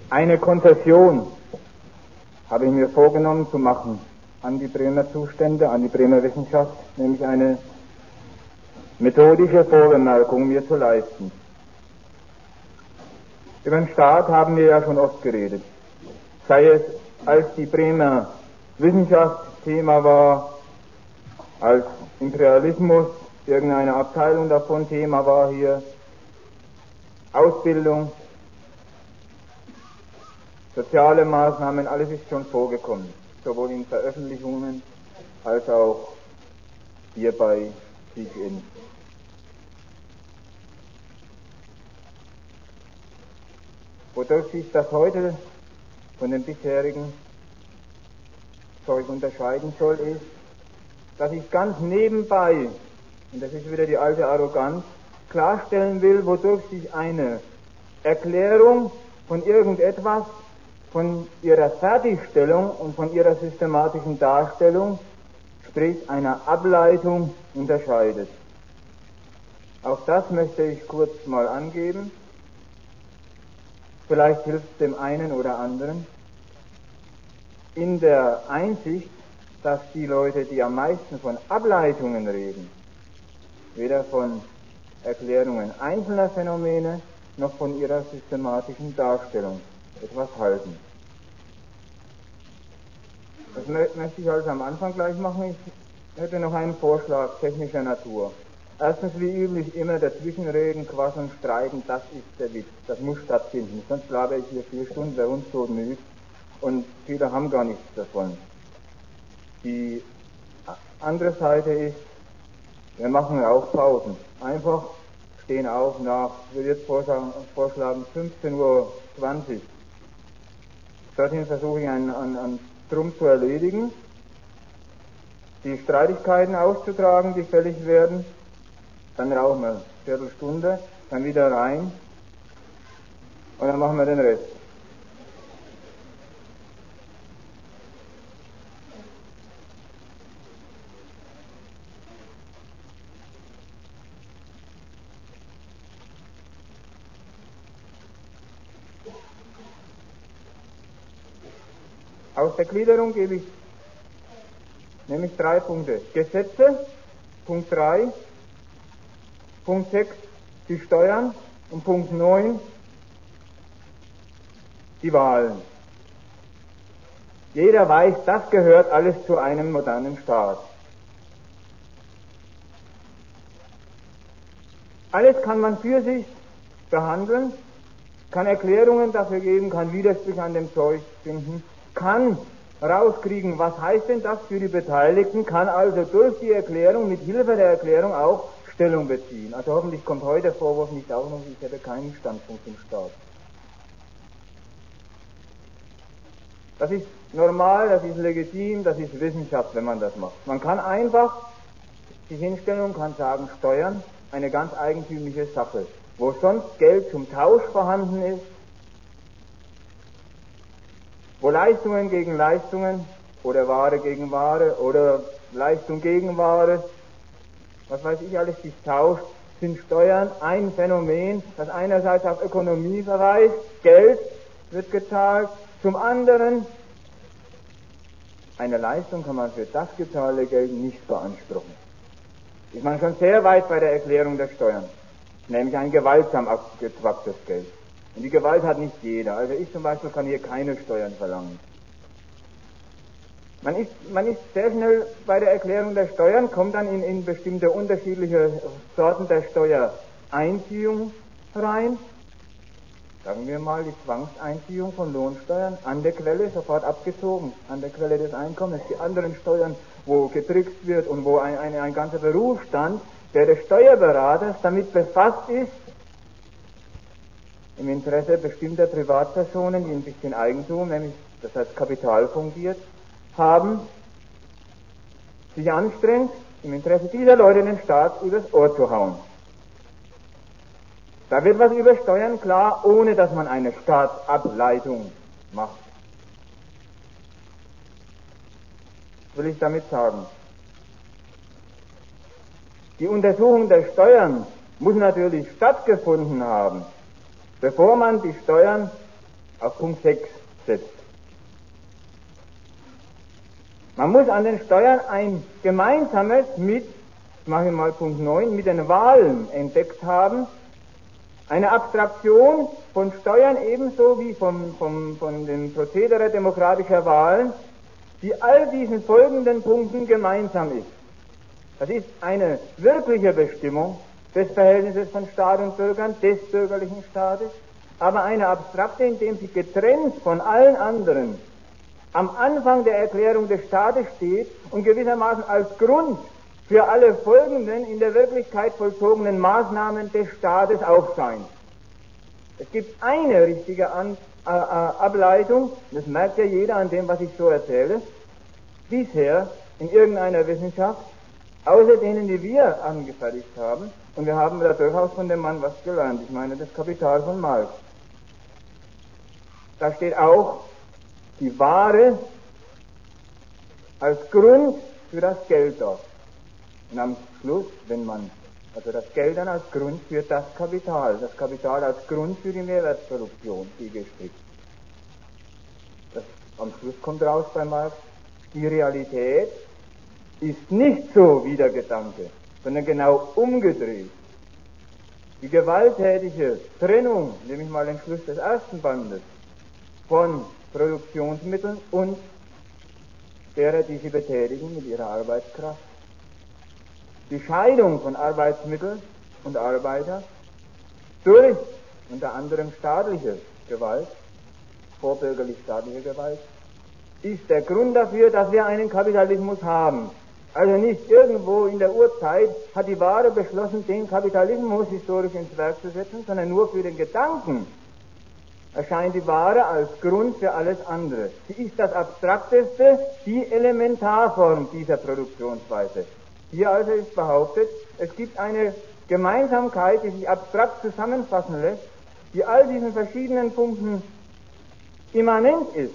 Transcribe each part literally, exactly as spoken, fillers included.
Eine Konzession habe ich mir vorgenommen zu machen an die Bremer Zustände, an die Bremer Wissenschaft, nämlich eine methodische Vorbemerkung mir zu leisten. Über den Staat haben wir ja schon oft geredet. Sei es, als die Bremer Wissenschaft Thema war, als Imperialismus, irgendeine Abteilung davon Thema war hier, Ausbildung, soziale Maßnahmen, alles ist schon vorgekommen, sowohl in Veröffentlichungen als auch hier bei sich in. Wodurch sich das heute von dem bisherigen Zeug unterscheiden soll, ist, dass ich ganz nebenbei, und das ist wieder die alte Arroganz, klarstellen will, wodurch sich eine Erklärung von irgendetwas, von ihrer Fertigstellung und von ihrer systematischen Darstellung, sprich einer Ableitung, unterscheidet. Auch das möchte ich kurz mal angeben. Vielleicht hilft es dem einen oder anderen. In der Einsicht, dass die Leute, die am meisten von Ableitungen reden, weder von Erklärungen einzelner Phänomene noch von ihrer systematischen Darstellung etwas halten. Das möchte ich also am Anfang gleich machen. Ich hätte noch einen Vorschlag technischer Natur. Erstens, wie üblich, immer dazwischenreden, quasseln, streiten, das ist der Witz. Das muss stattfinden. Sonst laber ich hier vier Stunden, wer uns so müde. Und viele haben gar nichts davon. Die andere Seite ist, wir machen Rauchpausen. Einfach stehen auf nach, ich würde jetzt vorschlagen, vorschlagen fünfzehn Uhr zwanzig. Dorthin versuche ich einen, einen, einen Drum zu erledigen, die Streitigkeiten auszutragen, die fällig werden. Dann rauchen wir eine Viertelstunde, dann wieder rein und dann machen wir den Rest. Aus der Gliederung gebe ich nämlich drei Punkte. Gesetze, Punkt drei, Punkt sechs, die Steuern und Punkt neun, die Wahlen. Jeder weiß, das gehört alles zu einem modernen Staat. Alles kann man für sich behandeln, kann Erklärungen dafür geben, kann Widersprüche an dem Zeug finden, kann rauskriegen, was heißt denn das für die Beteiligten, kann also durch die Erklärung, mit Hilfe der Erklärung auch Stellung beziehen. Also hoffentlich kommt heute der Vorwurf nicht auch noch, ich hätte keinen Standpunkt im Staat. Das ist normal, das ist legitim, das ist Wissenschaft, wenn man das macht. Man kann einfach sich hinstellen und kann sagen, Steuern, eine ganz eigentümliche Sache. Wo sonst Geld zum Tausch vorhanden ist, wo Leistungen gegen Leistungen oder Ware gegen Ware oder Leistung gegen Ware, was weiß ich alles, sich tauscht, sind Steuern ein Phänomen, das einerseits auf Ökonomie verweist, Geld wird gezahlt, zum anderen, eine Leistung kann man für das gezahlte Geld nicht beanspruchen. Ist man schon sehr weit bei der Erklärung der Steuern, nämlich ein gewaltsam abgezwacktes Geld. Und die Gewalt hat nicht jeder. Also ich zum Beispiel kann hier keine Steuern verlangen. Man ist, man ist sehr schnell bei der Erklärung der Steuern, kommt dann in, in bestimmte unterschiedliche Sorten der Steuereinziehung rein. Sagen wir mal die Zwangseinziehung von Lohnsteuern an der Quelle, sofort abgezogen, an der Quelle des Einkommens. Die anderen Steuern, wo getrickst wird und wo ein, ein, ein ganzer Berufsstand, der des Steuerberaters damit befasst ist, im Interesse bestimmter Privatpersonen, die ein bisschen Eigentum, nämlich das heißt Kapital fungiert, haben, sich anstrengt, im Interesse dieser Leute den Staat übers Ohr zu hauen. Da wird was über Steuern klar, ohne dass man eine Staatsableitung macht. Was will ich damit sagen? Die Untersuchung der Steuern muss natürlich stattgefunden haben, bevor man die Steuern auf Punkt sechs setzt. Man muss an den Steuern ein gemeinsames mit, ich mache mal Punkt neun, mit den Wahlen entdeckt haben. Eine Abstraktion von Steuern ebenso wie vom, vom, von dem Prozedere demokratischer Wahlen, die all diesen folgenden Punkten gemeinsam ist. Das ist eine wirkliche Bestimmung des Verhältnisses von Staat und Bürgern, des bürgerlichen Staates, aber eine abstrakte, indem sie getrennt von allen anderen am Anfang der Erklärung des Staates steht und gewissermaßen als Grund für alle folgenden in der Wirklichkeit vollzogenen Maßnahmen des Staates aufscheint. Es gibt eine richtige An äh, Ableitung, das merkt ja jeder an dem, was ich so erzähle, bisher in irgendeiner Wissenschaft, außer denen, die wir angefertigt haben, und wir haben da durchaus von dem Mann was gelernt, ich meine das Kapital von Marx. Da steht auch die Ware als Grund für das Geld dort. Und am Schluss, wenn man, also das Geld dann als Grund für das Kapital, das Kapital als Grund für die Mehrwertproduktion, die gestrickt. Das, am Schluss kommt raus bei Marx, die Realität ist nicht so wie der Gedanke, sondern genau umgedreht. Die gewalttätige Trennung, nehme ich mal den Schluss des ersten Bandes, von Produktionsmitteln und derer, die sie betätigen mit ihrer Arbeitskraft. Die Scheidung von Arbeitsmitteln und Arbeiter durch unter anderem staatliche Gewalt, vorbürgerlich staatliche Gewalt, ist der Grund dafür, dass wir einen Kapitalismus haben. Also nicht irgendwo in der Urzeit hat die Ware beschlossen, den Kapitalismus historisch ins Werk zu setzen, sondern nur für den Gedanken erscheint die Ware als Grund für alles andere. Sie ist das Abstrakteste, die Elementarform dieser Produktionsweise. Hier also ist behauptet, es gibt eine Gemeinsamkeit, die sich abstrakt zusammenfassen lässt, die all diesen verschiedenen Punkten immanent ist.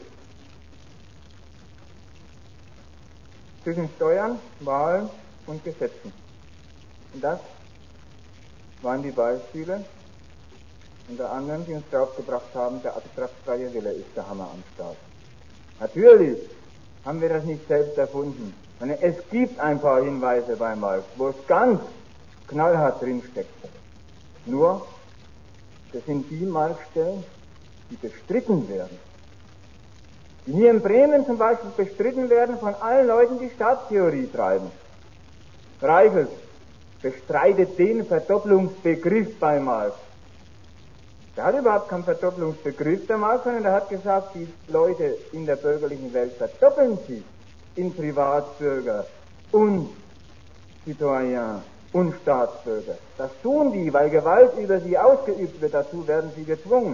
Zwischen Steuern, Wahlen und Gesetzen. Und das waren die Beispiele, unter anderem, die uns darauf gebracht haben, der abstrakt freie Wille ist der Hammer am Staat. Natürlich haben wir das nicht selbst erfunden, sondern es gibt ein paar Hinweise bei Marx, wo es ganz knallhart drinsteckt. Nur, das sind die Marxstellen, die bestritten werden. Die hier in Bremen zum Beispiel bestritten werden von allen Leuten, die Staatstheorie treiben. Reichelt bestreitet den Verdopplungsbegriff bei Marx. Der hat überhaupt keinen Verdopplungsbegriff, der Marx, sondern der hat gesagt, die Leute in der bürgerlichen Welt verdoppeln sich in Privatbürger und Citoyen und Staatsbürger. Das tun die, weil Gewalt über sie ausgeübt wird, dazu werden sie gezwungen.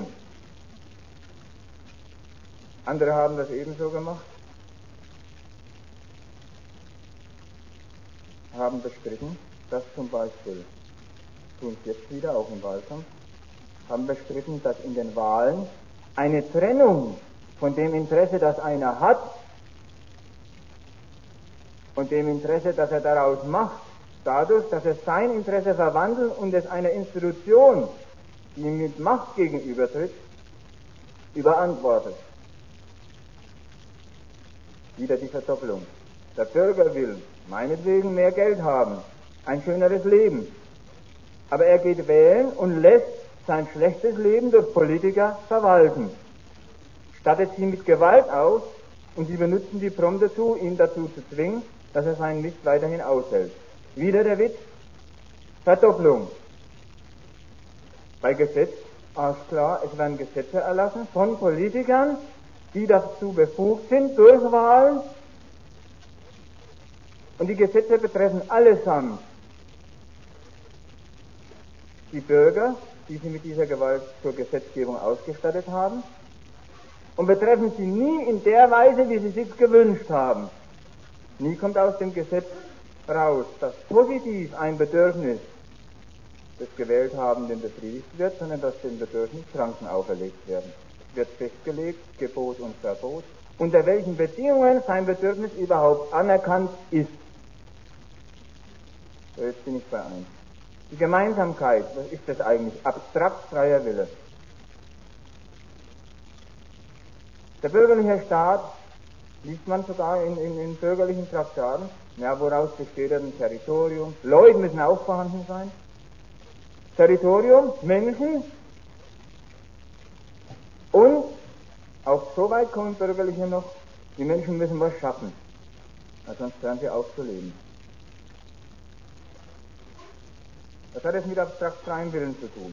Andere haben das ebenso gemacht, haben bestritten, dass zum Beispiel, tun es jetzt wieder auch im Wahlkampf, haben bestritten, dass in den Wahlen eine Trennung von dem Interesse, das einer hat, und dem Interesse, das er daraus macht, dadurch, dass er sein Interesse verwandelt und es einer Institution, die ihm mit Macht gegenübertritt, überantwortet. Wieder die Verdoppelung. Der Bürger will meinetwegen mehr Geld haben, ein schöneres Leben, aber er geht wählen und lässt sein schlechtes Leben durch Politiker verwalten, stattet sie mit Gewalt aus und sie benutzen die prompt dazu, ihn dazu zu zwingen, dass er seinen Mist weiterhin aushält. Wieder der Witz, Verdopplung. Bei Gesetz, alles klar, es werden Gesetze erlassen von Politikern, die dazu befugt sind durch Wahlen, und die Gesetze betreffen allesamt die Bürger, die sie mit dieser Gewalt zur Gesetzgebung ausgestattet haben, und betreffen sie nie in der Weise, wie sie sich gewünscht haben. Nie kommt aus dem Gesetz raus, dass positiv ein Bedürfnis des Gewählthabenden befriedigt wird, sondern dass dem Bedürfnis Schranken auferlegt werden. Es wird festgelegt, Gebot und Verbot, unter welchen Bedingungen sein Bedürfnis überhaupt anerkannt ist. So, jetzt bin ich bei eins. Die Gemeinsamkeit, was ist das eigentlich? Abstrakt freier Wille. Der bürgerliche Staat, liest man sogar in, in, in bürgerlichen Traktaten, ja, woraus besteht ein Territorium? Leute müssen auch vorhanden sein. Territorium, Menschen und auch so weit kommen Bürgerliche noch, die Menschen müssen was schaffen, weil sonst hören sie auf zu leben. Was hat es mit abstrakt freiem Willen zu tun?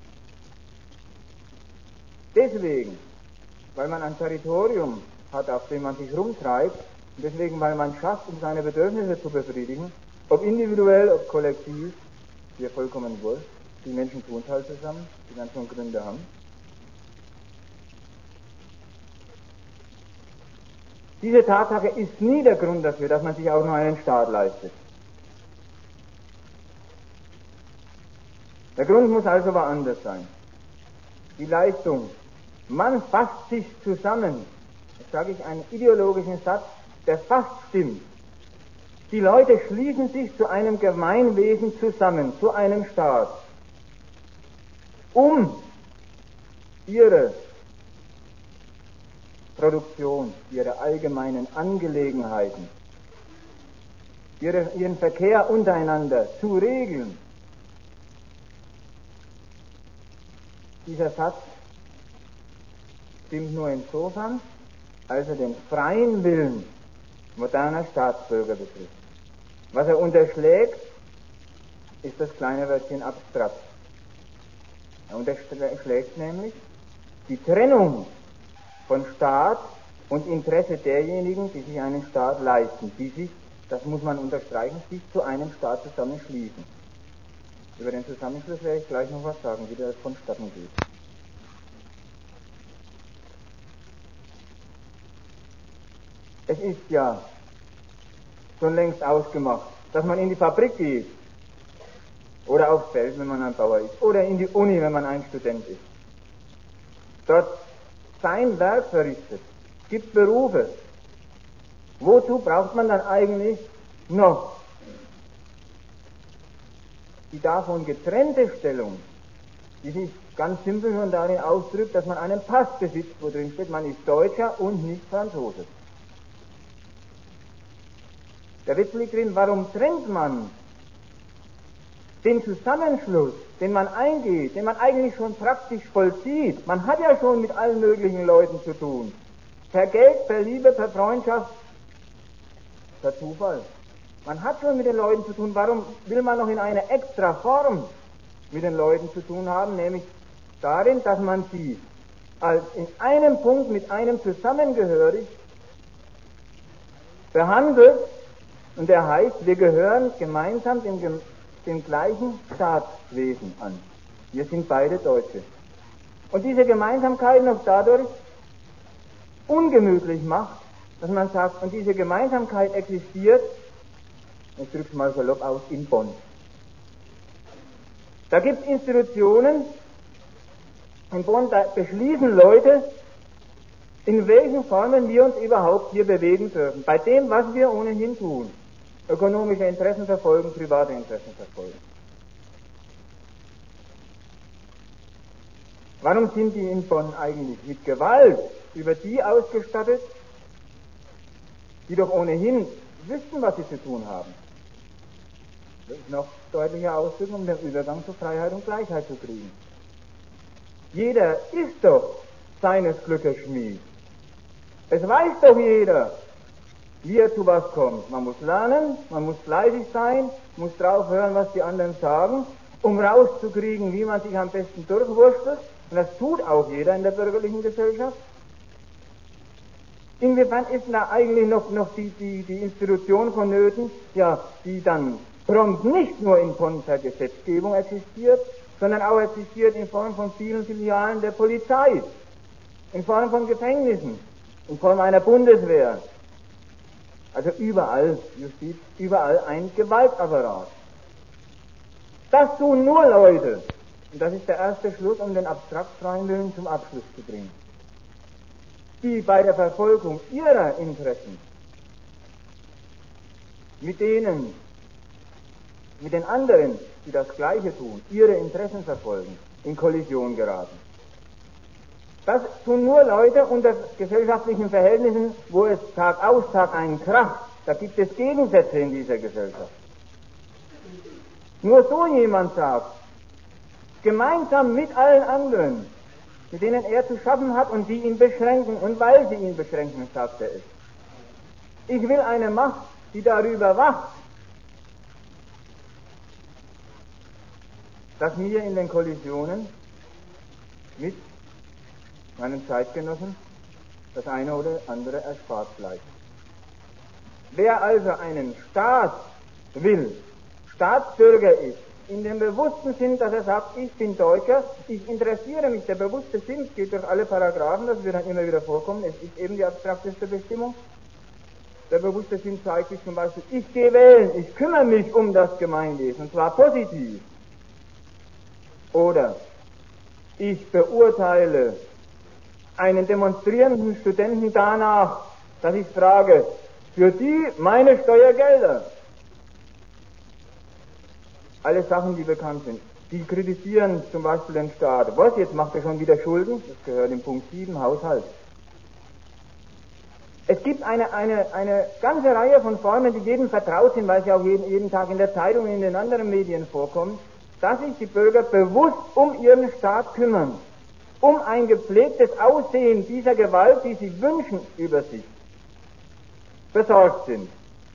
Deswegen, weil man ein Territorium hat, auf dem man sich rumtreibt, und deswegen, weil man schafft, um seine Bedürfnisse zu befriedigen, ob individuell, ob kollektiv, hier vollkommen wurscht, die Menschen tun es halt zusammen, die dann schon Gründe haben. Diese Tatsache ist nie der Grund dafür, dass man sich auch nur einen Staat leistet. Der Grund muss also woanders sein. Die Leistung. Man fasst sich zusammen. Jetzt sage ich einen ideologischen Satz, der fast stimmt. Die Leute schließen sich zu einem Gemeinwesen zusammen, zu einem Staat, um ihre Produktion, ihre allgemeinen Angelegenheiten, ihre, ihren Verkehr untereinander zu regeln. Dieser Satz stimmt nur insofern, als er den freien Willen moderner Staatsbürger betrifft. Was er unterschlägt, ist das kleine Wörtchen abstrakt. Er unterschlägt nämlich die Trennung von Staat und Interesse derjenigen, die sich einen Staat leisten, die sich, das muss man unterstreichen, sich zu einem Staat zusammenschließen. Über den Zusammenschluss werde ich gleich noch was sagen, wie das vonstatten geht. Es ist ja schon längst ausgemacht, dass man in die Fabrik geht oder aufs Feld, wenn man ein Bauer ist, oder in die Uni, wenn man ein Student ist. Dort sein Werk verrichtet. Es gibt Berufe. Wozu braucht man dann eigentlich noch die davon getrennte Stellung, die sich ganz simpel schon darin ausdrückt, dass man einen Pass besitzt, wo drin steht, man ist Deutscher und nicht Franzose. Der Witz liegt drin, warum trennt man den Zusammenschluss, den man eingeht, den man eigentlich schon praktisch vollzieht? Man hat ja schon mit allen möglichen Leuten zu tun. Per Geld, per Liebe, per Freundschaft, per Zufall. Man hat schon mit den Leuten zu tun. Warum will man noch in einer extra Form mit den Leuten zu tun haben? Nämlich darin, dass man sie als in einem Punkt mit einem zusammengehörig behandelt. Und der heißt, wir gehören gemeinsam dem, dem gleichen Staatswesen an. Wir sind beide Deutsche. Und diese Gemeinsamkeit noch dadurch ungemütlich macht, dass man sagt, und diese Gemeinsamkeit existiert, ich drücke es mal salopp aus, in Bonn. Da gibt es Institutionen in Bonn, da beschließen Leute, in welchen Formen wir uns überhaupt hier bewegen dürfen. Bei dem, was wir ohnehin tun. Ökonomische Interessen verfolgen, private Interessen verfolgen. Warum sind die in Bonn eigentlich mit Gewalt über die ausgestattet, die doch ohnehin wüssten, was sie zu tun haben? Das ist noch deutlicher ausdrücken, um den Übergang zu Freiheit und Gleichheit zu kriegen. Jeder ist doch seines Glückes Schmied. Es weiß doch jeder, wie er zu was kommt. Man muss lernen, man muss fleißig sein, muss drauf hören, was die anderen sagen, um rauszukriegen, wie man sich am besten durchwurschtelt. Und das tut auch jeder in der bürgerlichen Gesellschaft. Inwiefern ist da eigentlich noch, noch die, die, die Institution vonnöten, ja, die dann prompt nicht nur in Form der Gesetzgebung existiert, sondern auch existiert in Form von vielen Filialen der Polizei, in Form von Gefängnissen, in Form einer Bundeswehr. Also überall, Justiz, überall ein Gewaltapparat. Das tun nur Leute, und das ist der erste Schluss, um den abstrakt freien Willen zum Abschluss zu bringen, die bei der Verfolgung ihrer Interessen mit denen, mit den anderen, die das Gleiche tun, ihre Interessen verfolgen, in Kollision geraten. Das tun nur Leute unter gesellschaftlichen Verhältnissen, wo es Tag aus, Tag ein kracht. Da gibt es Gegensätze in dieser Gesellschaft. Nur so jemand sagt, gemeinsam mit allen anderen, mit denen er zu schaffen hat und die ihn beschränken, und weil sie ihn beschränken, sagt er es. Ich will eine Macht, die darüber wacht, dass mir in den Kollisionen mit meinen Zeitgenossen das eine oder andere erspart bleibt. Wer also einen Staat will, Staatsbürger ist, in dem bewussten Sinn, dass er sagt, ich bin Deutscher, ich interessiere mich, der bewusste Sinn geht durch alle Paragraphen, das wird dann immer wieder vorkommen, es ist eben die abstrakteste Bestimmung. Der bewusste Sinn zeigt sich zum Beispiel, ich gehe wählen, ich kümmere mich um das Gemeinwesen, und zwar positiv. Oder ich beurteile einen demonstrierenden Studenten danach, dass ich frage, für die meine Steuergelder. Alle Sachen, die bekannt sind. Die kritisieren zum Beispiel den Staat. Was, jetzt macht er schon wieder Schulden? Das gehört in Punkt sieben, Haushalt. Es gibt eine, eine, eine ganze Reihe von Formen, die jedem vertraut sind, weil sie auch jeden, jeden Tag in der Zeitung und in den anderen Medien vorkommen, dass sich die Bürger bewusst um ihren Staat kümmern, um ein gepflegtes Aussehen dieser Gewalt, die sie wünschen, über sich besorgt sind.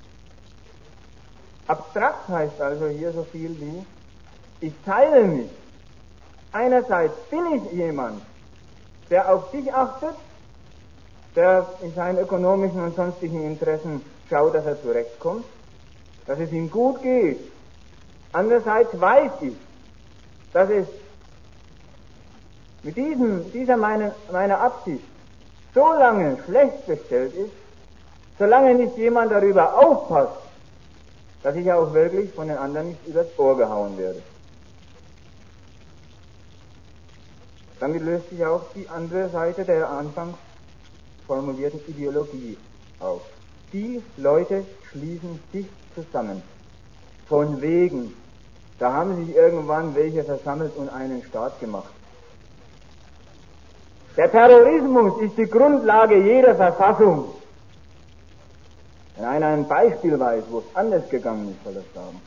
Abstrakt heißt also hier so viel wie, ich teile mich. Einerseits bin ich jemand, der auf sich achtet, der in seinen ökonomischen und sonstigen Interessen schaut, dass er zurechtkommt, dass es ihm gut geht. Andererseits weiß ich, dass es mit diesem, dieser meine, meiner Absicht so lange schlecht bestellt ist, solange nicht jemand darüber aufpasst, dass ich auch wirklich von den anderen nicht übers Ohr gehauen werde. Damit löst sich auch die andere Seite der anfangs formulierten Ideologie auf. Die Leute schließen sich zusammen. Von wegen, da haben sich irgendwann welche versammelt und einen Staat gemacht. Der Terrorismus ist die Grundlage jeder Verfassung. Wenn einer ein Beispiel weiß, wo es anders gegangen ist, soll er sagen.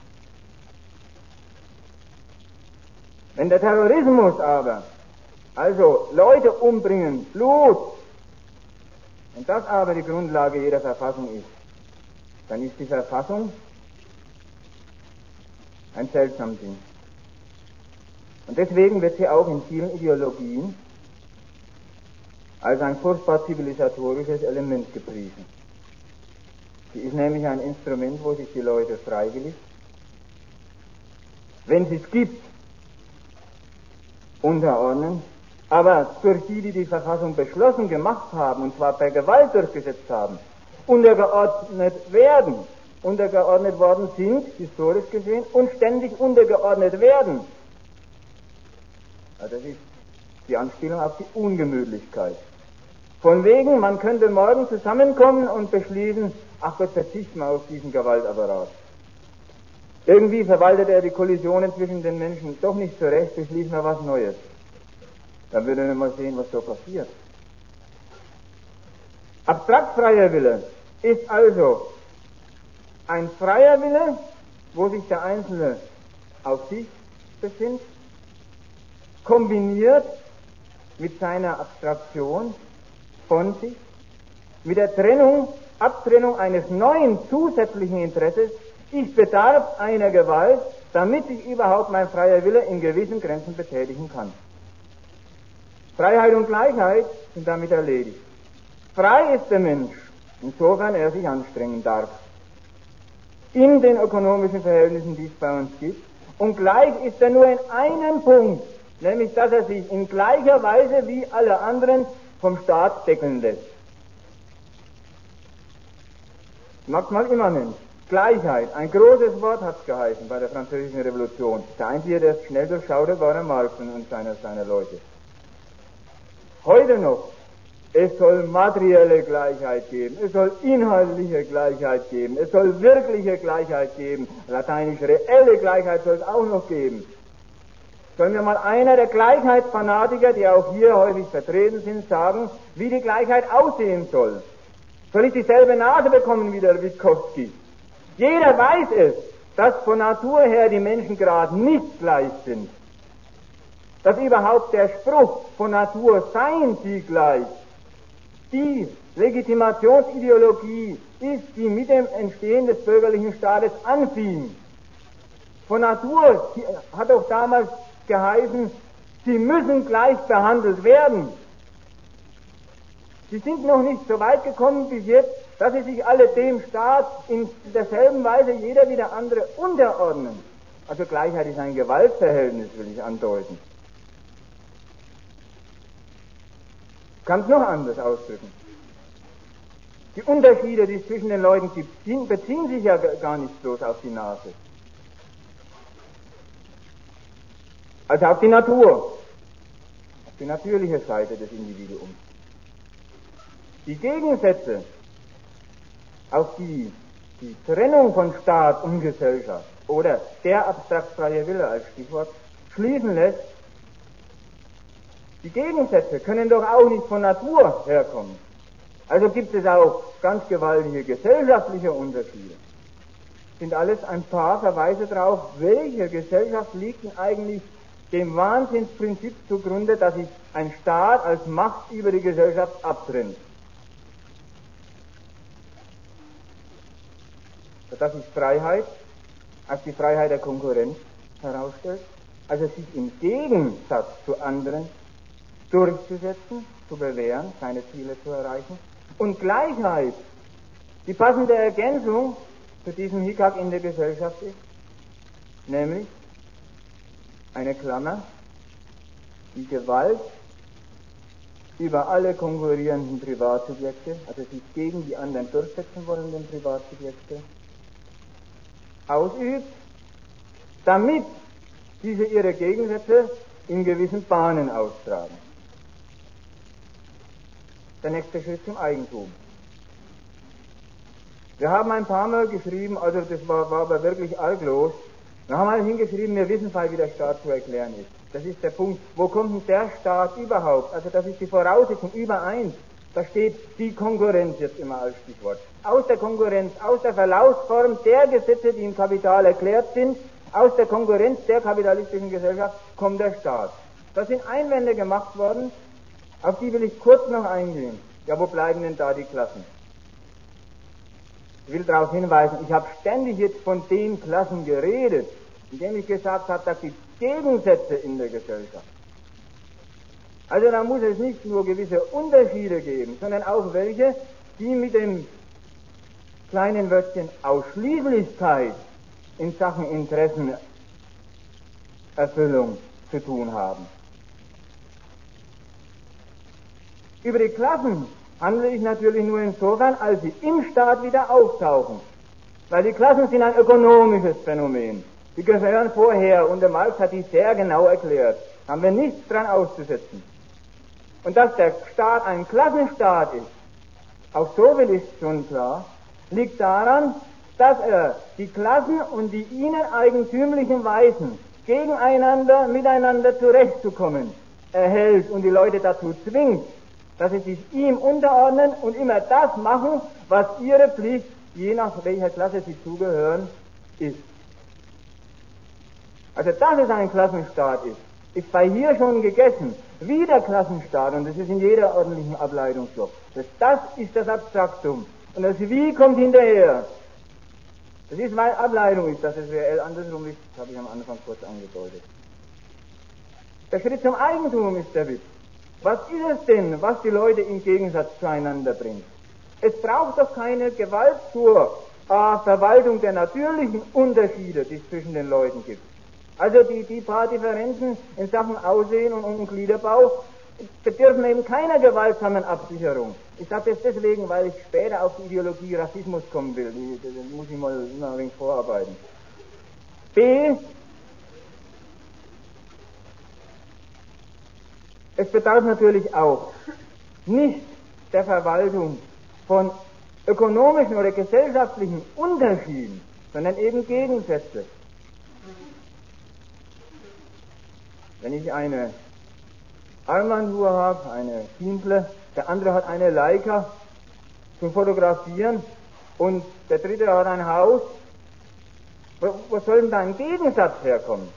Wenn der Terrorismus aber, also Leute umbringen, Blut, und das aber die Grundlage jeder Verfassung ist, dann ist die Verfassung ein seltsames Ding. Und deswegen wird sie auch in vielen Ideologien als ein furchtbar zivilisatorisches Element gepriesen. Sie ist nämlich ein Instrument, wo sich die Leute freiwillig, wenn sie es gibt, unterordnen, aber durch die, die die Verfassung beschlossen gemacht haben, und zwar per Gewalt durchgesetzt haben, untergeordnet werden, untergeordnet worden sind, historisch gesehen, und ständig untergeordnet werden. Also das ist die Anspielung auf die Ungemütlichkeit. Von wegen, man könnte morgen zusammenkommen und beschließen, ach Gott, verzichten wir auf diesen Gewaltapparat. Irgendwie verwaltet er die Kollisionen zwischen den Menschen doch nicht zurecht, beschließen wir was Neues. Dann würden wir mal sehen, was so passiert. Abstrakt freier Wille ist also ein freier Wille, wo sich der Einzelne auf sich besinnt, kombiniert mit seiner Abstraktion von sich, mit der Trennung, Abtrennung eines neuen zusätzlichen Interesses, ich bedarf einer Gewalt, damit ich überhaupt mein freier Wille in gewissen Grenzen betätigen kann. Freiheit und Gleichheit sind damit erledigt. Frei ist der Mensch, insofern er sich anstrengen darf, in den ökonomischen Verhältnissen, die es bei uns gibt, und gleich ist er nur in einem Punkt, nämlich dass er sich in gleicher Weise wie alle anderen vom Staat deckeln lässt. Maximal immanent. Gleichheit, ein großes Wort hat es geheißen bei der Französischen Revolution. Der Einzige, der es schnell durchschaute, war der Marx und seine, seine Leute. Heute noch, es soll materielle Gleichheit geben, es soll inhaltliche Gleichheit geben, es soll wirkliche Gleichheit geben, lateinisch reelle Gleichheit soll es auch noch geben. soll mir mal einer der Gleichheitsfanatiker, die auch hier häufig vertreten sind, sagen, wie die Gleichheit aussehen soll. Soll ich dieselbe Nase bekommen wie der Witkowski? Jeder weiß es, dass von Natur her die Menschen gerade nicht gleich sind. Dass überhaupt der Spruch von Natur seien sie gleich, die Legitimationsideologie ist, die mit dem Entstehen des bürgerlichen Staates anfing. Von Natur hat auch damals geheißen, sie müssen gleich behandelt werden. Sie sind noch nicht so weit gekommen bis jetzt, dass sie sich alle dem Staat in derselben Weise jeder wie der andere unterordnen. Also Gleichheit ist ein Gewaltverhältnis, will ich andeuten. Ich kann es noch anders ausdrücken. Die Unterschiede, die es zwischen den Leuten gibt, beziehen sich ja gar nicht bloß auf die Nase. Also auf die Natur, auf die natürliche Seite des Individuums. Die Gegensätze, auf die die Trennung von Staat und Gesellschaft oder der abstrakt freie Wille als Stichwort schließen lässt, die Gegensätze können doch auch nicht von Natur herkommen. Also gibt es auch ganz gewaltige gesellschaftliche Unterschiede. Sind alles ein paar Verweise darauf, welche Gesellschaft liegt denn eigentlich dem Wahnsinnsprinzip zugrunde, dass sich ein Staat als Macht über die Gesellschaft abtrennt. Dass sich Freiheit als die Freiheit der Konkurrenz herausstellt, also sich im Gegensatz zu anderen durchzusetzen, zu bewähren, seine Ziele zu erreichen, und Gleichheit die passende Ergänzung zu diesem Hickhack in der Gesellschaft ist, nämlich eine Klammer, die Gewalt über alle konkurrierenden Privatsubjekte, also sich gegen die anderen durchsetzen wollenden Privatsubjekte, ausübt, damit diese ihre Gegensätze in gewissen Bahnen austragen. Der nächste Schritt zum Eigentum. Wir haben ein paar Mal geschrieben, also das war, war aber wirklich arglos, wir haben mal hingeschrieben, wir wissen halt, wie der Staat zu erklären ist. Das ist der Punkt, wo kommt denn der Staat überhaupt? Also das ist die Voraussetzung übereins. Da steht die Konkurrenz jetzt immer als Stichwort. Aus der Konkurrenz, aus der Verlaufsform der Gesetze, die im Kapital erklärt sind, aus der Konkurrenz der kapitalistischen Gesellschaft kommt der Staat. Da sind Einwände gemacht worden, auf die will ich kurz noch eingehen. Ja, wo bleiben denn da die Klassen? Ich will darauf hinweisen, ich habe ständig jetzt von den Klassen geredet, indem ich gesagt habe, da gibt es Gegensätze in der Gesellschaft. Also da muss es nicht nur gewisse Unterschiede geben, sondern auch welche, die mit dem kleinen Wörtchen Ausschließlichkeit in Sachen Interessenerfüllung zu tun haben. Über die Klassen handle ich natürlich nur insofern, als sie im Staat wieder auftauchen. Weil die Klassen sind ein ökonomisches Phänomen. Die gehören vorher, und der Marx hat die sehr genau erklärt. Haben wir nichts dran auszusetzen. Und dass der Staat ein Klassenstaat ist, auch so will ich schon klar, liegt daran, dass er die Klassen und die ihnen eigentümlichen Weisen gegeneinander, miteinander zurechtzukommen erhält und die Leute dazu zwingt, dass sie sich ihm unterordnen und immer das machen, was ihre Pflicht, je nach welcher Klasse sie zugehören, ist. Also, dass es ein Klassenstaat ist, ist bei hier schon gegessen. Wie der Klassenstaat, und das ist in jeder ordentlichen Ableitung so. Das, das ist das Abstraktum. Und das Wie kommt hinterher. Das ist, weil Ableitung ist, dass es reell andersrum ist, das habe ich am Anfang kurz angedeutet. Der Schritt zum Eigentum ist der Witz. Was ist es denn, was die Leute im Gegensatz zueinander bringt? Es braucht doch keine Gewalt zur äh, Verwaltung der natürlichen Unterschiede, die es zwischen den Leuten gibt. Also die, die paar Differenzen in Sachen Aussehen und, und Gliederbau bedürfen eben keiner gewaltsamen Absicherung. Ich sage das deswegen, weil ich später auf die Ideologie Rassismus kommen will. Da muss ich mal immer ein wenig vorarbeiten. B. Es bedarf natürlich auch nicht der Verwaltung von ökonomischen oder gesellschaftlichen Unterschieden, sondern eben Gegensätze. Wenn ich eine Armbanduhr habe, eine Kindle, der andere hat eine Leica zum Fotografieren und der dritte hat ein Haus, wo, wo soll denn da ein Gegensatz herkommen?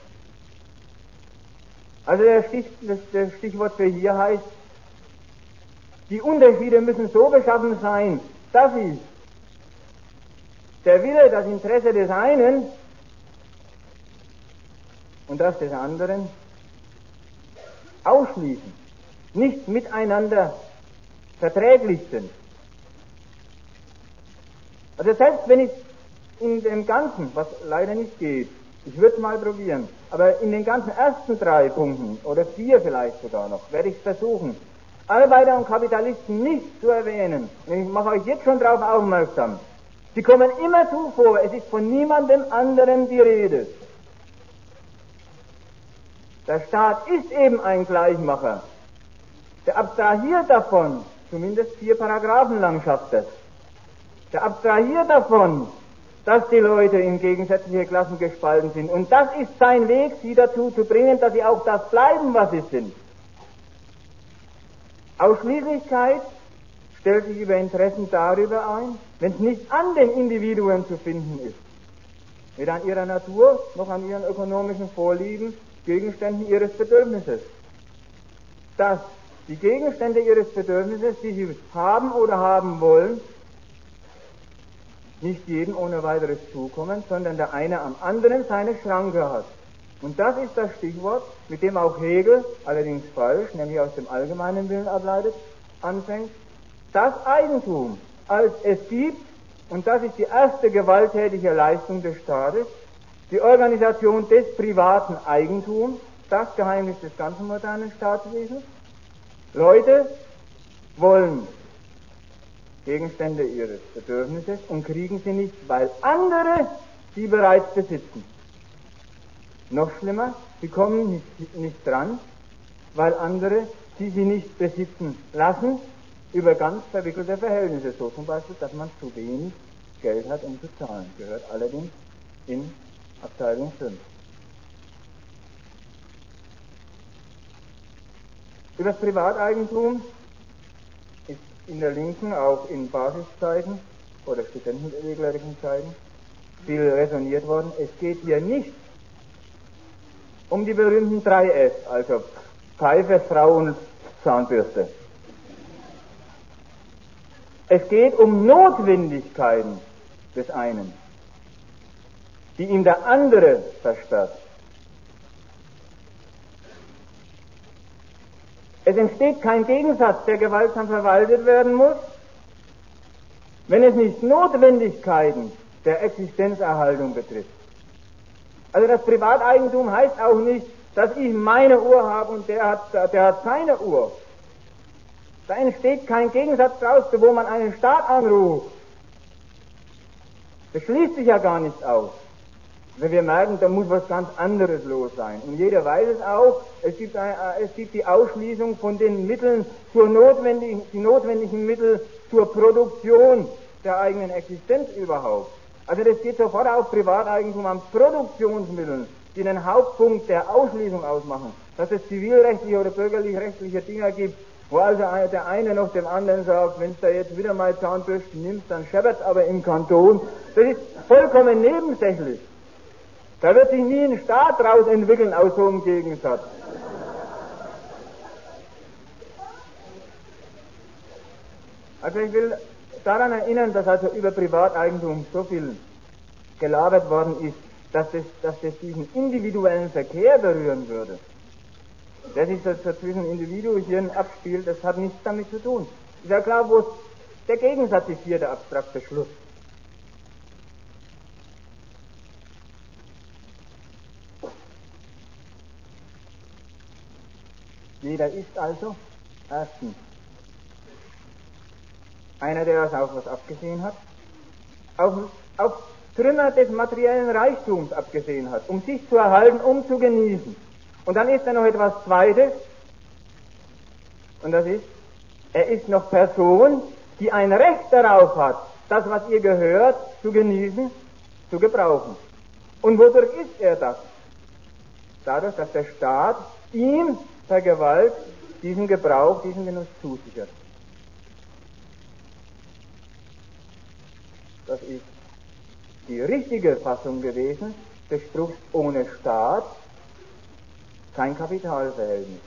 Also der, Stich, das, das Stichwort für hier heißt, die Unterschiede müssen so beschaffen sein, dass sie der Wille, das Interesse des einen und das des anderen ausschließen, nicht miteinander verträglich sind. Also selbst wenn ich in dem Ganzen, was leider nicht geht, ich würde es mal probieren, aber in den ganzen ersten drei Punkten, oder vier vielleicht sogar noch, werde ich es versuchen, Arbeiter und Kapitalisten nicht zu erwähnen. Und ich mache euch jetzt schon darauf aufmerksam. Sie kommen immerzu vor, es ist von niemandem anderen die Rede. Der Staat ist eben ein Gleichmacher. Der abstrahiert davon, zumindest vier Paragraphen lang schafft das. Der abstrahiert davon, dass die Leute in gegensätzliche Klassen gespalten sind. Und das ist sein Weg, sie dazu zu bringen, dass sie auch das bleiben, was sie sind. Ausschließlichkeit stellt sich über Interessen darüber ein, wenn es nicht an den Individuen zu finden ist, weder an ihrer Natur noch an ihren ökonomischen Vorlieben, Gegenständen ihres Bedürfnisses. Dass die Gegenstände ihres Bedürfnisses, die sie haben oder haben wollen, nicht jedem ohne weiteres zukommen, sondern der eine am anderen seine Schranke hat. Und das ist das Stichwort, mit dem auch Hegel, allerdings falsch, nämlich aus dem allgemeinen Willen ableitet, anfängt. Das Eigentum, als es gibt, und das ist die erste gewalttätige Leistung des Staates, die Organisation des privaten Eigentums, das Geheimnis des ganzen modernen Staatswesens. Leute wollen Gegenstände ihres Bedürfnisses und kriegen sie nicht, weil andere sie bereits besitzen. Noch schlimmer, sie kommen nicht, nicht dran, weil andere sie sie nicht besitzen lassen, über ganz verwickelte Verhältnisse, so zum Beispiel, dass man zu wenig Geld hat, um zu zahlen. Gehört allerdings in Abteilung fünf. Über das Privateigentum ist in der Linken, auch in Basiszeiten oder studentenreglerischen Zeiten, viel resoniert worden. Es geht hier nicht um die berühmten drei S, also Pfeife, Frau und Zahnbürste. Es geht um Notwendigkeiten des einen, die ihm der andere versperrt. Es entsteht kein Gegensatz, der gewaltsam verwaltet werden muss, wenn es nicht Notwendigkeiten der Existenzerhaltung betrifft. Also das Privateigentum heißt auch nicht, dass ich meine Uhr habe und der hat, der hat seine Uhr. Da entsteht kein Gegensatz daraus, wo man einen Staat anruft. Das schließt sich ja gar nicht aus. Wenn wir merken, da muss was ganz anderes los sein. Und jeder weiß es auch, es gibt, ein, es gibt die Ausschließung von den Mitteln zur notwendigen, die notwendigen Mittel zur Produktion der eigenen Existenz überhaupt. Also das geht sofort auf Privateigentum an Produktionsmitteln, die den Hauptpunkt der Ausschließung ausmachen. Dass es zivilrechtliche oder bürgerlich-rechtliche Dinge gibt, wo also der eine noch dem anderen sagt, wenn du da jetzt wieder mal Zahnbürsten nimmst, dann scheppert's aber im Kanton. Das ist vollkommen nebensächlich. Da wird sich nie ein Staat draus entwickeln aus so einem Gegensatz. Also ich will daran erinnern, dass also über Privateigentum so viel gelabert worden ist, dass das, dass das diesen individuellen Verkehr berühren würde. Der sich so zwischen Individuen abspielt, das hat nichts damit zu tun. Ist ja klar, wo der Gegensatz ist hier der abstrakte Schluss. Jeder ist also erstens einer, der auf was abgesehen hat, auf, auf Trümmer des materiellen Reichtums abgesehen hat, um sich zu erhalten, um zu genießen. Und dann ist er noch etwas Zweites, und das ist, er ist noch Person, die ein Recht darauf hat, das, was ihr gehört, zu genießen, zu gebrauchen. Und wodurch ist er das? Dadurch, dass der Staat ihm per Gewalt diesen Gebrauch, diesen Genuss zusichert. Das ist die richtige Fassung gewesen des Spruchs ohne Staat kein Kapitalverhältnis.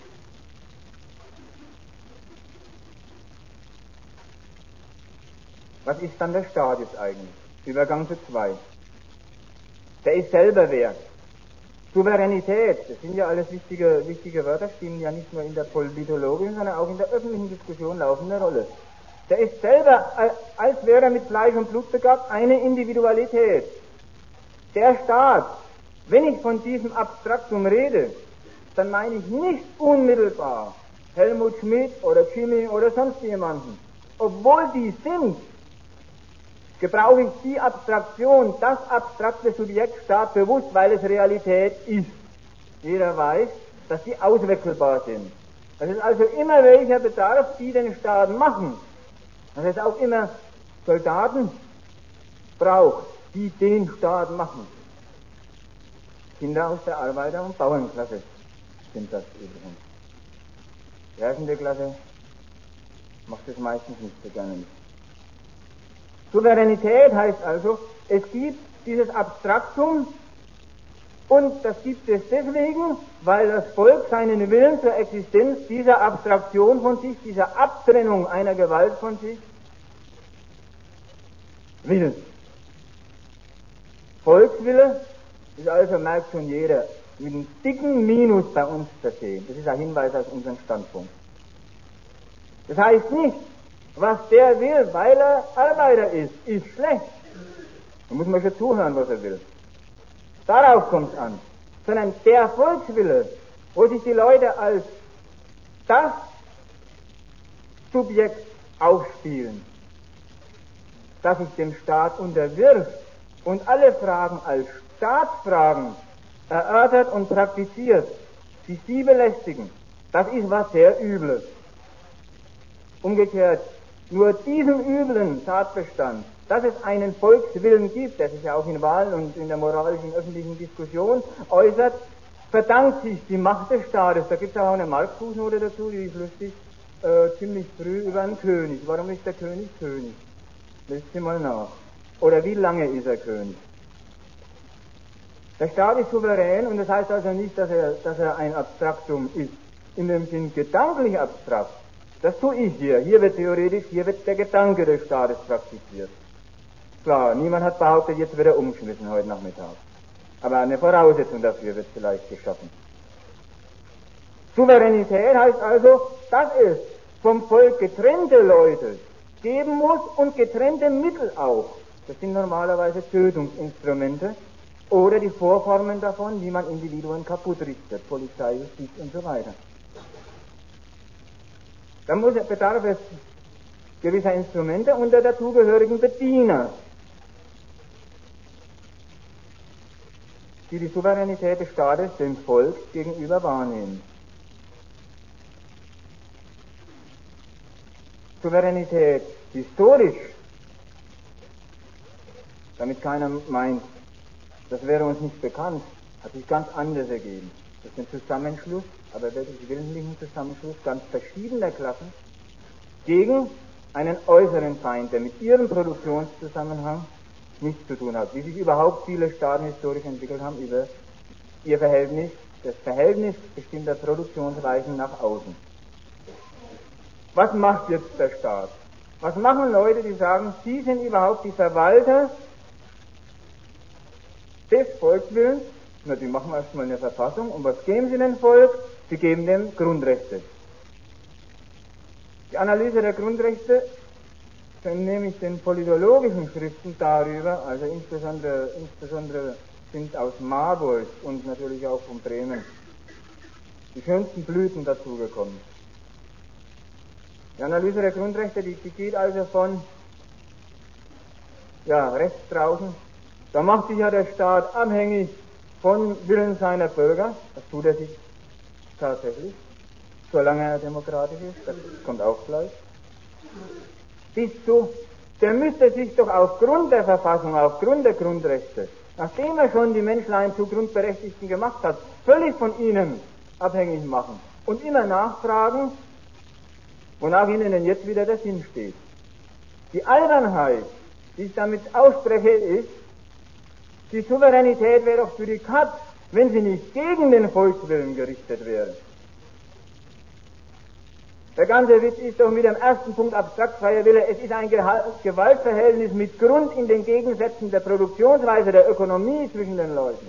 Was ist dann der Staat jetzt eigentlich? Übergang zu zwei. Der ist selber wer? Souveränität, das sind ja alles wichtige, wichtige Wörter, spielen ja nicht nur in der politologischen, sondern auch in der öffentlichen Diskussion laufende Rolle. Der ist selber, als wäre er mit Fleisch und Blut begabt, eine Individualität. Der Staat, wenn ich von diesem Abstraktum rede, dann meine ich nicht unmittelbar Helmut Schmidt oder Jimmy oder sonst jemanden. Obwohl die sind, gebrauche ich die Abstraktion, das abstrakte Subjekt Staat bewusst, weil es Realität ist. Jeder weiß, dass die auswechselbar sind. Das ist also immer welcher Bedarf, die den Staat machen. Das heißt auch immer Soldaten braucht, die den Staat machen. Kinder aus der Arbeiter- und Bauernklasse sind das übrigens. Die herrschende Klasse macht es meistens nicht so gerne mit. Souveränität heißt also, es gibt dieses Abstraktum und das gibt es deswegen, weil das Volk seinen Willen zur Existenz dieser Abstraktion von sich, dieser Abtrennung einer Gewalt von sich will. Volkswille ist also, merkt schon jeder, mit einem dicken Minus bei uns versehen. Das ist ein Hinweis auf unseren Standpunkt. Das heißt nicht, was der will, weil er Arbeiter ist, ist schlecht. Da muss man schon zuhören, was er will. Darauf kommt es an. Sondern der Volkswille, wo sich die Leute als das Subjekt aufspielen, das sich dem Staat unterwirft und alle Fragen als Staatsfragen erörtert und praktiziert, die sie belästigen, das ist was sehr Übles. Umgekehrt, nur diesem üblen Tatbestand, dass es einen Volkswillen gibt, der sich ja auch in Wahlen und in der moralischen öffentlichen Diskussion äußert, verdankt sich die Macht des Staates. Da gibt es auch eine Marx-Fußnote dazu, die ist lustig, äh, ziemlich früh über einen König. Warum ist der König König? Lest sie mal nach. Oder wie lange ist er König? Der Staat ist souverän und das heißt also nicht, dass er, dass er ein Abstraktum ist. In dem Sinn gedanklich abstrakt. Das tue ich hier. Hier wird theoretisch, hier wird der Gedanke des Staates praktiziert. Klar, niemand hat behauptet, jetzt wird er umgeschmissen heute Nachmittag. Aber eine Voraussetzung dafür wird vielleicht geschaffen. Souveränität heißt also, dass es vom Volk getrennte Leute geben muss und getrennte Mittel auch. Das sind normalerweise Tötungsinstrumente oder die Vorformen davon, wie man Individuen kaputt richtet, Polizei, Justiz und so weiter. Da muss, bedarf es gewisser Instrumente und der dazugehörigen Bediener, die die Souveränität des Staates dem Volk gegenüber wahrnehmen. Souveränität historisch, damit keiner meint, das wäre uns nicht bekannt, hat sich ganz anders ergeben. Das ist ein Zusammenschluss, aber wirklich willentlichen Zusammenschluss ganz verschiedener Klassen gegen einen äußeren Feind, der mit ihrem Produktionszusammenhang nichts zu tun hat. Wie sich überhaupt viele Staaten historisch entwickelt haben über ihr Verhältnis, das Verhältnis bestimmter Produktionsweisen nach außen. Was macht jetzt der Staat? Was machen Leute, die sagen, sie sind überhaupt die Verwalter des Volkswillens? Na, die machen erstmal eine Verfassung. Und was geben sie dem Volk? Sie geben dem Grundrechte. Die Analyse der Grundrechte, dann nehme ich den politologischen Schriften darüber, also insbesondere, insbesondere sind aus Marburg und natürlich auch von Bremen die schönsten Blüten dazugekommen. Die Analyse der Grundrechte, die, die geht also von, ja, rechts draußen, da macht sich ja der Staat abhängig von Willen seiner Bürger, das tut er sich tatsächlich, solange er demokratisch ist, das kommt auch gleich, bis zu, der müsste sich doch aufgrund der Verfassung, aufgrund der Grundrechte, nachdem er schon die Menschlein zu Grundberechtigten gemacht hat, völlig von ihnen abhängig machen und immer nachfragen, wonach ihnen denn jetzt wieder der Sinn steht. Die Albernheit, die ich damit ausspreche, ist, die Souveränität wäre doch für die Katz, wenn sie nicht gegen den Volkswillen gerichtet wäre. Der ganze Witz ist doch mit dem ersten Punkt abstrakt freier Wille. Es ist ein Gewaltverhältnis mit Grund in den Gegensätzen der Produktionsweise, der Ökonomie zwischen den Leuten.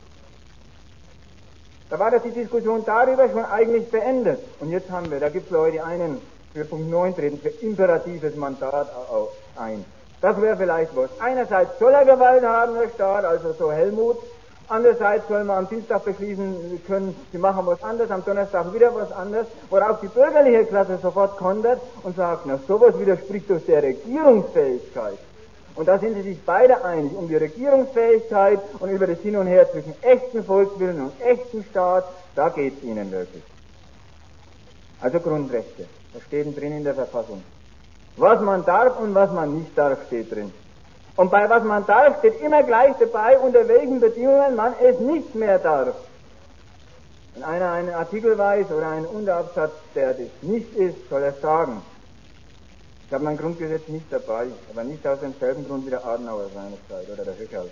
Da war doch die Diskussion darüber schon eigentlich beendet. Und jetzt haben wir, da gibt es Leute, die einen für Punkt neun treten, für imperatives Mandat ein. Das wäre vielleicht was. Einerseits soll er Gewalt haben, der Staat, also so Helmut. Andererseits soll man am Dienstag beschließen können, sie machen was anderes, am Donnerstag wieder was anderes, worauf die bürgerliche Klasse sofort kontert und sagt, na sowas widerspricht doch der Regierungsfähigkeit. Und da sind sie sich beide einig, um die Regierungsfähigkeit und über das Hin und Her zwischen echten Volkswillen und echten Staat, da geht's ihnen wirklich. Also Grundrechte, das steht drin in der Verfassung. Was man darf und was man nicht darf, steht drin. Und bei was man darf, steht immer gleich dabei, unter welchen Bedingungen man es nicht mehr darf. Wenn einer einen Artikel weiß oder einen Unterabsatz, der das nicht ist, soll er sagen. Ich habe mein Grundgesetz nicht dabei, aber nicht aus demselben Grund wie der Adenauer seinerzeit oder der Höckerl.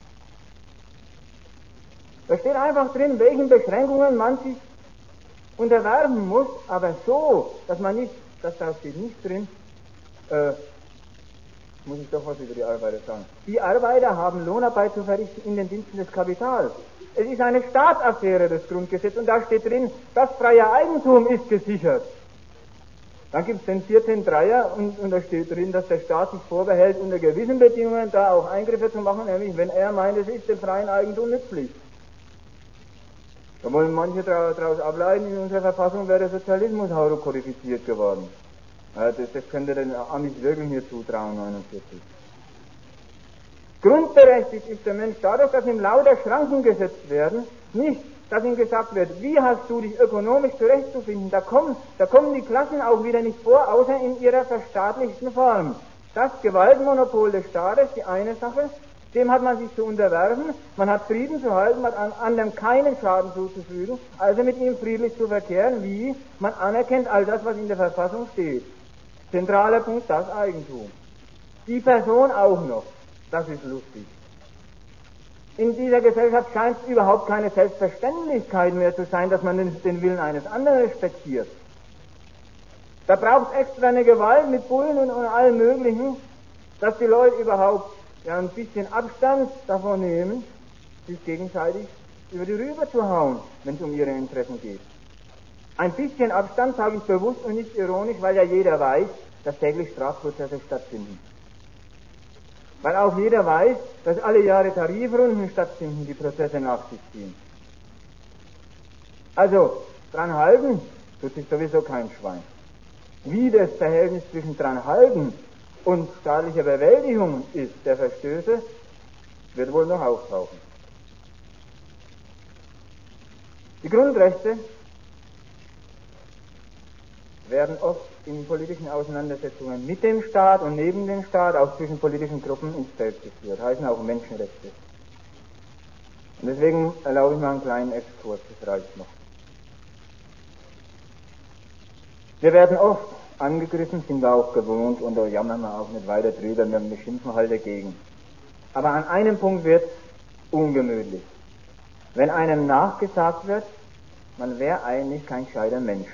Da steht einfach drin, welchen Beschränkungen man sich unterwerfen muss, aber so, dass man nicht, das da steht nicht drin, äh, muss ich doch was über die Arbeiter sagen. Die Arbeiter haben Lohnarbeit zu verrichten in den Diensten des Kapitals. Es ist eine Staatsaffäre, das Grundgesetz, und da steht drin, das freie Eigentum ist gesichert. Dann gibt es den vierzehn Dreier und, und da steht drin, dass der Staat sich vorbehält, unter gewissen Bedingungen da auch Eingriffe zu machen, nämlich wenn er meint, es ist dem freien Eigentum nützlich. Da wollen manche daraus ableiten, in unserer Verfassung wäre der Sozialismus kodifiziert geworden. Ja, das, das könnte den Amis wirklich mir zutrauen, neunundvierzig. Grundberechtigt ist der Mensch dadurch, dass ihm lauter Schranken gesetzt werden, nicht, dass ihm gesagt wird, wie hast du dich ökonomisch zurechtzufinden. Da kommen, da kommen die Klassen auch wieder nicht vor, außer in ihrer verstaatlichten Form. Das Gewaltmonopol des Staates, die eine Sache, dem hat man sich zu unterwerfen, man hat Frieden zu halten, man hat anderem keinen Schaden zuzufügen, also mit ihm friedlich zu verkehren, wie man anerkennt all das, was in der Verfassung steht. Zentraler Punkt, das Eigentum. Die Person auch noch. Das ist lustig. In dieser Gesellschaft scheint es überhaupt keine Selbstverständlichkeit mehr zu sein, dass man den, den Willen eines anderen respektiert. Da braucht es extra eine Gewalt mit Bullen und, und allem Möglichen, dass die Leute überhaupt ja, ein bisschen Abstand davon nehmen, sich gegenseitig über die Rübe zu hauen, wenn es um ihre Interessen geht. Ein bisschen Abstand sage ich bewusst und nicht ironisch, weil ja jeder weiß, dass täglich Strafprozesse stattfinden. Weil auch jeder weiß, dass alle Jahre Tarifrunden stattfinden, die Prozesse nach sich ziehen. Also, dran halten tut sich sowieso kein Schwein. Wie das Verhältnis zwischen dran halten und staatlicher Bewältigung ist, der Verstöße, wird wohl noch auftauchen. Die Grundrechte werden oft in politischen Auseinandersetzungen mit dem Staat und neben dem Staat, auch zwischen politischen Gruppen, ins Feld geführt, heißen auch Menschenrechte. Und deswegen erlaube ich mal einen kleinen Exkurs, das reicht noch. Wir werden oft angegriffen, sind wir auch gewohnt, und da jammern wir auch nicht weiter drüber, wir beschimpfen halt dagegen. Aber an einem Punkt wird es ungemütlich. Wenn einem nachgesagt wird, man wäre eigentlich kein gescheiter Mensch.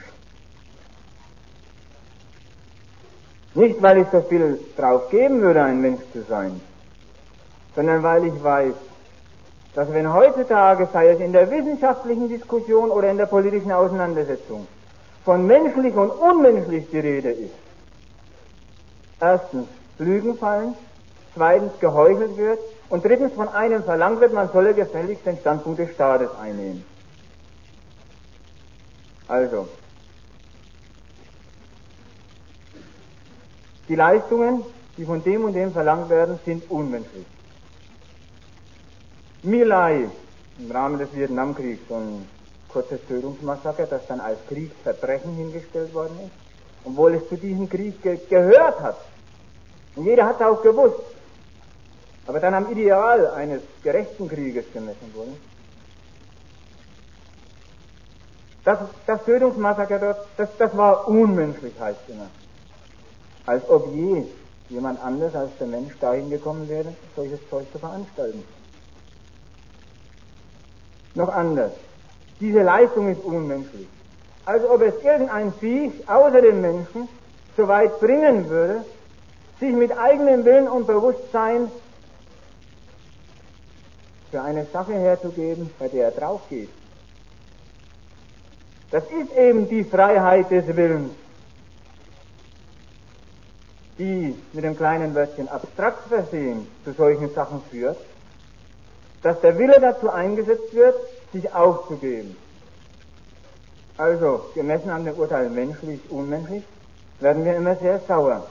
Nicht, weil ich so viel drauf geben würde, ein Mensch zu sein, sondern weil ich weiß, dass wenn heutzutage, sei es in der wissenschaftlichen Diskussion oder in der politischen Auseinandersetzung, von menschlich und unmenschlich die Rede ist, erstens Lügen fallen, zweitens geheuchelt wird und drittens von einem verlangt wird, man solle gefälligst den Standpunkt des Staates einnehmen. Also, die Leistungen, die von dem und dem verlangt werden, sind unmenschlich. My Lai, im Rahmen des Vietnamkriegs, so ein kurzes Tötungsmassaker, das dann als Kriegsverbrechen hingestellt worden ist, obwohl es zu diesem Krieg ge- gehört hat. Und jeder hat es auch gewusst. Aber dann am Ideal eines gerechten Krieges gemessen wurde. Das, das Tötungsmassaker dort, das, das war unmenschlich, heißt immer. Als ob je jemand anders als der Mensch dahin gekommen wäre, solches Zeug zu veranstalten. Noch anders. Diese Leistung ist unmenschlich. Als ob es irgendein Viech außer den Menschen so weit bringen würde, sich mit eigenem Willen und Bewusstsein für eine Sache herzugeben, bei der er drauf geht. Das ist eben die Freiheit des Willens, die mit dem kleinen Wörtchen abstrakt versehen zu solchen Sachen führt, dass der Wille dazu eingesetzt wird, sich aufzugeben. Also, gemessen an dem Urteil menschlich, unmenschlich, werden wir immer sehr sauer.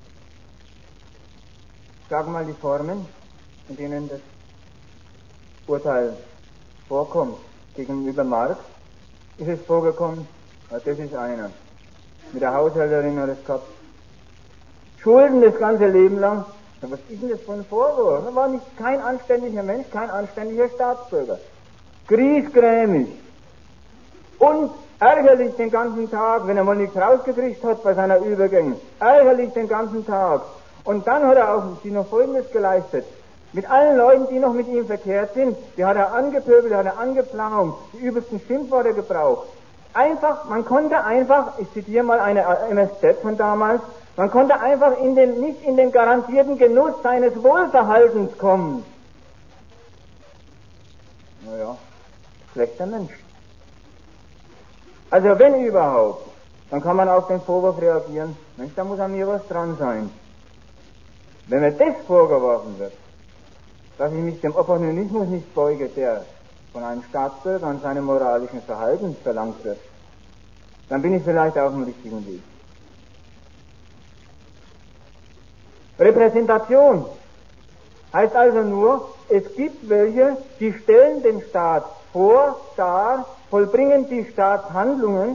Sagen mal die Formen, in denen das Urteil vorkommt. Gegenüber Marx ist es vorgekommen, ja, das ist einer. Mit der Haushälterin hat es gehabt. Schulden das ganze Leben lang. Ja, was ist denn das für ein Vorwurf? Er war nicht kein anständiger Mensch, kein anständiger Staatsbürger. Griesgrämig. Und ärgerlich den ganzen Tag, wenn er mal nichts rausgekriegt hat bei seiner Übergänge. Ärgerlich den ganzen Tag. Und dann hat er auch sie noch Folgendes geleistet. Mit allen Leuten, die noch mit ihm verkehrt sind, die hat er angepöbelt, die hat er angepflaumt, die übelsten Schimpfworte gebraucht. Einfach, man konnte einfach, ich zitiere mal eine M S Z von damals, man konnte einfach in den, nicht in den garantierten Genuss seines Wohlverhaltens kommen. Naja, schlechter Mensch. Also wenn überhaupt, dann kann man auf den Vorwurf reagieren, Mensch, da muss an mir was dran sein. Wenn mir das vorgeworfen wird, dass ich mich dem Opportunismus nicht beuge, der von einem Staatsbürger und seinem moralischen Verhalten verlangt wird, dann bin ich vielleicht auf dem richtigen Weg. Repräsentation heißt also nur, es gibt welche, die stellen den Staat vor, dar, vollbringen die Staatshandlungen,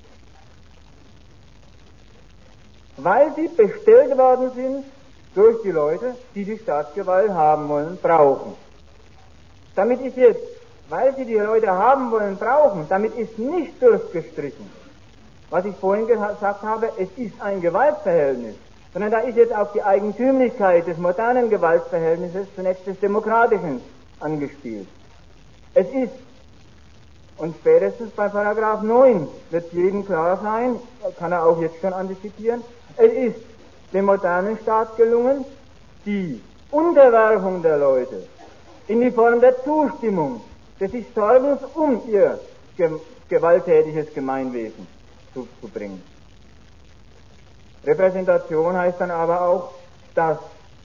weil sie bestellt worden sind durch die Leute, die die Staatsgewalt haben wollen, brauchen. Damit ist jetzt, weil sie die Leute haben wollen, brauchen, damit ist nicht durchgestrichen, was ich vorhin gesagt habe, es ist ein Gewaltverhältnis, sondern da ist jetzt auf die Eigentümlichkeit des modernen Gewaltverhältnisses, zunächst des demokratischen, angespielt. Es ist, und spätestens bei Paragraph neun wird jedem klar sein, kann er auch jetzt schon antizipieren, es ist dem modernen Staat gelungen, die Unterwerfung der Leute in die Form der Zustimmung, des sich Sorgens um ihr ge- gewalttätiges Gemeinwesen zu, zu bringen. Repräsentation heißt dann aber auch, dass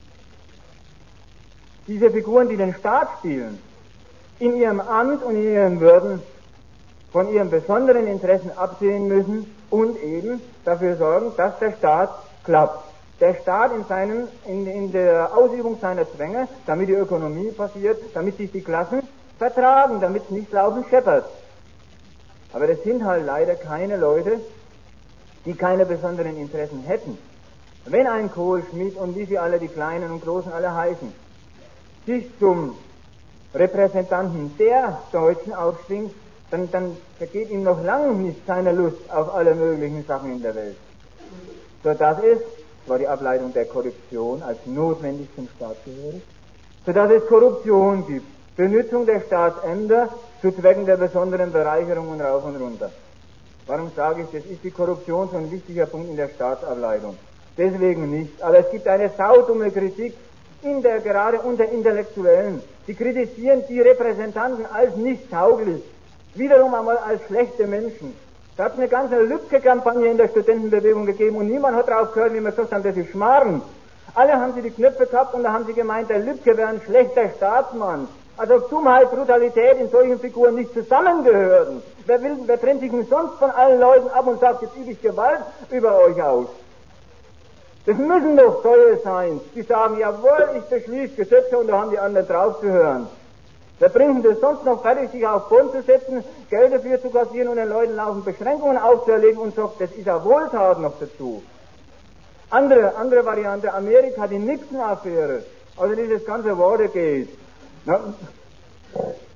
diese Figuren, die den Staat spielen, in ihrem Amt und in ihren Würden von ihren besonderen Interessen absehen müssen und eben dafür sorgen, dass der Staat klappt. Der Staat in, seinen, in, in der Ausübung seiner Zwänge, damit die Ökonomie passiert, damit sich die Klassen vertragen, damit es nicht laufend scheppert. Aber das sind halt leider keine Leute, die keine besonderen Interessen hätten. Wenn ein Kohl, Schmidt und wie sie alle, die Kleinen und Großen alle heißen, sich zum Repräsentanten der Deutschen aufschwingt, dann, dann vergeht ihm noch lange nicht seine Lust auf alle möglichen Sachen in der Welt. So dass es, das war die Ableitung der Korruption als notwendig zum Staat gehörig, so dass es Korruption gibt, Benutzung der Staatsämter zu Zwecken der besonderen Bereicherung und rauf und runter. Warum sage ich, das ist die Korruption so ein wichtiger Punkt in der Staatsableitung? Deswegen nicht, aber es gibt eine saudumme Kritik in der, gerade unter Intellektuellen, die kritisieren die Repräsentanten als nicht tauglich, wiederum einmal als schlechte Menschen. Da hat es eine ganze Lübcke-Kampagne in der Studentenbewegung gegeben und niemand hat drauf gehört, wie man gesagt hat, das ist Schmarrn. Alle haben sie die Knöpfe gehabt und da haben sie gemeint, der Lübcke wäre ein schlechter Staatsmann. Also Dummheit, Brutalität in solchen Figuren nicht zusammengehören. Wer will, wer trennt sich denn sonst von allen Leuten ab und sagt, jetzt übe ich Gewalt über euch aus? Das müssen doch solche sein, die sagen, jawohl, ich beschließe Gesetze und da haben die anderen drauf zu hören. Wer bringt das sonst noch fertig, sich auf Bund zu setzen, Geld dafür zu kassieren und den Leuten laufend Beschränkungen aufzuerlegen und sagt, das ist ja Wohltat noch dazu. Andere, andere Variante, Amerika, die Nixon-Affäre, also dieses ganze Watergate. Na,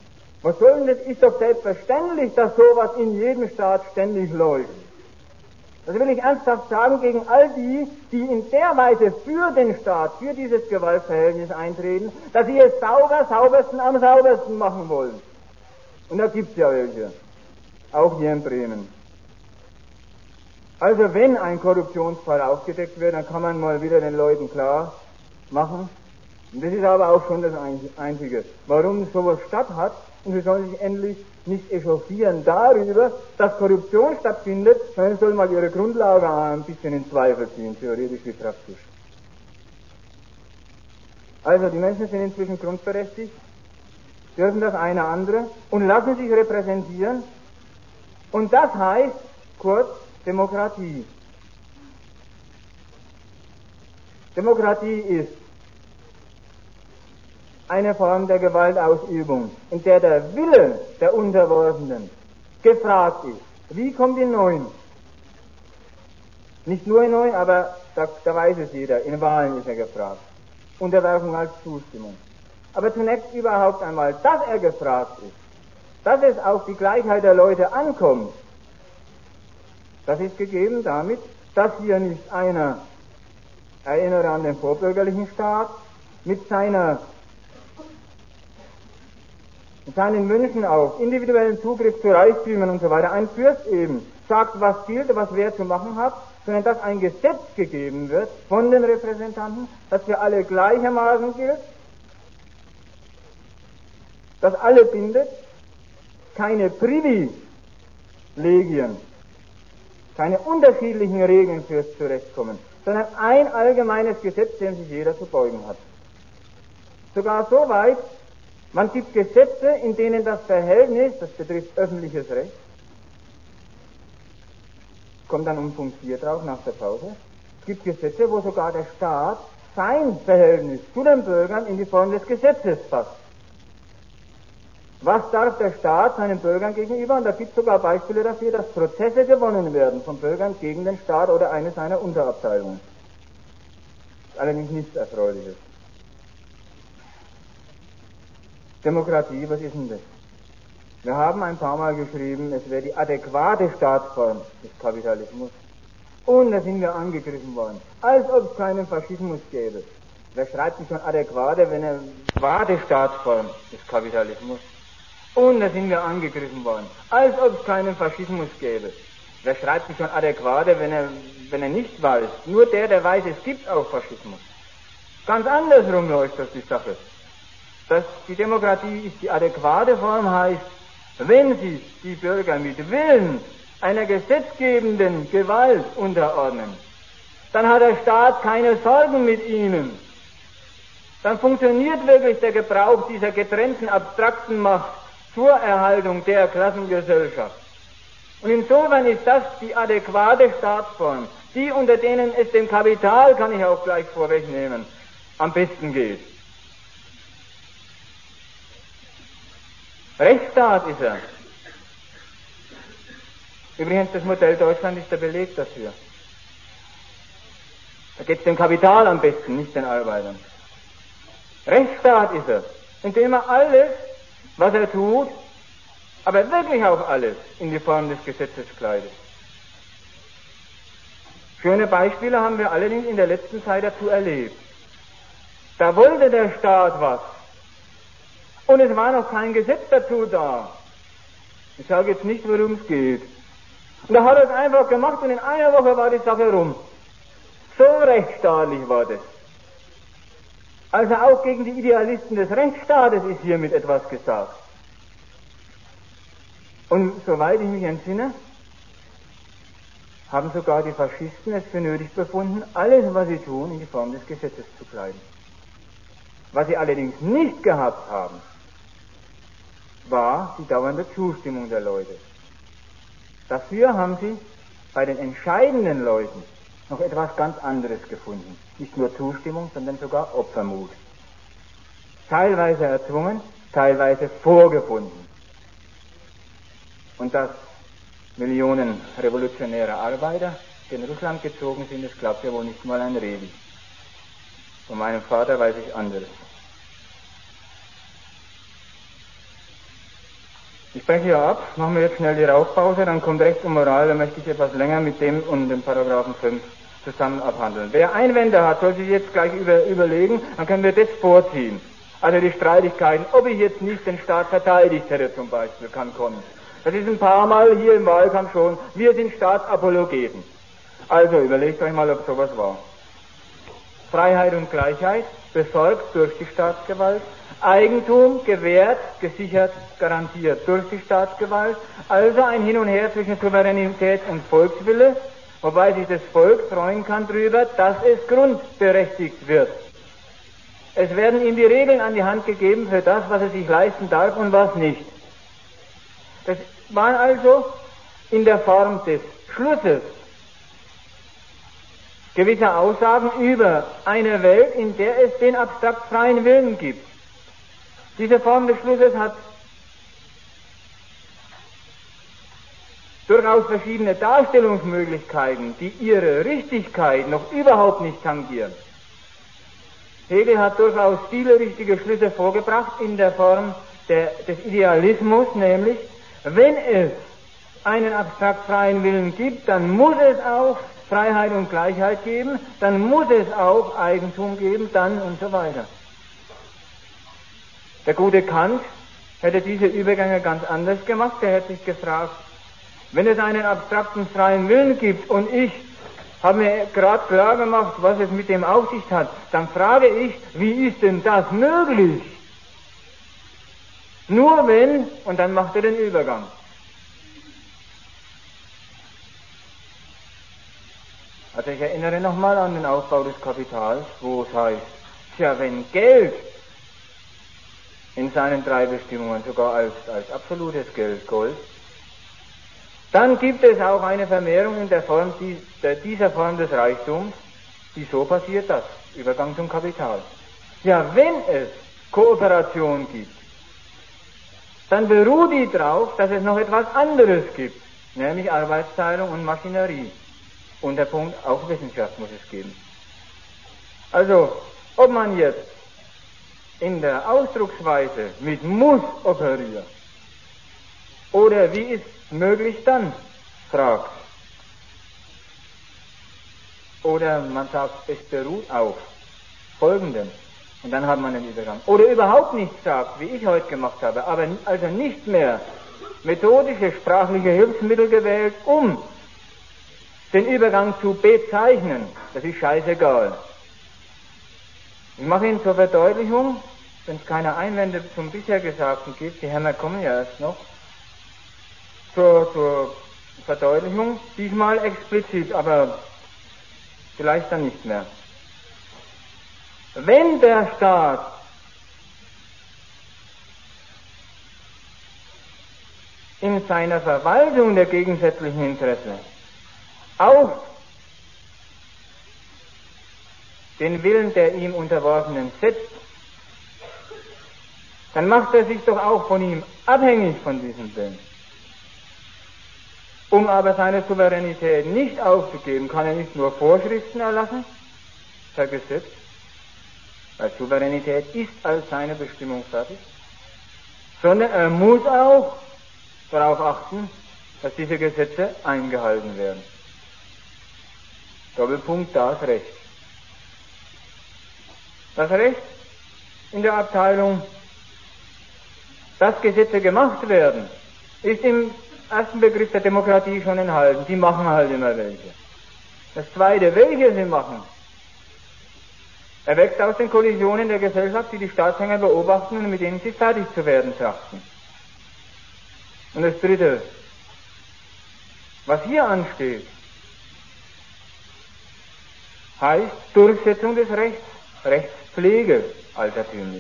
Was soll denn das? Ist doch selbstverständlich, dass sowas in jedem Staat ständig läuft. Das will ich ernsthaft sagen gegen all die, die in der Weise für den Staat, für dieses Gewaltverhältnis eintreten, dass sie es sauber, saubersten am saubersten machen wollen. Und da gibt's ja welche. Auch hier in Bremen. Also wenn ein Korruptionsfall aufgedeckt wird, dann kann man mal wieder den Leuten klar machen. Und das ist aber auch schon das Einzige, warum sowas statt hat. Und sie sollen sich endlich nicht echauffieren darüber, dass Korruption stattfindet, sondern sie sollen mal ihre Grundlage ein bisschen in Zweifel ziehen, theoretisch wie praktisch. Also die Menschen sind inzwischen grundberechtigt, dürfen das eine andere und lassen sich repräsentieren. Und das heißt, kurz, Demokratie. Demokratie ist eine Form der Gewaltausübung, in der der Wille der Unterworfenen gefragt ist. Wie kommt in Neun? Nicht nur in Neun, aber da, da weiß es jeder, in Wahlen ist er gefragt. Unterwerfung als Zustimmung. Aber zunächst überhaupt einmal, dass er gefragt ist, dass es auf die Gleichheit der Leute ankommt, das ist gegeben damit, dass hier nicht einer, erinnere an den vorbürgerlichen Staat, mit seiner mit seinen Wünschen auf individuellen Zugriff zu Reichtümern und so weiter, ein Fürst eben sagt, was gilt, was wer zu machen hat, sondern dass ein Gesetz gegeben wird von den Repräsentanten, das für alle gleichermaßen gilt, das alle bindet, keine Privilegien, keine unterschiedlichen Regeln fürs Zurechtkommen, sondern ein allgemeines Gesetz, dem sich jeder zu beugen hat. Sogar so weit, man gibt Gesetze, in denen das Verhältnis, das betrifft öffentliches Recht, kommt dann um Punkt vier drauf nach der Pause, es gibt Gesetze, wo sogar der Staat sein Verhältnis zu den Bürgern in die Form des Gesetzes fasst. Was darf der Staat seinen Bürgern gegenüber? Und da gibt es sogar Beispiele dafür, dass Prozesse gewonnen werden von Bürgern gegen den Staat oder eine seiner Unterabteilungen. Das ist allerdings nichts Erfreuliches. Demokratie, was ist denn das? Wir haben ein paar Mal geschrieben, es wäre die adäquate Staatsform des Kapitalismus. Und da sind wir angegriffen worden, als ob es keinen Faschismus gäbe. Wer schreibt sich schon adäquate, wenn er adäquate Staatsform des Kapitalismus? Und da sind wir angegriffen worden, als ob es keinen Faschismus gäbe. Wer schreibt sich schon adäquate, wenn er, wenn er nicht weiß? Nur der, der weiß, es gibt auch Faschismus. Ganz andersrum läuft das die Sache. Dass die Demokratie ist die adäquate Form heißt, wenn sich die Bürger mit Willen einer gesetzgebenden Gewalt unterordnen, dann hat der Staat keine Sorgen mit ihnen. Dann funktioniert wirklich der Gebrauch dieser getrennten, abstrakten Macht zur Erhaltung der Klassengesellschaft. Und insofern ist das die adäquate Staatsform, die unter denen es dem Kapital, kann ich auch gleich vorwegnehmen, am besten geht. Rechtsstaat ist er. Übrigens, das Modell Deutschland ist der Beleg dafür. Da geht es dem Kapital am besten, nicht den Arbeitern. Rechtsstaat ist er, indem er alles, was er tut, aber wirklich auch alles, in die Form des Gesetzes kleidet. Schöne Beispiele haben wir allerdings in der letzten Zeit dazu erlebt. Da wollte der Staat was. Und es war noch kein Gesetz dazu da. Ich sage jetzt nicht, worum es geht. Und da hat er es einfach gemacht und in einer Woche war die Sache rum. So rechtsstaatlich war das. Also auch gegen die Idealisten des Rechtsstaates ist hiermit etwas gesagt. Und soweit ich mich entsinne, haben sogar die Faschisten es für nötig befunden, alles, was sie tun, in die Form des Gesetzes zu kleiden. Was sie allerdings nicht gehabt haben, war die dauernde Zustimmung der Leute. Dafür haben sie bei den entscheidenden Leuten noch etwas ganz anderes gefunden. Nicht nur Zustimmung, sondern sogar Opfermut. Teilweise erzwungen, teilweise vorgefunden. Und dass Millionen revolutionärer Arbeiter, die in Russland gezogen sind, das glaubt ja wohl nicht mal ein Redi. Von meinem Vater weiß ich anderes. Ich breche hier ab, machen wir jetzt schnell die Rauchpause, dann kommt Recht und Moral, da möchte ich etwas länger mit dem und dem Paragraphen fünf zusammen abhandeln. Wer Einwände hat, soll sich jetzt gleich über, überlegen, dann können wir das vorziehen. Also die Streitigkeiten, ob ich jetzt nicht den Staat verteidigt hätte zum Beispiel, kann kommen. Das ist ein paar Mal hier im Wahlkampf schon, wir sind Staatsapologeten. Also überlegt euch mal, ob sowas war. Freiheit und Gleichheit, besorgt durch die Staatsgewalt. Eigentum gewährt, gesichert, garantiert durch die Staatsgewalt. Also ein Hin und Her zwischen Souveränität und Volkswille, wobei sich das Volk freuen kann darüber, dass es grundberechtigt wird. Es werden ihm die Regeln an die Hand gegeben für das, was er sich leisten darf und was nicht. Das waren also in der Form des Schlusses gewisse Aussagen über eine Welt, in der es den abstrakt freien Willen gibt. Diese Form des Schlusses hat durchaus verschiedene Darstellungsmöglichkeiten, die ihre Richtigkeit noch überhaupt nicht tangieren. Hegel hat durchaus viele richtige Schlüsse vorgebracht in der Form der, des Idealismus, nämlich, wenn es einen abstrakt freien Willen gibt, dann muss es auch Freiheit und Gleichheit geben, dann muss es auch Eigentum geben, dann und so weiter. Der gute Kant hätte diese Übergänge ganz anders gemacht. Er hätte sich gefragt, wenn es einen abstrakten freien Willen gibt und ich habe mir gerade klar gemacht, was es mit dem auf sich hat, dann frage ich, wie ist denn das möglich? Nur wenn, und dann macht er den Übergang. Also ich erinnere nochmal an den Aufbau des Kapitals, wo es heißt, tja, wenn Geld in seinen drei Bestimmungen sogar als, als absolutes Geld Gold, dann gibt es auch eine Vermehrung in der Form dieser Form des Reichtums, die so passiert, das Übergang zum Kapital. Ja, wenn es Kooperation gibt, dann beruht die darauf, dass es noch etwas anderes gibt, nämlich Arbeitsteilung und Maschinerie. Und der Punkt, auch Wissenschaft muss es geben. Also, ob man jetzt in der Ausdrucksweise mit muss operiert, oder wie ist möglich dann, fragt. Oder man sagt, es beruht auf Folgendem. Und dann hat man den Übergang. Oder überhaupt nicht sagt, wie ich heute gemacht habe, aber also nicht mehr methodische sprachliche Hilfsmittel gewählt, um den Übergang zu bezeichnen. Das ist scheißegal. Ich mache Ihnen zur Verdeutlichung, wenn es keine Einwände zum bisher Gesagten gibt, die Hämmer kommen ja erst noch, zur, zur Verdeutlichung, diesmal explizit, aber vielleicht dann nicht mehr. Wenn der Staat in seiner Verwaltung der gegensätzlichen Interessen auch den Willen der ihm Unterworfenen setzt, dann macht er sich doch auch von ihm abhängig von diesem Willen. Um aber seine Souveränität nicht aufzugeben, kann er nicht nur Vorschriften erlassen, per Gesetz, weil Souveränität ist als seine Bestimmung fertig, sondern er muss auch darauf achten, dass diese Gesetze eingehalten werden. Doppelpunkt, das Recht. Das Recht in der Abteilung, dass Gesetze gemacht werden, ist im ersten Begriff der Demokratie schon enthalten. Die machen halt immer welche. Das zweite, welche sie machen, erwächst aus den Kollisionen der Gesellschaft, die die Staatshänger beobachten und mit denen sie fertig zu werden trachten. Und das dritte, was hier ansteht, heißt Durchsetzung des Rechts, Rechtspflege altertümlich.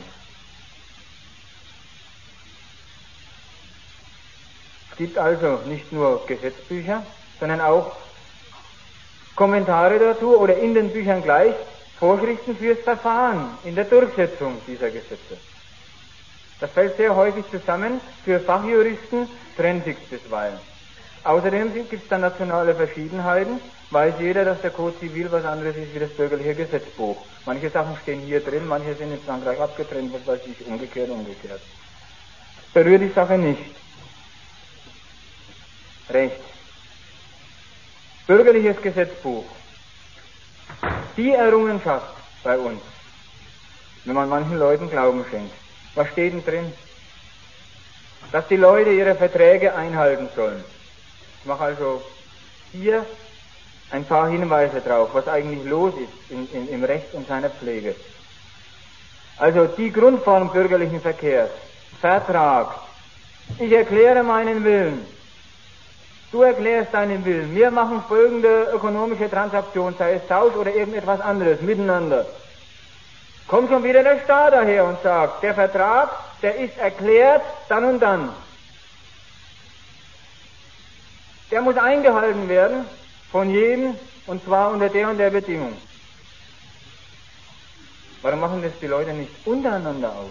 Es gibt also nicht nur Gesetzbücher, sondern auch Kommentare dazu oder in den Büchern gleich Vorschriften fürs Verfahren in der Durchsetzung dieser Gesetze. Das fällt sehr häufig zusammen, für Fachjuristen trennt sich bisweilen. Außerdem gibt es dann nationale Verschiedenheiten, weiß jeder, dass der Code Zivil was anderes ist wie das bürgerliche Gesetzbuch. Manche Sachen stehen hier drin, manche sind in Frankreich abgetrennt, was weiß ich, umgekehrt, umgekehrt. Berührt die Sache nicht. Recht. Bürgerliches Gesetzbuch. Die Errungenschaft bei uns, wenn man manchen Leuten Glauben schenkt. Was steht denn drin? Dass die Leute ihre Verträge einhalten sollen. Ich mache also hier ein paar Hinweise drauf, was eigentlich los ist in, in, im Recht und seiner Pflege. Also die Grundform bürgerlichen Verkehrs, Vertrag. Ich erkläre meinen Willen. Du erklärst deinen Willen. Wir machen folgende ökonomische Transaktion, sei es Tausch oder irgendetwas anderes, miteinander. Kommt schon wieder der Staat daher und sagt, der Vertrag, der ist erklärt, dann und dann. Der muss eingehalten werden von jedem, und zwar unter der und der Bedingung. Warum machen das die Leute nicht untereinander aus?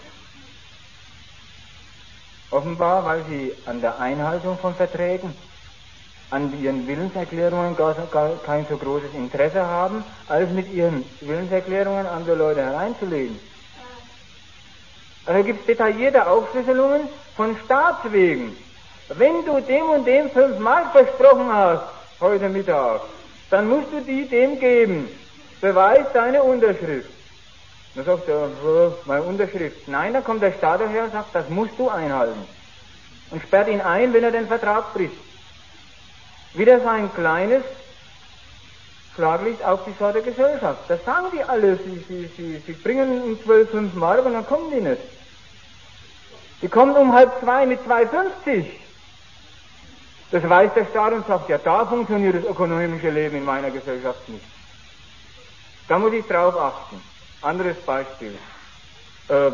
Offenbar, weil sie an der Einhaltung von Verträgen, an ihren Willenserklärungen gar, gar kein so großes Interesse haben, als mit ihren Willenserklärungen andere Leute hereinzulegen. Also gibt es detaillierte Aufschlüsselungen von Staatswegen. Wenn du dem und dem fünf Mark versprochen hast, heute Mittag, dann musst du die dem geben. Beweis deine Unterschrift. Dann sagt er, meine Unterschrift. Nein, dann kommt der Staat daher und sagt, das musst du einhalten. Und sperrt ihn ein, wenn er den Vertrag bricht. Wieder so ein kleines Schlaglicht auf die Sorte Gesellschaft. Das sagen die alle. Sie, sie, sie, sie bringen um zwölf, fünf Mark und dann kommen die nicht. Die kommen um halb zwei mit zwei fünfzig. Das weiß der Staat und sagt, ja, da funktioniert das ökonomische Leben in meiner Gesellschaft nicht. Da muss ich drauf achten. Anderes Beispiel. Äh,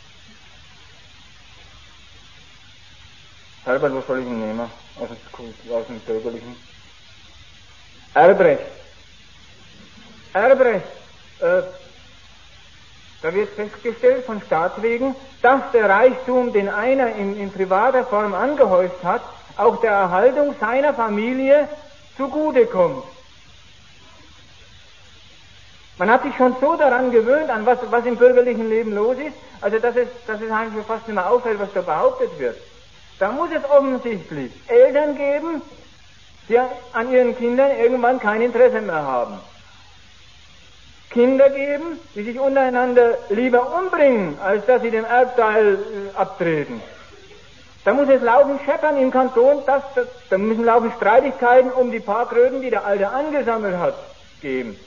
Herbert, was soll ich denn nehmen? Aus dem, aus dem Bürgerlichen. Erbrecht. Erbrecht. Äh, da wird festgestellt von Staatswegen, dass der Reichtum, den einer in, in privater Form angehäuft hat, auch der Erhaltung seiner Familie zugutekommt. Man hat sich schon so daran gewöhnt, an was, was im bürgerlichen Leben los ist, also dass es, dass es eigentlich fast nicht mehr auffällt, was da behauptet wird. Da muss es offensichtlich Eltern geben, die an ihren Kindern irgendwann kein Interesse mehr haben. Kinder geben, die sich untereinander lieber umbringen, als dass sie den Erbteil äh, abtreten. Da muss es laufend scheppern im Kanton, dass, dass, da müssen laufend Streitigkeiten um die paar Kröten, die der Alte angesammelt hat, geben.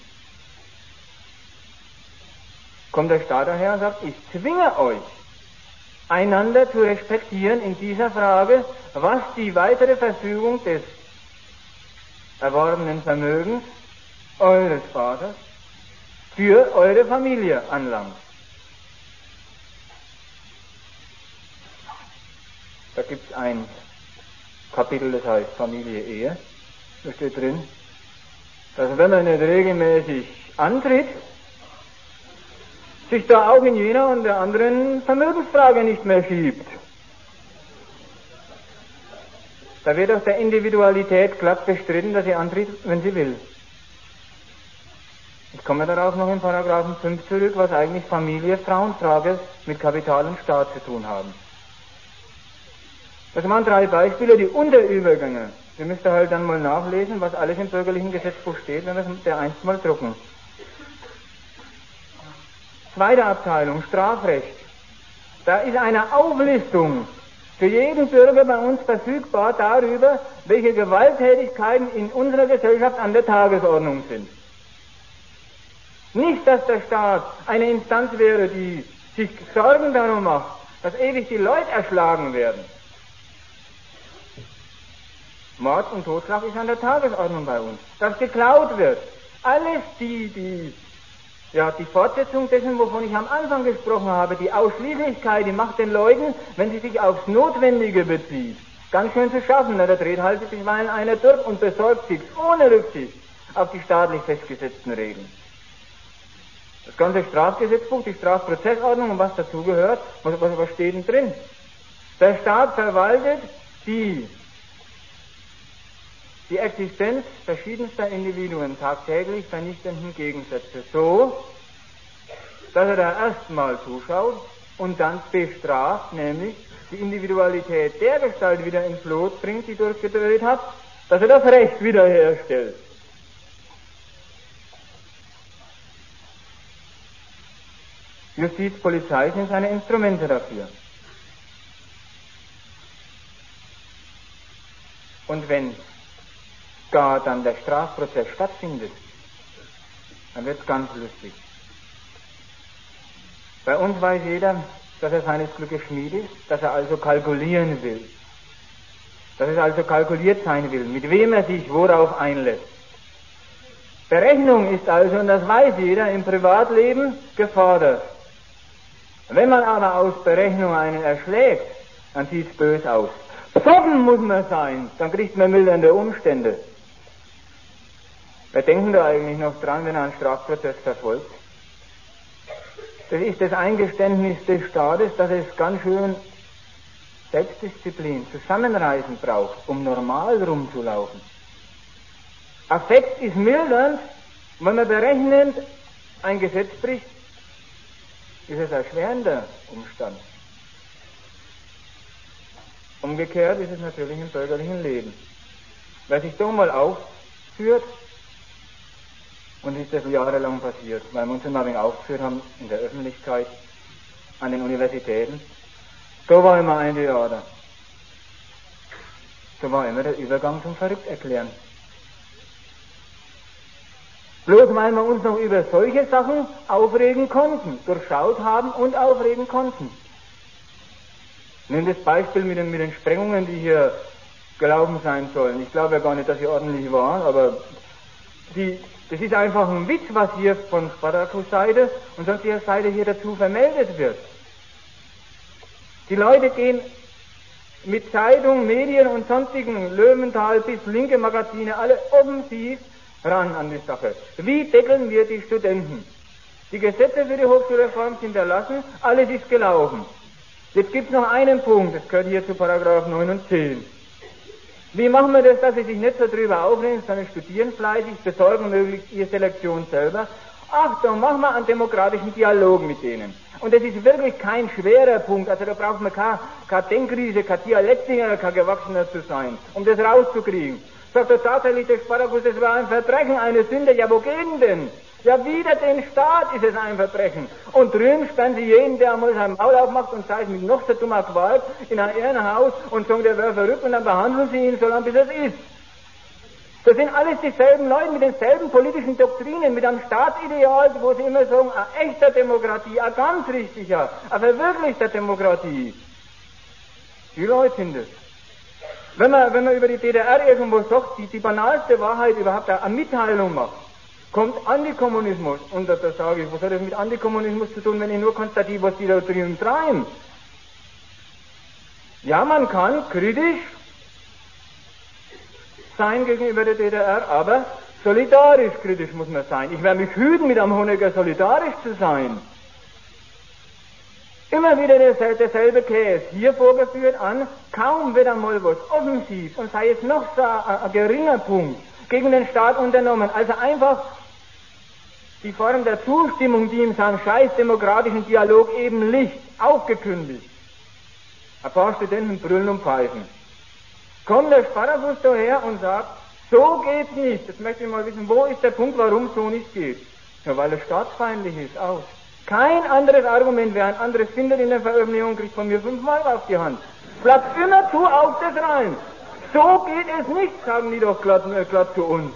Kommt der Staat daher und sagt, ich zwinge euch, einander zu respektieren in dieser Frage, was die weitere Verfügung des erworbenen Vermögens eures Vaters für eure Familie anlangt. Da gibt es ein Kapitel, das heißt Familie, Ehe. Da steht drin, dass wenn man nicht regelmäßig antritt, sich da auch in jener und der anderen Vermögensfrage nicht mehr schiebt. Da wird aus der Individualität glatt bestritten, dass sie antritt, wenn sie will. Ich komme darauf noch in Paragraphen fünf zurück, was eigentlich Familie, Frauenfrage mit Kapital und Staat zu tun haben. Das waren drei Beispiele, die Unterübergänge. Wir müssten halt dann mal nachlesen, was alles im bürgerlichen Gesetzbuch steht, wenn wir es der einst mal drucken. Zweite Abteilung, Strafrecht. Da ist eine Auflistung für jeden Bürger bei uns verfügbar darüber, welche Gewalttätigkeiten in unserer Gesellschaft an der Tagesordnung sind. Nicht, dass der Staat eine Instanz wäre, die sich Sorgen darum macht, dass ewig die Leute erschlagen werden. Mord und Totschlag ist an der Tagesordnung bei uns. Dass geklaut wird. Alles die, die Ja, die Fortsetzung dessen, wovon ich am Anfang gesprochen habe, die Ausschließlichkeit, die macht den Leuten, wenn sie sich aufs Notwendige bezieht, ganz schön zu schaffen. Na, da dreht halt bisweilen einer durch und besorgt sich ohne Rücksicht auf die staatlich festgesetzten Regeln. Das ganze Strafgesetzbuch, die Strafprozessordnung und was dazugehört, was, was, was steht denn drin? Der Staat verwaltet die die Existenz verschiedenster Individuen tagtäglich vernichtenden Gegensätze so, dass er da erstmal zuschaut, und dann bestraft, nämlich die Individualität der Gestalt wieder ins Lot bringt, die durchgedreht hat, dass er das Recht wiederherstellt. Justiz, Polizei sind seine Instrumente dafür. Und wenn gar dann der Strafprozess stattfindet, dann wird es ganz lustig. Bei uns weiß jeder, dass er seines Glückes Schmied ist, dass er also kalkulieren will. Dass es also kalkuliert sein will, mit wem er sich worauf einlässt. Berechnung ist also, und das weiß jeder, im Privatleben gefordert. Wenn man aber aus Berechnung einen erschlägt, dann sieht es böse aus. Besoffen muss man sein, dann kriegt man mildernde Umstände. Wer denken da eigentlich noch dran, wenn er einen Strafprozess verfolgt? Das ist das Eingeständnis des Staates, dass es ganz schön Selbstdisziplin, Zusammenreißen braucht, um normal rumzulaufen. Affekt ist mildernd, wenn man berechnend ein Gesetz bricht, ist es ein erschwerender Umstand. Umgekehrt ist es natürlich im bürgerlichen Leben. Wer sich doch mal aufführt, und ist das jahrelang passiert, weil wir uns immer ein wenig aufgeführt haben in der Öffentlichkeit, an den Universitäten, da war immer ein Theater. Da war immer der Übergang zum Verrückterklären. Bloß weil wir uns noch über solche Sachen aufregen konnten, durchschaut haben und aufregen konnten. Nimm das Beispiel mit den, mit den Sprengungen, die hier gelaufen sein sollen. Ich glaube ja gar nicht, dass sie ordentlich waren, aber die, das ist einfach ein Witz, was hier von Spartacus-Seite und sonstiger Seite hier dazu vermeldet wird. Die Leute gehen mit Zeitung, Medien und sonstigen Löwenthal bis linke Magazine alle offensiv ran an die Sache. Wie deckeln wir die Studenten? Die Gesetze für die Hochschulreform sind erlassen, alles ist gelaufen. Jetzt gibt es noch einen Punkt, das gehört hier zu Paragraph neun und zehn. Wie machen wir das, dass sie sich nicht so drüber aufregen, sondern studieren fleißig, besorgen möglichst ihre Selektion selber? Achtung, machen wir einen demokratischen Dialog mit denen. Und das ist wirklich kein schwerer Punkt, also da braucht man keine, keine Denkriese, kein Dialektiker, kein Gewachsener zu sein, um das rauszukriegen. Sagt er tatsächlich, der Spartacus, das war ein Verbrechen, eine Sünde, ja wo gehen denn? Ja, wider den Staat ist es ein Verbrechen. Und drüben sperren sie jeden, der einmal sein Maul aufmacht und sei es mit noch so dummer Gewalt, in ein Ehrenhaus und sagen, der wäre verrückt und dann behandeln sie ihn so lange, bis es ist. Das sind alles dieselben Leute mit denselben politischen Doktrinen, mit einem Staatsideal, wo sie immer sagen, eine echte Demokratie, eine ganz richtige, eine verwirklichte Demokratie. Die Leute sind es. Wenn man, wenn man über die D D R irgendwo sagt, die, die banalste Wahrheit überhaupt eine Mitteilung macht, kommt Antikommunismus. Und da, da sage ich, was hat das mit Antikommunismus zu tun, wenn ich nur konstatiere, was die da drüben treiben? Ja, man kann kritisch sein gegenüber der D D R, aber solidarisch kritisch muss man sein. Ich werde mich hüten, mit einem Honecker solidarisch zu sein. Immer wieder derselbe Käse, hier vorgeführt an, kaum wird einmal was offensiv, und sei es noch so ein, ein geringer Punkt, gegen den Staat unternommen. Also einfach die Form der Zustimmung, die in seinem scheiß demokratischen Dialog eben liegt, aufgekündigt. Ein paar Studenten brüllen und pfeifen. Kommt der Spartacus daher und sagt, so geht's nicht. Jetzt möchte ich mal wissen, wo ist der Punkt, warum so nicht geht? Ja, weil es staatsfeindlich ist, aus. Kein anderes Argument, wer ein anderes findet in der Veröffentlichung, kriegt von mir fünfmal auf die Hand. Bleibt immer zu auf das rein. So geht es nicht, sagen die doch glatt, äh, glatt zu uns.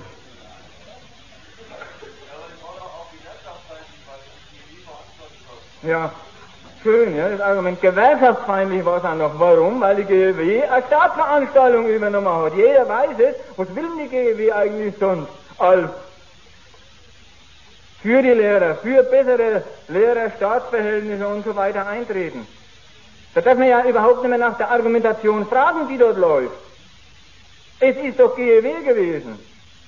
Ja, schön, ja, das Argument. Gewerkschaftsfeindlich war es auch noch. Warum? Weil die G E W eine Staatsveranstaltung übernommen hat. Jeder weiß es. Was will die G E W eigentlich sonst? Als für die Lehrer, für bessere Lehrer-Staatsverhältnisse und so weiter eintreten. Da darf man ja überhaupt nicht mehr nach der Argumentation fragen, die dort läuft. Es ist doch G E W gewesen.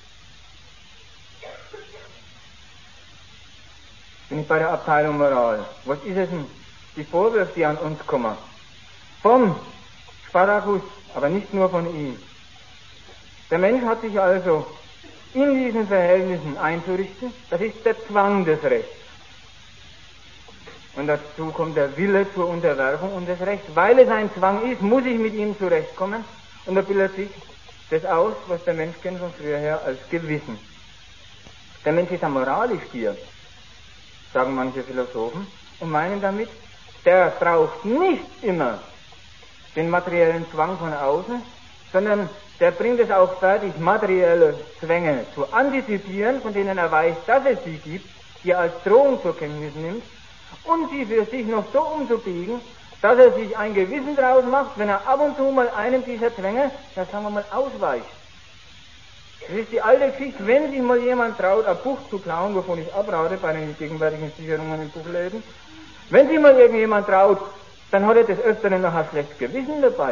Bin ich bei der Abteilung Moral. Was ist es denn? Die Vorwürfe, die an uns kommen. Vom Spartacus, aber nicht nur von ihm. Der Mensch hat sich also in diesen Verhältnissen einzurichten, das ist der Zwang des Rechts. Und dazu kommt der Wille zur Unterwerfung und das Recht. Weil es ein Zwang ist, muss ich mit ihm zurechtkommen. Und da bildet sich das aus, was der Mensch kennt von früher her als Gewissen. Der Mensch ist ein Moralstier, sagen manche Philosophen, und meinen damit, der braucht nicht immer den materiellen Zwang von außen, sondern der bringt es auch fertig, materielle Zwänge zu antizipieren, von denen er weiß, dass es sie gibt, die er als Drohung zur Kenntnis nimmt, und sie für sich noch so umzubiegen, dass er sich ein Gewissen draus macht, wenn er ab und zu mal einem dieser Zwänge, das sagen wir mal, ausweicht. Das ist die alte Geschichte, wenn sich mal jemand traut, ein Buch zu klauen, wovon ich abrate bei den gegenwärtigen Sicherungen in Buchläden, wenn sich mal irgendjemand traut, dann hat er des Öfteren noch ein schlechtes Gewissen dabei.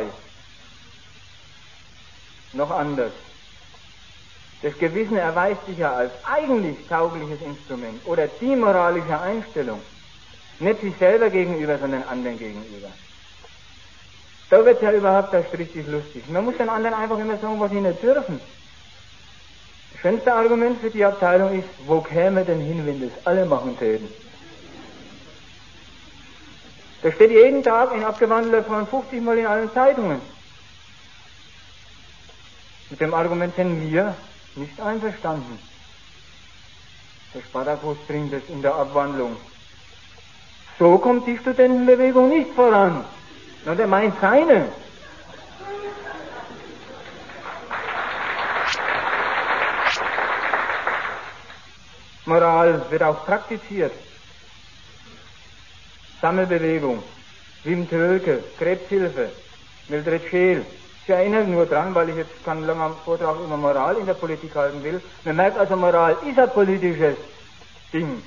Noch anders. Das Gewissen erweist sich ja als eigentlich taugliches Instrument oder die moralische Einstellung. Nicht sich selber gegenüber, sondern anderen gegenüber. Da wird ja überhaupt erst richtig lustig. Man muss den anderen einfach immer sagen, was sie nicht dürfen. Das schönste Argument für die Abteilung ist, wo käme denn hin, wenn das alle machen täten? Das steht jeden Tag in abgewandelter Form fünfzig Mal in allen Zeitungen. Mit dem Argument sind wir nicht einverstanden. Der Spartakus bringt es in der Abwandlung. So kommt die Studentenbewegung nicht voran. Und er meint seine. Moral wird auch praktiziert. Sammelbewegung, Wim Tölke, Krebshilfe, Mildred Scheel. Ich erinnere nur dran, weil ich jetzt keinen langen Vortrag über Moral in der Politik halten will. Man merkt also, Moral ist ein politisches Ding.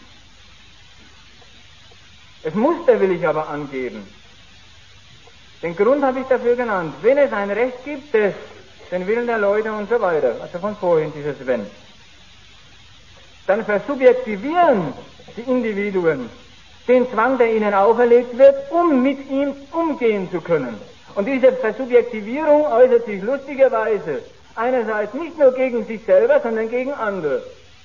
Das Muster will ich aber angeben. Den Grund habe ich dafür genannt. Wenn es ein Recht gibt, das den Willen der Leute und so weiter, also von vorhin dieses Wenn, dann versubjektivieren die Individuen den Zwang, der ihnen auferlegt wird, um mit ihm umgehen zu können. Und diese Versubjektivierung äußert sich lustigerweise einerseits nicht nur gegen sich selber, sondern gegen andere.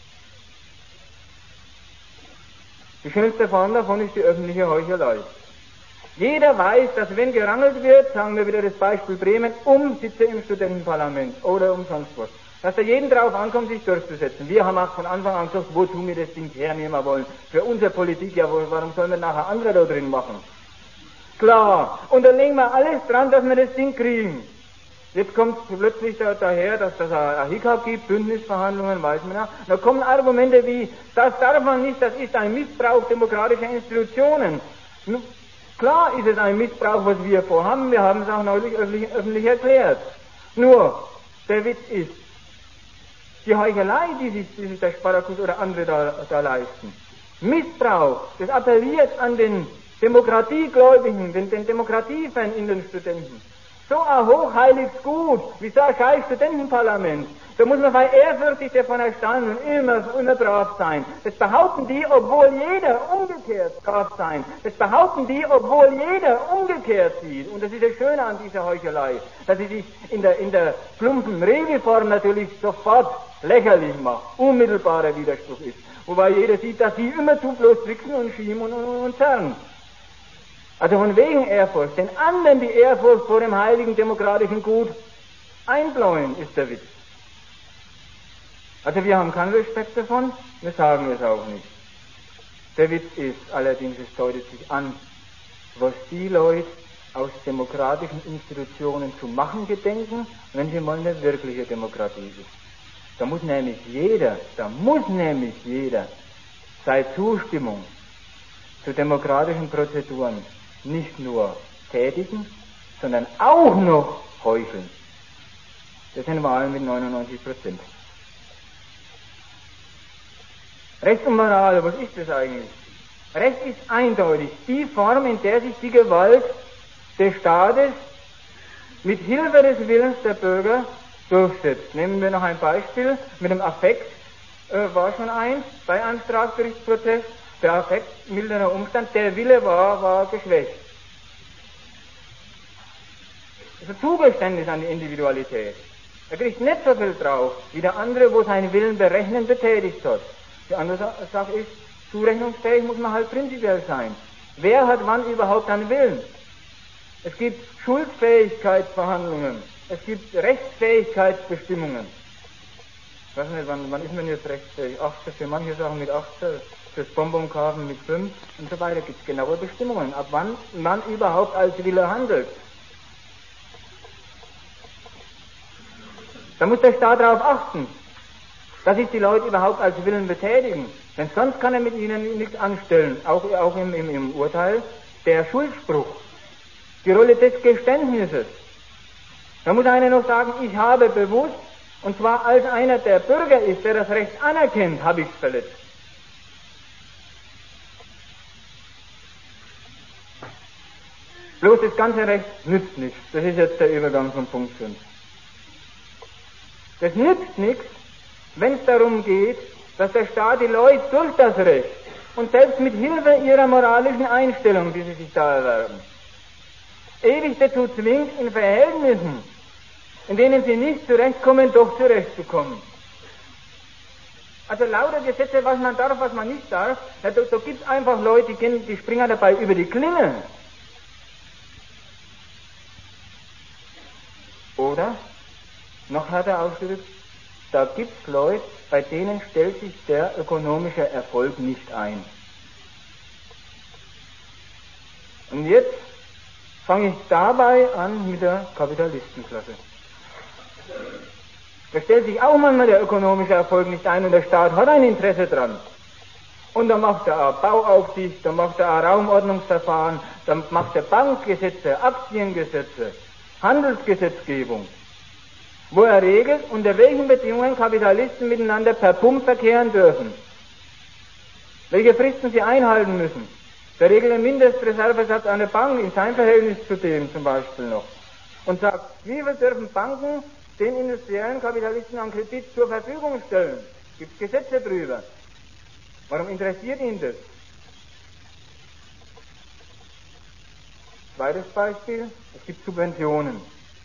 Die schönste Form davon ist die öffentliche Heuchelei. Jeder weiß, dass wenn gerangelt wird, sagen wir wieder das Beispiel Bremen, um Sitze im Studentenparlament oder um sonst was, dass da jeden drauf ankommt, sich durchzusetzen. Wir haben auch von Anfang an gesagt, wozu wir das Ding hernehmen wollen. Für unsere Politik, ja, warum sollen wir nachher andere da drin machen? Klar, und dann legen wir alles dran, dass wir das Ding kriegen. Jetzt kommt plötzlich da, daher, dass das ein Hickhack gibt, Bündnisverhandlungen, weiß man ja. Da kommen Argumente wie, das darf man nicht, das ist ein Missbrauch demokratischer Institutionen. Nun, klar ist es ein Missbrauch, was wir vorhaben, wir haben es auch neulich öffentlich, öffentlich erklärt. Nur, der Witz ist, die Heuchelei, die sich, die sich der Spartakus oder andere da, da leisten, Missbrauch, das appelliert an den Demokratiegläubigen, den, den Demokratiefan in den Studenten. So ein hochheiliges Gut, wie so ein scheiß Studentenparlament, da muss man bei ehrfürchtig davon erstaunen und immer, immer brav sein. Das behaupten die, obwohl jeder umgekehrt brav sein. Das behaupten die, obwohl jeder umgekehrt sieht. Und das ist das Schöne an dieser Heuchelei, dass sie sich in der, in der plumpen Regelform natürlich sofort lächerlich macht, unmittelbarer Widerspruch ist. Wobei jeder sieht, dass sie immer zu bloß tricksen und schieben und, und, und zerren. Also von wegen Ehrfurcht, den anderen die Ehrfurcht vor dem heiligen demokratischen Gut einbläuen, ist der Witz. Also wir haben keinen Respekt davon, wir sagen es auch nicht. Der Witz ist allerdings, es deutet sich an, was die Leute aus demokratischen Institutionen zu machen gedenken, wenn sie mal eine wirkliche Demokratie ist. Da muss nämlich jeder, da muss nämlich jeder seine Zustimmung zu demokratischen Prozeduren nicht nur tätigen, sondern auch noch heucheln. Das sind Wahlen mit neunundneunzig Prozent. Recht und Moral, was ist das eigentlich? Recht ist eindeutig die Form, in der sich die Gewalt des Staates mit Hilfe des Willens der Bürger durchsetzt. Nehmen wir noch ein Beispiel. Mit dem Affekt äh, war schon eins bei einem Strafgerichtsprozess. Der Affekt, milderer Umstand, der Wille war, war geschwächt. Das ist ein Zugeständnis an die Individualität. Er kriegt nicht so viel drauf, wie der andere, wo seinen Willen berechnend betätigt hat. Die andere Sache ist, zurechnungsfähig muss man halt prinzipiell sein. Wer hat wann überhaupt einen Willen? Es gibt Schuldfähigkeitsverhandlungen, es gibt Rechtsfähigkeitsbestimmungen. Ich weiß nicht, wann, wann ist man jetzt rechtsfähig? achtzehn für manche Sachen mit achtzehn, fürs Bonbonkaufen mit fünf und so weiter. Gibt es genaue Bestimmungen, ab wann man überhaupt als Wille handelt. Da muss der Staat darauf achten, dass sich die Leute überhaupt als Willen betätigen. Denn sonst kann er mit ihnen nichts anstellen. Auch, auch im, im, im Urteil der Schuldspruch. Die Rolle des Geständnisses. Da muss einer noch sagen, ich habe bewusst, und zwar als einer der Bürger ist, der das Recht anerkennt, habe ich es verletzt. Bloß das ganze Recht nützt nichts. Das ist jetzt der Übergang von Punkt fünf. Das nützt nichts, wenn es darum geht, dass der Staat die Leute durch das Recht und selbst mit Hilfe ihrer moralischen Einstellung, die sie sich da erwerben, ewig dazu zwingt, in Verhältnissen, in denen sie nicht zurechtkommen, doch zurechtzukommen. Also lauter Gesetze, was man darf, was man nicht darf, da, da gibt es einfach Leute, die, gehen, die springen dabei über die Klinge. Oder, noch härter ausgedrückt, da gibt es Leute, bei denen stellt sich der ökonomische Erfolg nicht ein. Und jetzt fange ich dabei an mit der Kapitalistenklasse. Da stellt sich auch manchmal der ökonomische Erfolg nicht ein und der Staat hat ein Interesse dran. Und dann macht er auch Bauaufsicht, dann macht er auch Raumordnungsverfahren, dann macht er Bankgesetze, Aktiengesetze, Handelsgesetzgebung, wo er regelt, unter welchen Bedingungen Kapitalisten miteinander per Pump verkehren dürfen, welche Fristen sie einhalten müssen. Der regelt den Mindestreservesatz einer Bank in sein Verhältnis zu dem zum Beispiel noch und sagt, wie viel dürfen Banken den industriellen Kapitalisten an Kredit zur Verfügung stellen. Gibt es Gesetze drüber. Warum interessiert ihn das? Zweites Beispiel, es gibt Subventionen.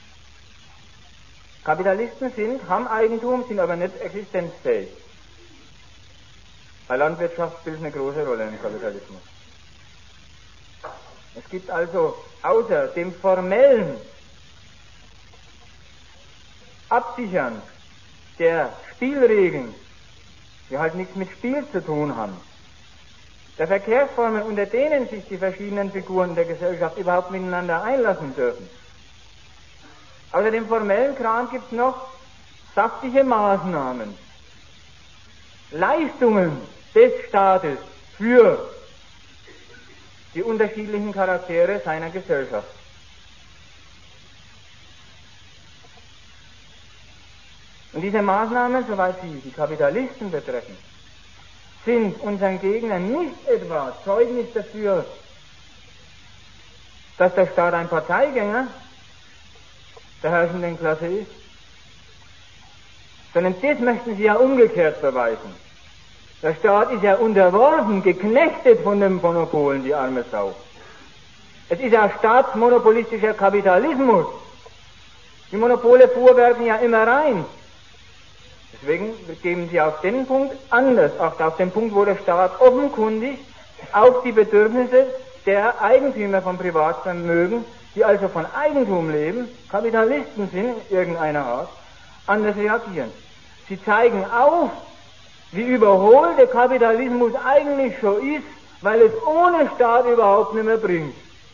Kapitalisten sind, haben Eigentum, sind aber nicht existenzfähig. Bei Landwirtschaft spielt eine große Rolle im Kapitalismus. Es gibt also außer dem formellen Absichern der Spielregeln, die halt nichts mit Spiel zu tun haben, der Verkehrsformen, unter denen sich die verschiedenen Figuren der Gesellschaft überhaupt miteinander einlassen dürfen. Außer dem formellen Kram gibt es noch sachliche Maßnahmen, Leistungen des Staates für die unterschiedlichen Charaktere seiner Gesellschaft. Und diese Maßnahmen, soweit sie die Kapitalisten betreffen, sind unseren Gegnern nicht etwa Zeugnis dafür, dass der Staat ein Parteigänger der herrschenden Klasse ist, sondern das möchten sie ja umgekehrt beweisen. Der Staat ist ja unterworfen, geknechtet von den Monopolen, die arme Sau. Es ist ja staatsmonopolistischer Kapitalismus. Die Monopole fuhrwerken ja immer rein. Deswegen geben sie auf den Punkt anders, auch auf den Punkt, wo der Staat offenkundig auf die Bedürfnisse der Eigentümer von Privatvermögen, die also von Eigentum leben, Kapitalisten sind in irgendeiner Art, anders reagieren. Sie zeigen auf, wie überholt der Kapitalismus eigentlich schon ist, weil es ohne Staat überhaupt nicht mehr bringt.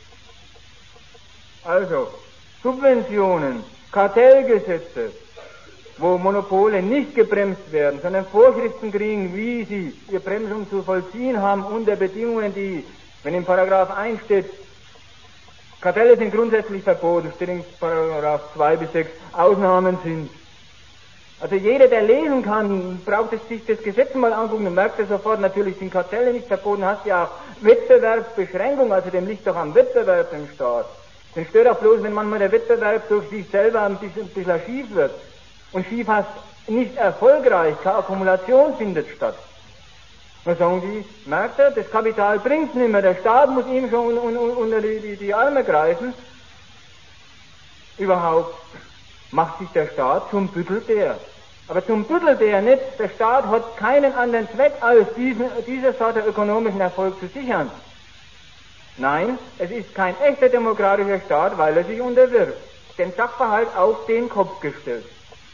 Also, Subventionen, Kartellgesetze, wo Monopole nicht gebremst werden, sondern Vorschriften kriegen, wie sie ihre Bremsung zu vollziehen haben unter Bedingungen, die, wenn in Paragraph eins steht, Kartelle sind grundsätzlich verboten, steht in Paragraph zwei bis sechs, Ausnahmen sind. Also jeder, der lesen kann, braucht es sich das Gesetz mal angucken und merkt er sofort, natürlich sind Kartelle nicht verboten, hast ja auch Wettbewerbsbeschränkung, also dem liegt doch am Wettbewerb im Staat. Den stört auch bloß, wenn manchmal der Wettbewerb durch sich selber ein bisschen, ein bisschen schief wird. Und schief heißt nicht erfolgreich, keine Akkumulation findet statt. Dann sagen die, merkt er, das Kapital bringt's nicht mehr, der Staat muss ihm schon un, un, unter die, die, die Arme greifen. Überhaupt macht sich der Staat zum Büttelbär. Aber zum Büttelbär nicht, der Staat hat keinen anderen Zweck, als diesen, diese Sorte ökonomischen Erfolg zu sichern. Nein, es ist kein echter demokratischer Staat, weil er sich unterwirft, den Sachverhalt auf den Kopf gestellt.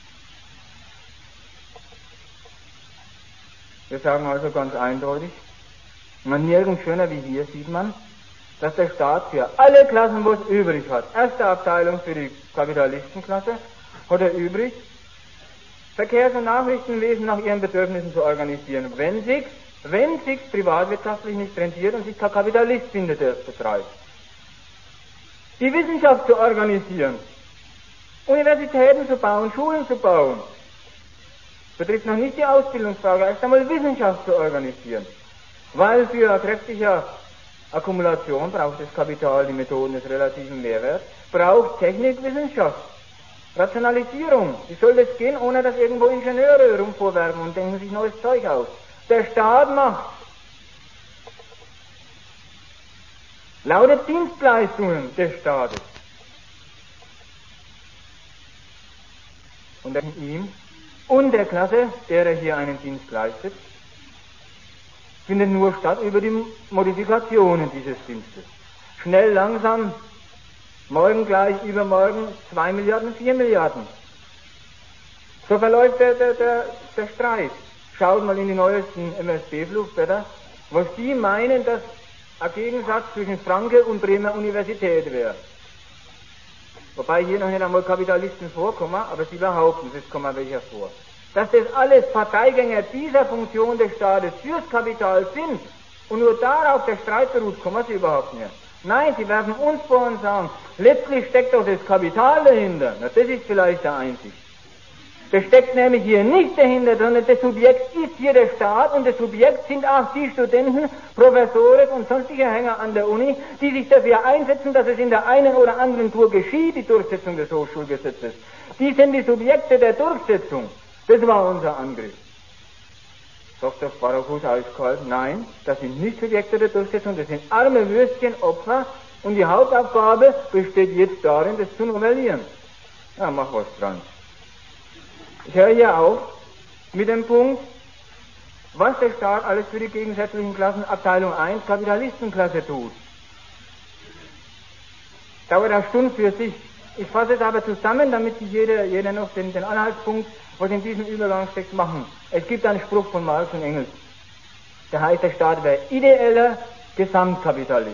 Wir sagen also ganz eindeutig, man nirgends schöner wie hier sieht man, dass der Staat für alle Klassen, wo es übrig hat, erste Abteilung für die Kapitalistenklasse, hat er übrig, Verkehrs- und Nachrichtenwesen nach ihren Bedürfnissen zu organisieren, wenn sich, wenn sich privatwirtschaftlich nicht rentiert und sich kein Kapitalist findet, der es betreibt. Die Wissenschaft zu organisieren, Universitäten zu bauen, Schulen zu bauen, betrifft noch nicht die Ausbildungsfrage, erst einmal Wissenschaft zu organisieren. Weil für kräftige Akkumulation braucht das Kapital die Methoden des relativen Mehrwerts, braucht Technik Wissenschaft, Rationalisierung. Wie soll das gehen, ohne dass irgendwo Ingenieure rumvorwerfen und denken sich neues Zeug aus? Der Staat macht. Lautet Dienstleistungen des Staates. Und in ihm und der Klasse, der er hier einen Dienst leistet, findet nur statt über die Modifikationen dieses Dienstes. Schnell, langsam, morgen gleich, übermorgen, zwei Milliarden, vier Milliarden. So verläuft der, der, der, der Streit. Schaut mal in die neuesten M S B-Flugblätter, was die meinen, dass ein Gegensatz zwischen Franke und Bremer Universität wäre. Wobei hier noch nicht einmal Kapitalisten vorkommen, aber sie behaupten, es kommen welche vor. Dass das alles Parteigänger dieser Funktion des Staates fürs Kapital sind und nur darauf der Streit beruht, kommen sie überhaupt nicht. Nein, sie werfen uns vor und sagen, letztlich steckt doch das Kapital dahinter. Na, das ist vielleicht der Einzig. Das steckt nämlich hier nicht dahinter, sondern das Subjekt ist hier der Staat und das Subjekt sind auch die Studenten, Professoren und sonstige Hänger an der Uni, die sich dafür einsetzen, dass es in der einen oder anderen Tour geschieht, die Durchsetzung des Hochschulgesetzes. Die sind die Subjekte der Durchsetzung. Das war unser Angriff. Sagt der Spartakus eiskalt, nein, das sind nicht Subjekte der Durchsetzung, das sind arme Würstchen, Opfer und die Hauptaufgabe besteht jetzt darin, das zu novellieren. Ja, mach was dran. Ich höre hier auf mit dem Punkt, was der Staat alles für die gegensätzlichen Klassen Abteilung eins Kapitalistenklasse tut. Dauert eine Stunde für sich. Ich fasse es aber zusammen, damit sich jeder, jeder noch den, den Anhaltspunkt, was in diesem Übergang steckt, machen. Es gibt einen Spruch von Marx und Engels. Der heißt, der Staat wäre ideeller Gesamtkapitalist.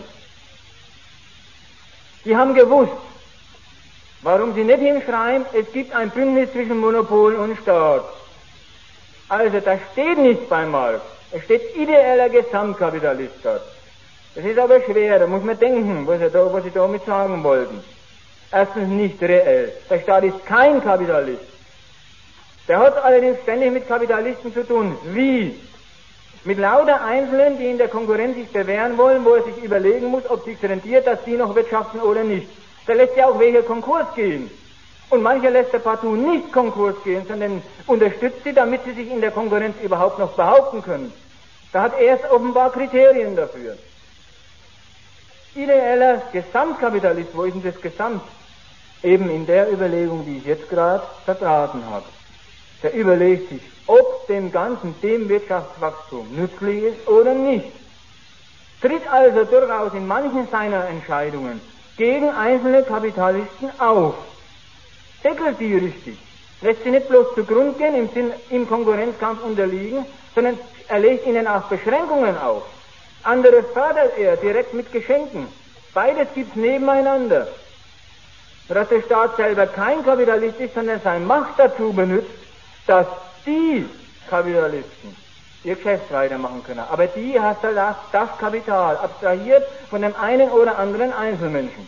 Die haben gewusst, warum sie nicht hinschreiben, es gibt ein Bündnis zwischen Monopol und Staat. Also, das steht nicht bei Marx. Es steht ideeller Gesamtkapitalist dort. Das ist aber schwer, da muss man denken, was sie, da, was sie damit sagen wollten. Erstens nicht reell. Der Staat ist kein Kapitalist. Der hat allerdings ständig mit Kapitalisten zu tun. Wie? Mit lauter Einzelnen, die in der Konkurrenz sich bewähren wollen, wo er sich überlegen muss, ob sich rentiert, dass die noch wirtschaften oder nicht. Da lässt ja auch welche Konkurs gehen. Und mancher lässt der partout nicht Konkurs gehen, sondern unterstützt sie, damit sie sich in der Konkurrenz überhaupt noch behaupten können. Da hat er es offenbar Kriterien dafür. Ideeller Gesamtkapitalist, wo ist denn das Gesamt? Eben in der Überlegung, die ich jetzt gerade vertraten habe. Der überlegt sich, ob dem Ganzen, dem Wirtschaftswachstum nützlich ist oder nicht. Tritt also durchaus in manchen seiner Entscheidungen gegen einzelne Kapitalisten auf. Deckelt die richtig. Lässt sie nicht bloß zugrund gehen, im Sinn, im Konkurrenzkampf unterliegen, sondern er legt ihnen auch Beschränkungen auf. Andere fördert er direkt mit Geschenken. Beides gibt's nebeneinander. Dass der Staat selber kein Kapitalist ist, sondern seine Macht dazu benutzt, dass die Kapitalisten ihr Geschäft weitermachen können. Aber die hat das Kapital abstrahiert von dem einen oder anderen Einzelmenschen.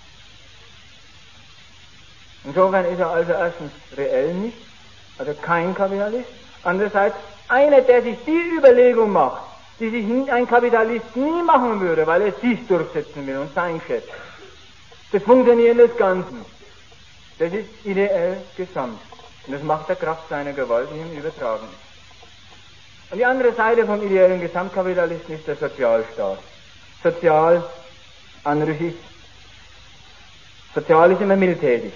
Insofern ist er also erstens reell nicht, also kein Kapitalist. Andererseits einer, der sich die Überlegung macht, die sich ein Kapitalist nie machen würde, weil er sich durchsetzen will und sein Geschäft. Das Funktionieren des Ganzen. Das ist ideell gesamt. Und das macht der Kraft seiner Gewalt, die ihm übertragen ist. Und die andere Seite vom ideellen Gesamtkapitalisten ist der Sozialstaat. Sozial, Anrüchig. Sozial ist immer mildtätig.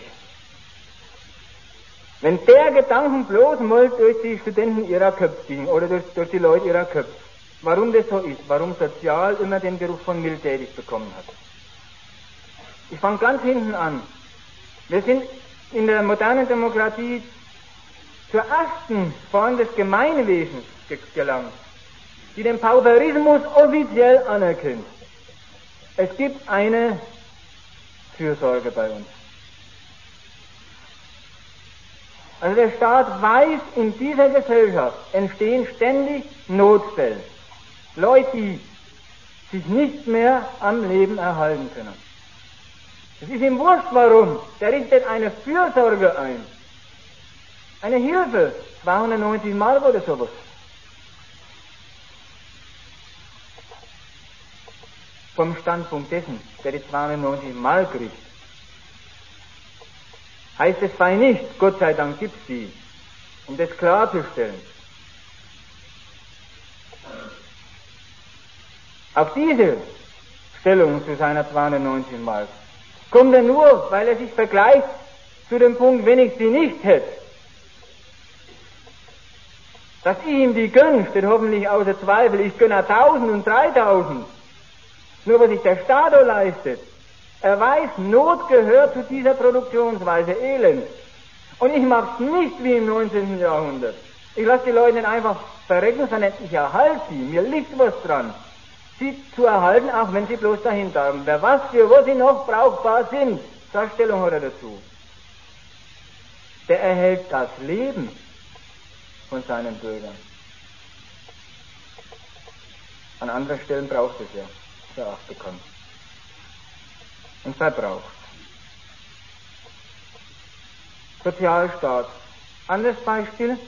Wenn der Gedanken bloß mal durch die Studenten ihrer Köpfe ging oder durch, durch die Leute ihrer Köpfe, warum das so ist, warum sozial immer den Geruch von mildtätig bekommen hat. Ich fange ganz hinten an. Wir sind in der modernen Demokratie zur ersten Form des Gemeinwesens ge- gelangt, die den Pauperismus offiziell anerkennt. Es gibt eine Fürsorge bei uns. Also der Staat weiß, in dieser Gesellschaft entstehen ständig Notfälle. Leute, die sich nicht mehr am Leben erhalten können. Es ist ihm wurscht, warum. Der richtet eine Fürsorge ein. Eine Hilfe. zweihundertneunzig Mark oder sowas. Vom Standpunkt dessen, der die zweihundertneunzig Mark kriegt, heißt es bei nicht, Gott sei Dank gibt's die, um das klarzustellen. Auf diese Stellung zu seiner zweihundertneunzig Mark kommt er nur, weil er sich vergleicht zu dem Punkt, wenn ich sie nicht hätte. Dass ich ihm die gönne, steht hoffentlich außer Zweifel. Ich gönne tausend und dreitausend. Nur was sich der Staat leistet. Er weiß, Not gehört zu dieser Produktionsweise, Elend. Und ich mach's nicht wie im neunzehnten Jahrhundert. Ich lasse die Leute nicht einfach verrecken, sondern ich erhalte sie. Mir liegt was dran, sie zu erhalten, auch wenn sie bloß dahinter haben. Wer was für wo sie noch brauchbar sind, Darstellung hat er dazu. Der erhält das Leben von seinen Bürgern. An anderen Stellen braucht es ja, ist ja auch bekannt. Und verbraucht. Sozialstaat. Anderes Beispiel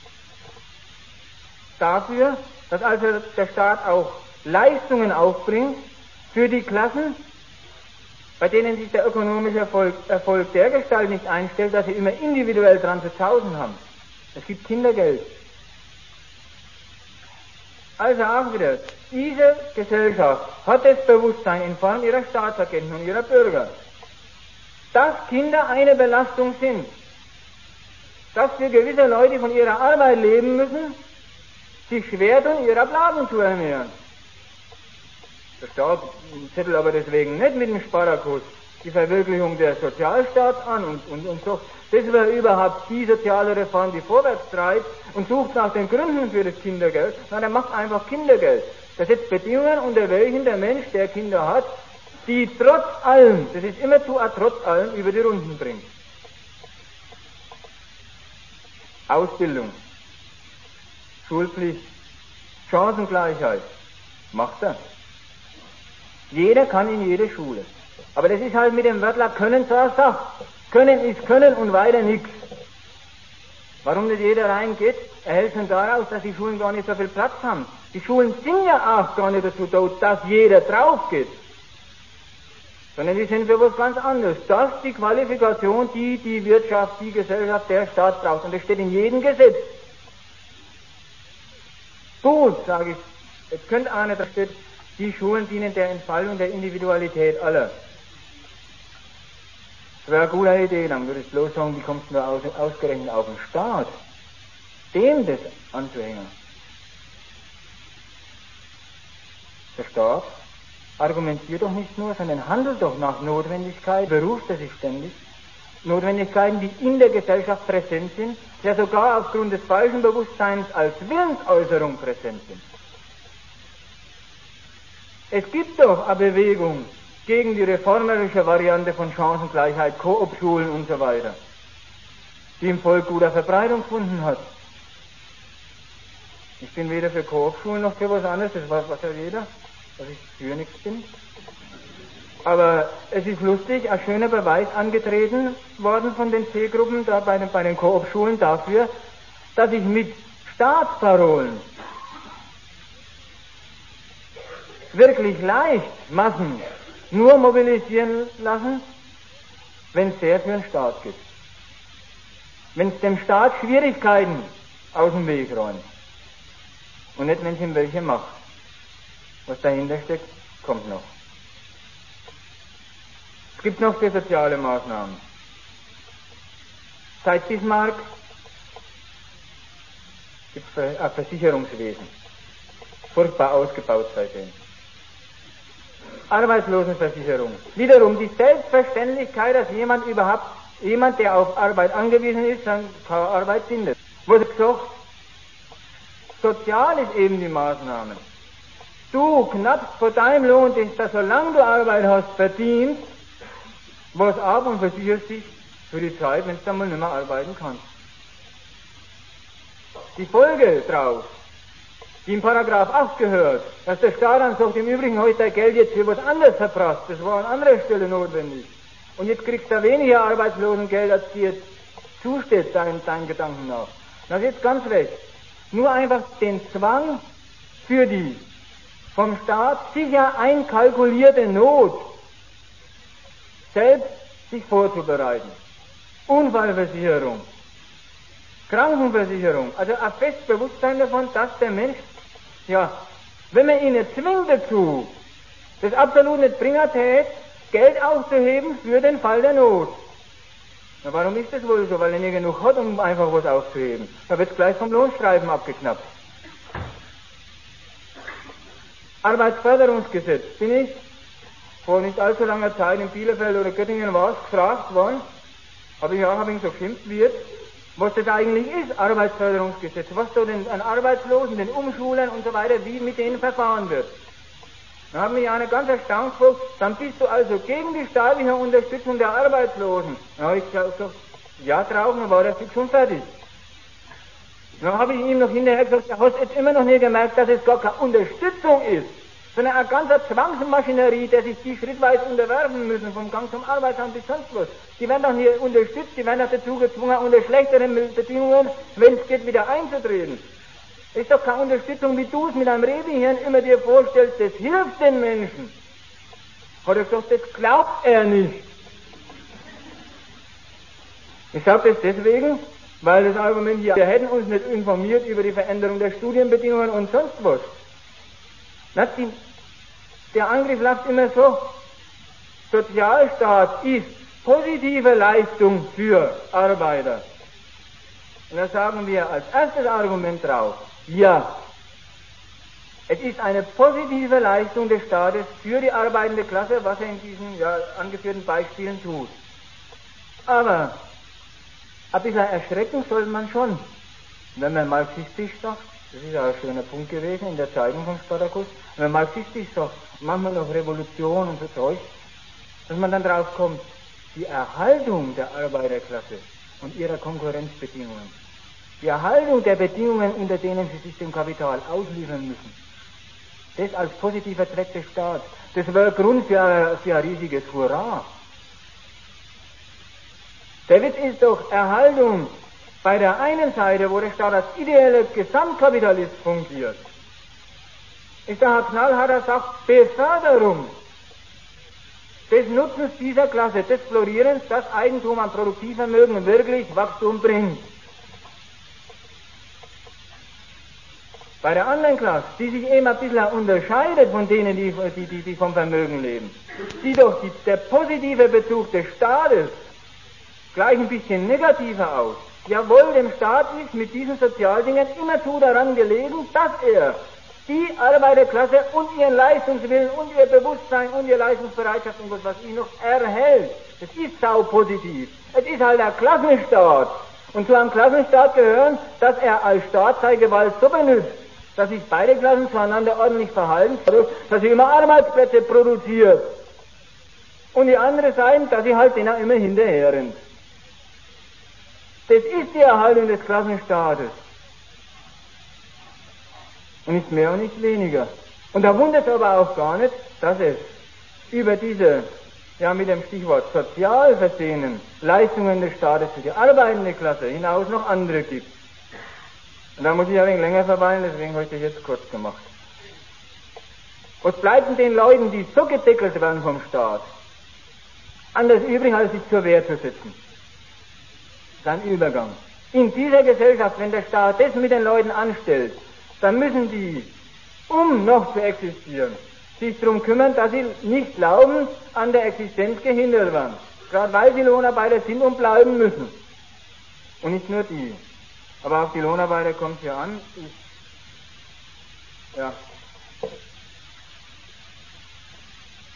dafür, dass also der Staat auch Leistungen aufbringt für die Klassen, bei denen sich der ökonomische Erfolg, Erfolg dergestalt nicht einstellt, dass sie immer individuell dran zu tausen haben. Es gibt Kindergeld. Also auch wieder, diese Gesellschaft hat das Bewusstsein in Form ihrer Staatsagenten und ihrer Bürger, dass Kinder eine Belastung sind, dass für gewisse Leute, die von ihrer Arbeit leben müssen, sich schwer tun, ihre Ablagen zu ernähren. Der Staat zettelt aber deswegen nicht mit dem Sparerkurs die Verwirklichung der Sozialstaat an und, und, und so. Das wäre überhaupt die soziale Reform, die vorwärts treibt und sucht nach den Gründen für das Kindergeld. Nein, er macht einfach Kindergeld. Er setzt Bedingungen, unter welchen der Mensch, der Kinder hat, die trotz allem, das ist immer zu trotz allem, über die Runden bringt. Ausbildung, Schulpflicht, Chancengleichheit, macht er. Jeder kann in jede Schule. Aber das ist halt mit dem Wörtler Können zur Sache. Können ist Können und weiter nichts. Warum nicht jeder reingeht, erhält schon daraus, dass die Schulen gar nicht so viel Platz haben. Die Schulen sind ja auch gar nicht dazu da, dass jeder drauf geht. Sondern die sind für was ganz anderes. Das ist die Qualifikation, die die Wirtschaft, die Gesellschaft, der Staat braucht. Und das steht in jedem Gesetz. Gut, sage ich. Jetzt könnte einer, da steht, die Schulen dienen der Entfaltung der Individualität aller. Das wäre eine gute Idee, dann würde ich bloß sagen, wie kommst du nur aus, ausgerechnet auf den Staat, dem das anzuhängen? Der Staat argumentiert doch nicht nur, sondern handelt doch nach Notwendigkeit, beruft er sich ständig. Notwendigkeiten, die in der Gesellschaft präsent sind, ja sogar aufgrund des falschen Bewusstseins als Willensäußerung präsent sind. Es gibt doch eine Bewegung gegen die reformerische Variante von Chancengleichheit, Koop-Schulen und so weiter, die im Volk guter Verbreitung gefunden hat. Ich bin weder für Koop-Schulen noch für was anderes, das weiß was ja jeder, dass ich für nichts bin. Aber es ist lustig, ein schöner Beweis angetreten worden von den C-Gruppen da bei den, bei den Koop-Schulen dafür, dass ich mit Staatsparolen wirklich leicht Massen nur mobilisieren lassen, wenn es sehr für den Staat gibt. Wenn es dem Staat Schwierigkeiten aus dem Weg räumt. Und nicht, wenn es ihm welche macht. Was dahinter steckt, kommt noch. Es gibt noch die soziale Maßnahmen. Seit Bismarck gibt es ein Versicherungswesen. furchtbar ausgebaut seitdem. Arbeitslosenversicherung. Wiederum die Selbstverständlichkeit, dass jemand überhaupt, jemand, der auf Arbeit angewiesen ist, dann keine Arbeit findet. Wurde gesagt, sozial ist eben die Maßnahme. Du knapp vor deinem Lohn, den du, solange du Arbeit hast, verdienst, was ab und versicherst dich für die Zeit, wenn du dann mal nicht mehr arbeiten kannst. Die Folge drauf, die im Paragraph acht gehört, dass der Staat dann sagt, im Übrigen habe ich dein Geld jetzt für was anderes verprasst, das war an anderer Stelle notwendig. Und jetzt kriegst du weniger Arbeitslosengeld, als dir zusteht, deinen dein Gedanken nach. Das ist jetzt ganz recht. Nur einfach den Zwang für die vom Staat sicher einkalkulierte Not selbst sich vorzubereiten. Unfallversicherung, Krankenversicherung, also ein festes Bewusstsein davon, dass der Mensch, ja, wenn man ihn nicht zwingt dazu, das absolut nicht bringen tät, Geld aufzuheben für den Fall der Not. Na, warum ist das wohl so? Weil er nicht genug hat, um einfach was aufzuheben. Da wird gleich vom Lohnstreifen abgeknappt. Arbeitsförderungsgesetz. Bin ich vor nicht allzu langer Zeit in Bielefeld oder Göttingen war es gefragt worden, habe ich auch ein wenig so geschimpft wird, was das eigentlich ist, Arbeitsförderungsgesetz, was so den an Arbeitslosen, den Umschulern und so weiter, wie mit denen verfahren wird. Da haben mich einer ganz erstaunt gefragt, dann bist du also gegen die staatliche Unterstützung der Arbeitslosen. Dann habe ich gesagt, ja drauf, dann war der fix schon fertig. Dann habe ich ihm noch hinterher gesagt, du hast jetzt immer noch nie gemerkt, dass es gar keine Unterstützung ist, sondern eine ganze Zwangsmaschinerie, der sich die schrittweise unterwerfen müssen, vom Gang zum Arbeitsamt bis sonst was. Die werden doch nie unterstützt, die werden doch dazu gezwungen, unter schlechteren Bedingungen, wenn es geht, wieder einzutreten. Das ist doch keine Unterstützung, wie du es mit einem Rebehirn immer dir vorstellst, das hilft den Menschen. Hat er gesagt, das glaubt er nicht. Ich sage das deswegen, weil das Argument hier, wir hätten uns nicht informiert über die Veränderung der Studienbedingungen und sonst was. Die, der Angriff läuft immer so, Sozialstaat ist positive Leistung für Arbeiter. Und da sagen wir als erstes Argument drauf, ja, es ist eine positive Leistung des Staates für die arbeitende Klasse, was er in diesen ja, angeführten Beispielen tut. Aber ein bisschen erschrecken soll man schon, wenn man marxistisch sagt, das ist ja ein schöner Punkt gewesen in der Zeitung von Spartacus, wenn man marxistisch sagt, manchmal noch Revolution und so Zeug, dass man dann drauf kommt, die Erhaltung der Arbeiterklasse und ihrer Konkurrenzbedingungen, die Erhaltung der Bedingungen, unter denen sie sich dem Kapital ausliefern müssen, das als positiver Zweck des Staats, das wäre Grund für ein, für ein riesiges Hurra. Der Witz ist doch Erhaltung bei der einen Seite, wo der Staat als ideeller Gesamtkapitalist fungiert, ist da ein knallharter sagt, Beförderung des Nutzens dieser Klasse, des Florierens, das Eigentum an Produktivvermögen wirklich Wachstum bringt. Bei der anderen Klasse, die sich eben ein bisschen unterscheidet von denen, die, die, die vom Vermögen leben, sieht doch die, der positive Bezug des Staates gleich ein bisschen negativer aus. Jawohl, dem Staat ist mit diesen Sozialdingen immerzu daran gelegen, dass er die Arbeiterklasse und ihren Leistungswillen und ihr Bewusstsein und ihre Leistungsbereitschaft und was weiß ich noch erhält. Das ist sau positiv. Es ist halt ein Klassenstaat. Und zu einem Klassenstaat gehören, dass er als Staat seine Gewalt so benutzt, dass sich beide Klassen zueinander ordentlich verhalten, dass sie immer Arbeitsplätze produziert. Und die andere Seite, dass sie halt denen immer hinterher rennt. Das ist die Erhaltung des Klassenstaates. Und nicht mehr und nicht weniger. Und da wundert es aber auch gar nicht, dass es über diese, ja mit dem Stichwort sozial versehenen Leistungen des Staates für die arbeitende Klasse hinaus noch andere gibt. Und da muss ich ein wenig länger verweilen, deswegen habe ich das jetzt kurz gemacht. Was bleibt denn den Leuten, die so gedeckelt werden vom Staat, anders übrig, als sich zur Wehr zu setzen? Sein Übergang. In dieser Gesellschaft, wenn der Staat das mit den Leuten anstellt, dann müssen die, um noch zu existieren, sich darum kümmern, dass sie nicht glauben, an der Existenz gehindert werden. Gerade weil sie Lohnarbeiter sind und bleiben müssen. Und nicht nur die. Aber auf die Lohnarbeiter kommt es ja an. Ich, ja,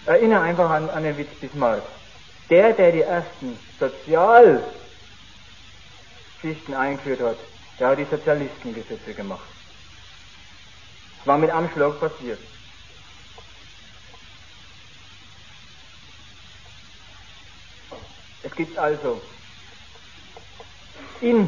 Erinnere einfach an, an den Witz Bismarck. Der, der die ersten Sozialschichten eingeführt hat, der hat die Sozialistengesetze gemacht. Das war mit einem Schlag passiert. Es gibt also in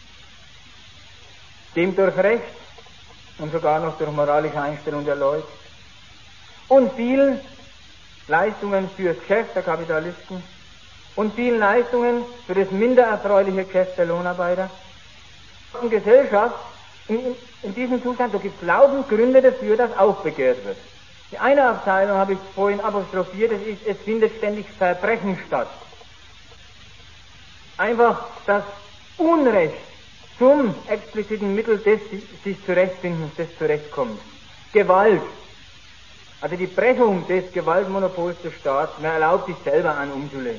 dem durch Recht und sogar noch durch moralische Einstellung der Leute und vielen Leistungen fürs Geschäft der Kapitalisten und vielen Leistungen für das minder erfreuliche Geschäft der Lohnarbeiter. In Gesellschaft, in, in diesem Zustand, da gibt es laufend Gründe dafür, dass aufbegehrt wird. Die eine Abteilung habe ich vorhin apostrophiert, das ist, es findet ständig Verbrechen statt. Einfach das Unrecht zum expliziten Mittel des sich Zurechtfindens, des Zurechtkommens. Gewalt. Also die Brechung des Gewaltmonopols des Staats, man erlaubt sich selber an umzulegen.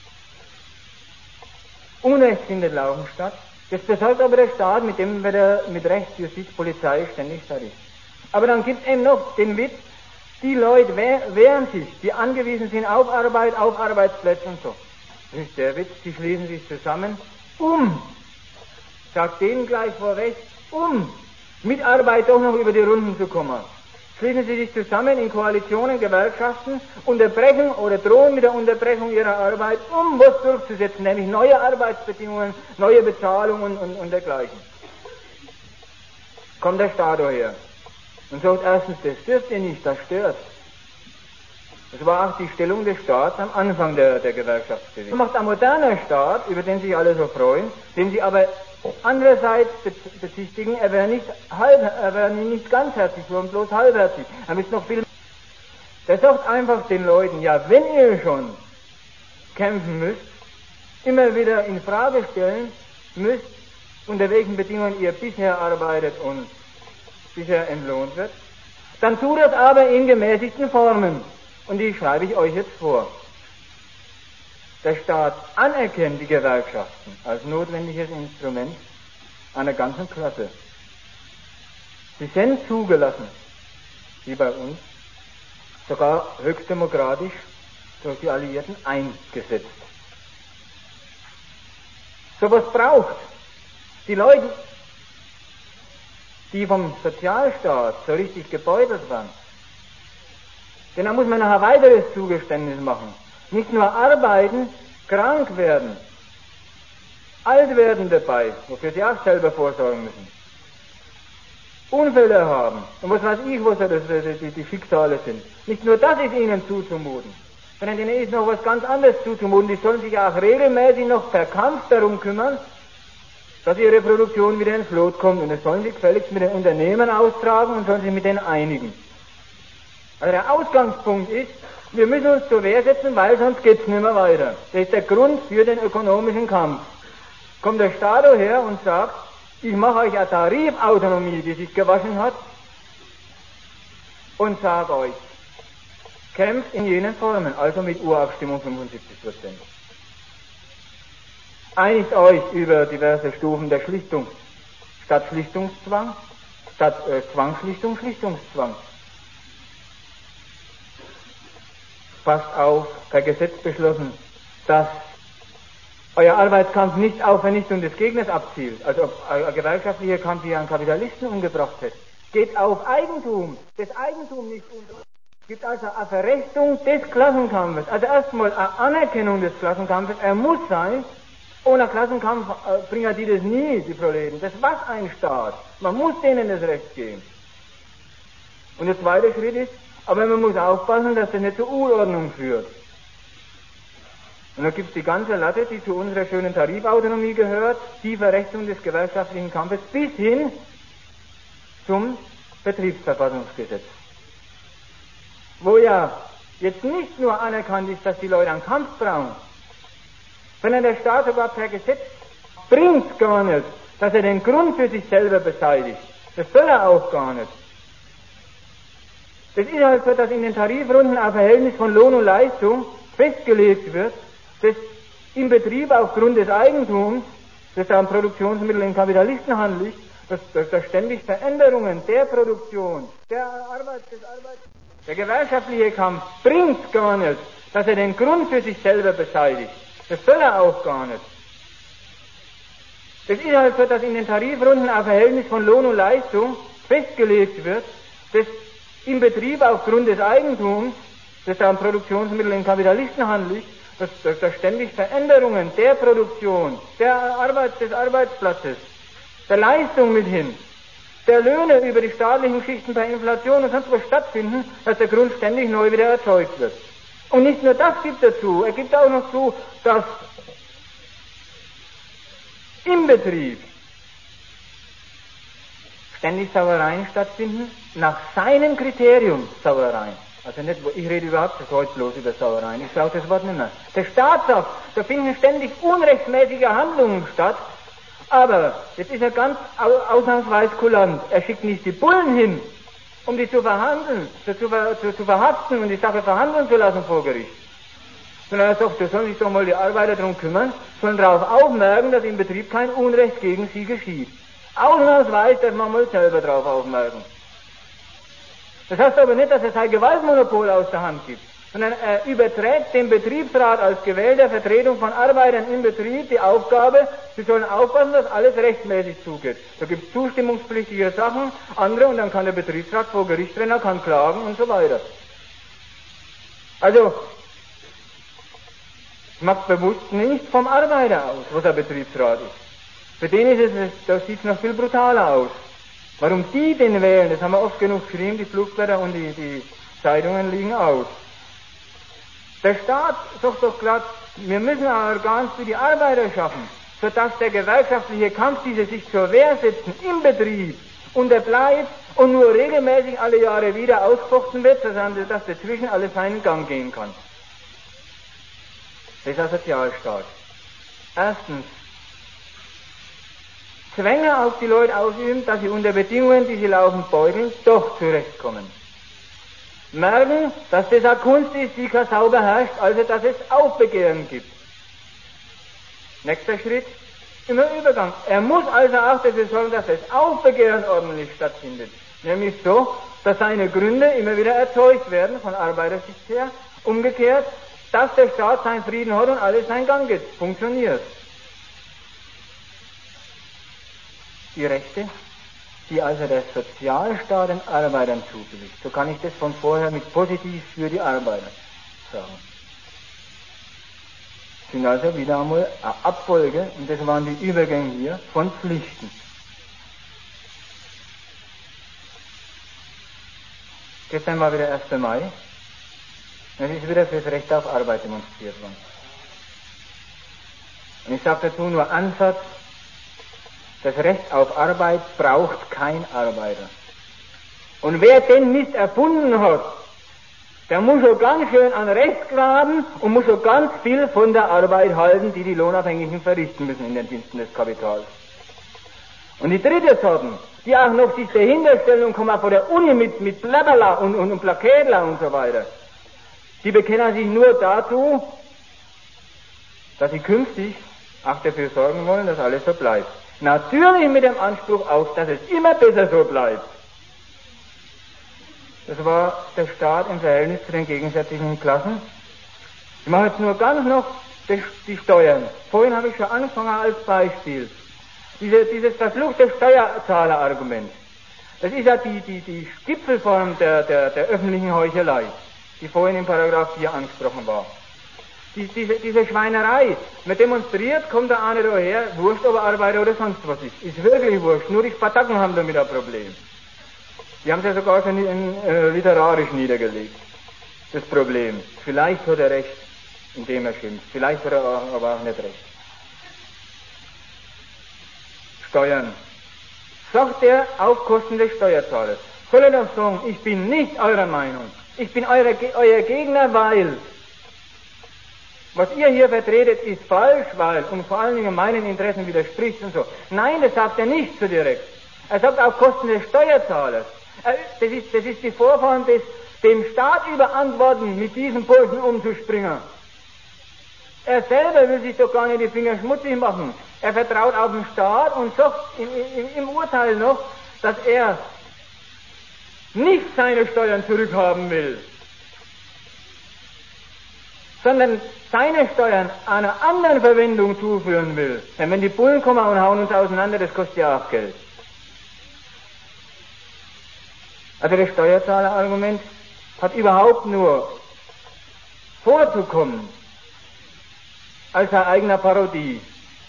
Unrecht findet laufend statt. Das besorgt aber der Staat, mit dem wird er mit Recht, Justiz, Polizei ständig fertig. Aber dann gibt es eben noch den Witz, die Leute wehren sich, die angewiesen sind auf Arbeit, auf Arbeitsplätze und so. Das ist der Witz, die schließen sich zusammen, um, sagt denen gleich vorweg, um mit Arbeit doch noch über die Runden zu kommen. Schließen sie sich zusammen in Koalitionen, Gewerkschaften, unterbrechen oder drohen mit der Unterbrechung ihrer Arbeit, um was durchzusetzen, nämlich neue Arbeitsbedingungen, neue Bezahlungen und, und dergleichen. Kommt der Staat daher und sagt erstens, das dürft ihr nicht, das stört. Das war auch die Stellung des Staats am Anfang der, der Gewerkschaftsbewegung. Das macht ein moderner Staat, über den sich alle so freuen, den sie aber andererseits bezichtigen, er wäre nicht halb, er wäre nicht ganzherzig, sondern bloß halbherzig. Er müsste noch viel. Der sagt einfach den Leuten, ja, wenn ihr schon kämpfen müsst, immer wieder in Frage stellen müsst, unter welchen Bedingungen ihr bisher arbeitet und bisher entlohnt wird, dann tut das aber in gemäßigten Formen. Und die schreibe ich euch jetzt vor. Der Staat anerkennt die Gewerkschaften als notwendiges Instrument einer ganzen Klasse. Sie sind zugelassen, wie bei uns, sogar höchst demokratisch durch die Alliierten eingesetzt. So was braucht die Leute, die vom Sozialstaat so richtig gebeutelt werden. Denn da muss man noch ein weiteres Zugeständnis machen. Nicht nur arbeiten, krank werden, alt werden dabei, wofür sie auch selber vorsorgen müssen. Unfälle haben, und was weiß ich, was das, die, die Schicksale sind. Nicht nur das ist ihnen zuzumuten, sondern ihnen ist noch was ganz anderes zuzumuten. Die sollen sich auch regelmäßig noch per Kampf darum kümmern, dass ihre Produktion wieder ins Lot kommt. Und das sollen sie gefälligst mit den Unternehmen austragen und sollen sich mit denen einigen. Also der Ausgangspunkt ist, wir müssen uns zur Wehr setzen, weil sonst geht's nicht mehr weiter. Das ist der Grund für den ökonomischen Kampf. Kommt der Staat her und sagt, ich mache euch eine Tarifautonomie, die sich gewaschen hat, und sage euch, kämpft in jenen Formen, also mit Urabstimmung fünfundsiebzig Prozent. Einigt euch über diverse Stufen der Schlichtung, statt Schlichtungszwang, statt äh, Zwangsschlichtung, Schlichtungszwang. Passt auf, per Gesetz beschlossen, dass euer Arbeitskampf nicht auf Vernichtung des Gegners abzielt, also ob ein gewerkschaftlicher Kampf hier einen Kapitalisten umgebracht hätte. Geht auf Eigentum, das Eigentum nicht unter. Es gibt also eine Verrechtung des Klassenkampfes, also erstmal eine Anerkennung des Klassenkampfes, er muss sein, ohne Klassenkampf äh, bringen die das nie, die Proleten. Das was ein Staat, man muss denen das Recht geben. Und der zweite Schritt ist, aber man muss aufpassen, dass das nicht zur Unordnung führt. Und da gibt es die ganze Latte, die zu unserer schönen Tarifautonomie gehört, die Verrechtung des gewerkschaftlichen Kampfes bis hin zum Betriebsverfassungsgesetz. Wo ja jetzt nicht nur anerkannt ist, dass die Leute einen Kampf brauchen, sondern der Staat sogar per Gesetz bringt gar nicht, dass er den Grund für sich selber beseitigt. Das soll er auch gar nicht. Es ist halt so, dass in den Tarifrunden ein Verhältnis von Lohn und Leistung festgelegt wird, das im Betrieb aufgrund des Eigentums, das da an Produktionsmitteln in Kapitalisten liegt, dass, dass da ständig Veränderungen der Produktion, der Arbeit, des Arbeits, Der gewerkschaftliche Kampf bringt gar nicht, dass er den Grund für sich selber beseitigt. Das soll er auch gar nicht. Es ist halt so, dass in den Tarifrunden ein Verhältnis von Lohn und Leistung festgelegt wird, das im Betrieb aufgrund des Eigentums, das da an Produktionsmitteln in Kapitalistenhand liegt, dass, dass da ständig Veränderungen der Produktion, der Arbeit, des Arbeitsplatzes, der Leistung mithin, der Löhne über die staatlichen Schichten per Inflation und sonst was stattfinden, dass der Grund ständig neu wieder erzeugt wird. Und nicht nur das gibt dazu, er gibt auch noch zu, dass im Betrieb ständig Sauereien stattfinden, nach seinem Kriterium Sauereien. Also nicht, ich rede überhaupt nicht heute bloß über Sauereien, ich brauche das Wort nicht mehr. Der Staat sagt, da finden ständig unrechtsmäßige Handlungen statt, aber jetzt ist er ganz ausnahmsweise kulant. Er schickt nicht die Bullen hin, um die zu verhandeln, zu, zu, zu, zu verhaften und die Sache verhandeln zu lassen vor Gericht. Sondern er sagt, da sollen sich doch mal die Arbeiter darum kümmern, sollen darauf aufmerken, dass im Betrieb kein Unrecht gegen sie geschieht. Ausnahmsweise darf man mal selber darauf aufmerken. Das heißt aber nicht, dass er sein Gewaltmonopol aus der Hand gibt, sondern er überträgt dem Betriebsrat als gewählter Vertretung von Arbeitern im Betrieb die Aufgabe, sie sollen aufpassen, dass alles rechtmäßig zugeht. Da gibt es zustimmungspflichtige Sachen, andere, und dann kann der Betriebsrat vor Gericht rennen, kann klagen und so weiter. Also, macht bewusst nicht vom Arbeiter aus, was ein Betriebsrat ist. Für den ist es, da sieht es noch viel brutaler aus. Warum die den wählen, das haben wir oft genug geschrieben, die Flugblätter und die, die Zeitungen liegen aus. Der Staat sagt doch glatt, wir müssen ein Organ für die Arbeiter schaffen, sodass der gewerkschaftliche Kampf, die sie sich zur Wehr setzen, im Betrieb unterbleibt und nur regelmäßig alle Jahre wieder ausgefochten wird, sodass dazwischen alles seinen Gang gehen kann. Das ist ein Sozialstaat. Erstens, Zwänge auf die Leute ausüben, dass sie unter Bedingungen, die sie laufend beuteln, doch zurechtkommen. Merken, dass das eine Kunst ist, die kein Sau beherrscht, also dass es Aufbegehren gibt. Nächster Schritt, immer Übergang. Er muss also auch dafür sorgen, dass das Aufbegehren ordentlich stattfindet. Nämlich so, dass seine Gründe immer wieder erzeugt werden, von Arbeitersicht her. Umgekehrt, dass der Staat seinen Frieden hat und alles seinen Gang geht, funktioniert. Die Rechte, die also der Sozialstaat den Arbeitern zubilligt, so kann ich das von vorher mit positiv für die Arbeiter sagen, sind also wieder einmal eine Abfolge, und das waren die Übergänge hier, von Pflichten. Gestern war wieder erster Mai, und es ist wieder fürs Recht auf Arbeit demonstriert worden. Und ich sage dazu nur Ansatz, das Recht auf Arbeit braucht kein Arbeiter. Und wer den Mist erfunden hat, der muss schon ganz schön an Recht graben und muss schon ganz viel von der Arbeit halten, die die Lohnabhängigen verrichten müssen in den Diensten des Kapitals. Und die dritte Sorten, die auch noch sich dahinter stellen und kommen von der Uni mit, mit Blabberla und, und, und Plaketler und so weiter, die bekennen sich nur dazu, dass sie künftig auch dafür sorgen wollen, dass alles so bleibt. Natürlich mit dem Anspruch auch, dass es immer besser so bleibt. Das war der Staat im Verhältnis zu den gegensätzlichen Klassen. Ich mache jetzt nur ganz noch die, die Steuern. Vorhin habe ich schon angefangen als Beispiel. Diese, dieses verfluchte Steuerzahlerargument. Das ist ja die, die, die Gipfelform der, der, der öffentlichen Heuchelei, die vorhin in Paragraph vier angesprochen war. Die, diese, diese Schweinerei, man demonstriert, kommt der eine daher, wurscht, ob er Arbeiter oder sonst was ist. Ist wirklich wurscht, nur die Spataken haben damit ein Problem. Die haben es ja sogar schon in, äh, literarisch niedergelegt, das Problem. Vielleicht hat er recht, indem er schimpft, vielleicht hat er aber auch nicht recht. Steuern. Sagt er auf Kosten des Steuerzahlers. Soll er doch sagen, ich bin nicht eurer Meinung, ich bin euer, euer Gegner, weil... Was ihr hier vertretet, ist falsch, weil, und vor allen Dingen meinen Interessen widerspricht und so. Nein, das sagt er nicht so direkt. Er sagt auf Kosten des Steuerzahlers. Er, das, ist, das ist die Vorform des, dem Staat überantworten, mit diesem Burschen umzuspringen. Er selber will sich doch gar nicht die Finger schmutzig machen. Er vertraut auf den Staat und sagt im, im, im Urteil noch, dass er nicht seine Steuern zurückhaben will, sondern seine Steuern einer anderen Verwendung zuführen will. Denn wenn die Bullen kommen und hauen uns auseinander, das kostet ja auch Geld. Also das Steuerzahlerargument hat überhaupt nur vorzukommen als eine eigene Parodie,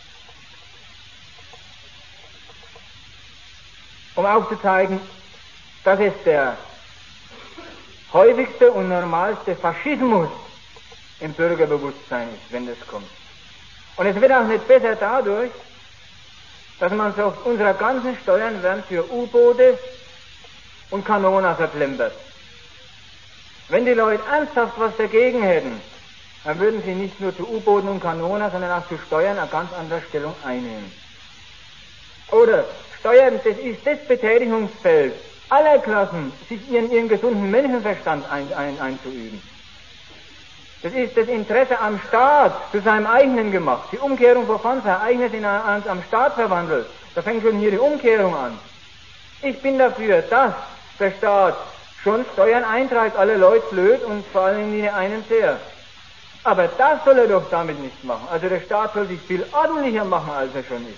um aufzuzeigen, dass es der häufigste und normalste Faschismus im Bürgerbewusstsein ist, wenn das kommt. Und es wird auch nicht besser dadurch, dass man sagt, unsere ganzen Steuern werden für U-Boote und Kanonen verplempert. Wenn die Leute ernsthaft was dagegen hätten, dann würden sie nicht nur zu U-Booten und Kanonen, sondern auch zu Steuern eine ganz andere Stellung einnehmen. Oder Steuern, das ist das Betätigungsfeld aller Klassen, sich ihren, ihren gesunden Menschenverstand ein, ein, einzuüben. Das ist das Interesse am Staat zu seinem eigenen gemacht. Die Umkehrung wovon sein eigenes in ein, am Staat verwandelt. Da fängt schon hier die Umkehrung an. Ich bin dafür, dass der Staat schon Steuern eintreibt, alle Leute blöd und vor allen Dingen einen sehr. Aber das soll er doch damit nicht machen. Also der Staat soll sich viel ordentlicher machen, als er schon ist.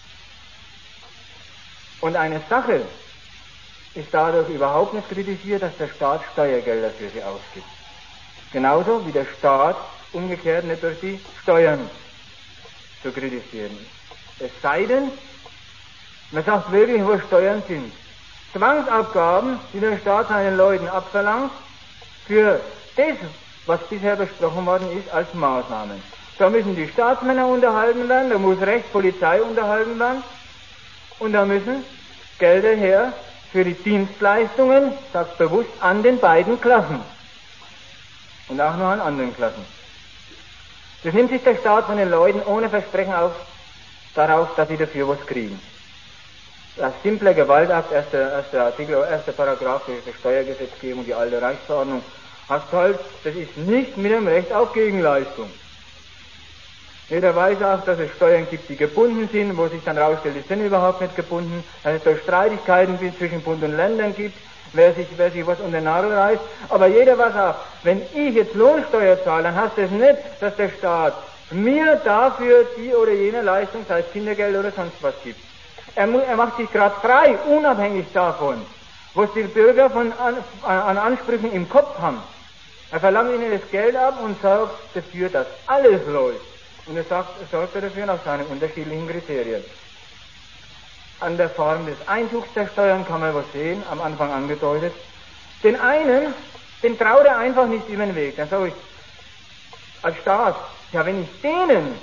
Und eine Sache ist dadurch überhaupt nicht kritisiert, dass der Staat Steuergelder für sie ausgibt. Genauso wie der Staat umgekehrt nicht durch die Steuern zu kritisieren ist. Es sei denn, man sagt wirklich, wo Steuern sind. Zwangsabgaben, die der Staat seinen Leuten abverlangt, für das, was bisher besprochen worden ist, als Maßnahmen. Da müssen die Staatsmänner unterhalten werden, da muss Recht, Polizei unterhalten werden und da müssen Gelder her für die Dienstleistungen, sagt bewusst, an den beiden Klassen. Und auch noch an anderen Klassen. Das nimmt sich der Staat von den Leuten ohne Versprechen auf, darauf, dass sie dafür was kriegen. Das simple Gewaltakt, erster, erster Artikel, erster Paragraph der Steuergesetzgebung, die alte Reichsverordnung, hast halt, das ist nicht mit dem Recht auf Gegenleistung. Jeder weiß auch, dass es Steuern gibt, die gebunden sind, wo sich dann rausstellt, die sind überhaupt nicht gebunden, dass es da Streitigkeiten zwischen Bund und Ländern gibt, wer sich, wer sich was unter den Nagel reißt. Aber jeder weiß auch, wenn ich jetzt Lohnsteuer zahle, dann heißt das nicht, dass der Staat mir dafür die oder jene Leistung, sei es Kindergeld oder sonst was gibt. Er, er macht sich gerade frei, unabhängig davon, was die Bürger von an, an Ansprüchen im Kopf haben. Er verlangt ihnen das Geld ab und sorgt dafür, dass alles läuft. Und er sagt, er sorgt dafür nach seinen unterschiedlichen Kriterien. An der Form des Einzugs der Steuern kann man was sehen, am Anfang angedeutet. Den einen, den traut er einfach nicht über den Weg. Dann sage ich, als Staat, ja, wenn ich denen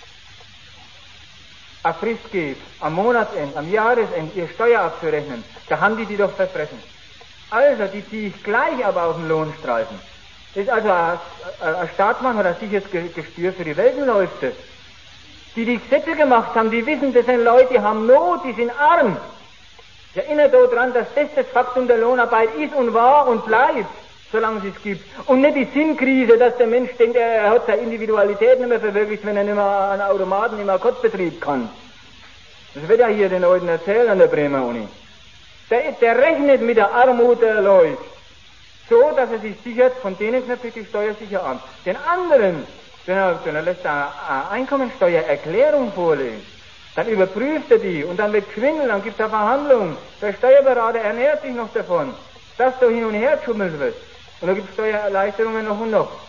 eine Frist gebe, am Monatsende, am Jahresende, ihr Steuer abzurechnen, da haben die die doch verfressen. Also, die ziehe ich gleich aber auf den Lohnstreifen. Das ist also ein, ein Staatsmann hat ein sicheres Gespür für die Weltenläufe. Die die Gesetze gemacht haben, die wissen, das sind Leute, die haben Not, die sind arm. Ich erinnere daran, dass das das Faktum der Lohnarbeit ist und war und bleibt, solange es es gibt. Und nicht die Sinnkrise, dass der Mensch denkt, er hat seine Individualität nicht mehr verwirklicht, wenn er nicht mehr an Automaten, nicht mehr Akkordbetrieb kann. Das wird ja hier den Leuten erzählen an der Bremer Uni. Der, der rechnet mit der Armut der Leute, so dass er sich sichert, von denen knöpft die Steuer sicher an. Den anderen, wenn er, wenn er lässt eine, eine Einkommensteuererklärung vorlegen, dann überprüft er die und dann wird geschwindelt, dann gibt es eine Verhandlung. Der Steuerberater ernährt sich noch davon, dass da hin und her geschummelt wird. Und da gibt es Steuererleichterungen noch und noch.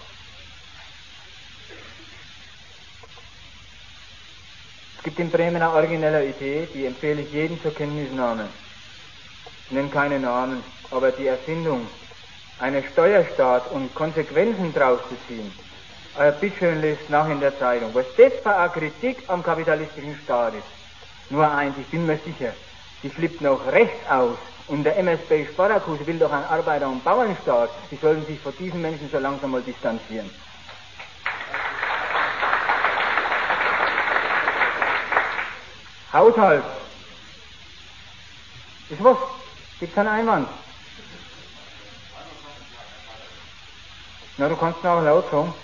Es gibt in Bremen eine originelle Idee, die empfehle ich jedem zur Kenntnisnahme. Ich nenne keine Namen, aber die Erfindung, einen Steuerstaat und Konsequenzen draus zu ziehen. Äh, bitteschön, lest nach in der Zeitung. Was das für eine Kritik am kapitalistischen Staat ist. Nur eins, ich bin mir sicher, die flippt noch rechts aus. Und der M S B Spartakus will doch einen Arbeiter- und Bauernstaat. Die sollten sich von diesen Menschen so langsam mal distanzieren. Haushalt. Ist was? Gibt keinen Einwand. Na, du kannst mir auch laut sagen.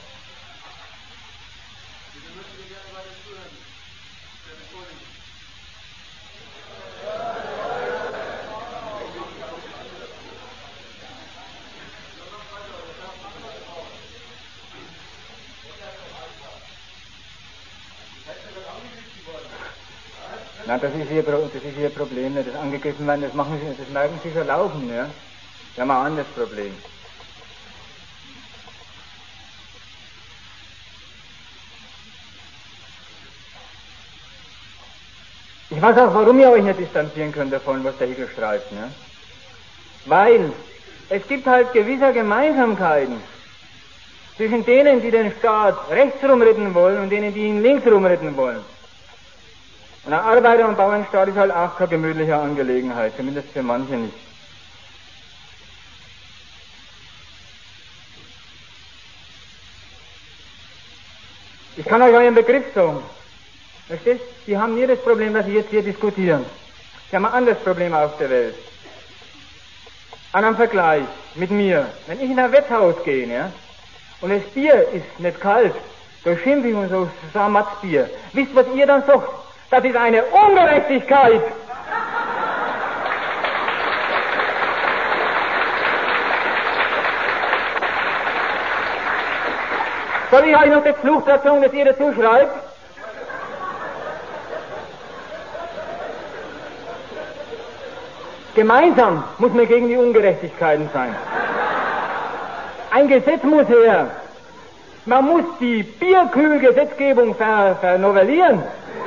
Na, das ist Ihr, Pro- das ist Ihr Problem, ne? Das angegriffen werden, das machen Sie, das merken Sie schon laufen, ja? Wir haben ein anderes Problem. Ich weiß auch, warum ihr euch nicht distanzieren könnt davon, was der Hegel schreibt, ne? Weil es gibt halt gewisse Gemeinsamkeiten zwischen denen, die den Staat rechts rumritten wollen und denen, die ihn links rumritten wollen. Und ein Arbeiter- und Bauernstaat ist halt auch keine gemütliche Angelegenheit, zumindest für manche nicht. Ich kann euch einen Begriff sagen. Verstehst? Die haben nie das Problem, das Sie jetzt hier diskutieren. Sie haben ein anderes Problem auf der Welt. An einem Vergleich mit mir. Wenn ich in ein Wirtshaus gehe, ja, und das Bier ist nicht kalt, da schimpfe ich und so, so ein Matzbier. Wisst was ihr dann sagt? Das ist eine Ungerechtigkeit! Soll ich euch noch das Fluchwort sagen, das ihr dazu schreibt? Gemeinsam muss man gegen die Ungerechtigkeiten sein. Ein Gesetz muss her. Man muss die Bierkühlgesetzgebung ver, vernovellieren.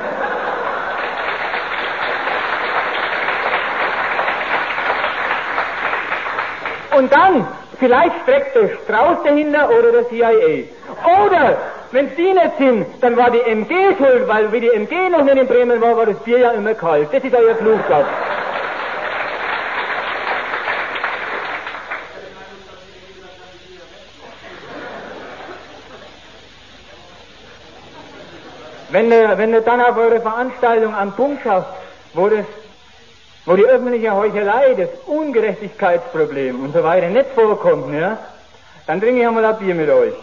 Und dann, vielleicht streckt der Strauß dahinter oder der C I A. Oder, wenn die nicht sind, dann war die M G schuld, weil wie die M G noch nicht in Bremen war, war das Bier ja immer kalt. Das ist euer Fluchsatz. Wenn ihr, wenn ihr dann auf eure Veranstaltung am Punkt schafft, wo das, wo die öffentliche Heuchelei, das Ungerechtigkeitsproblem und so weiter nicht vorkommt, ja, dann trinke ich einmal ein Bier mit euch.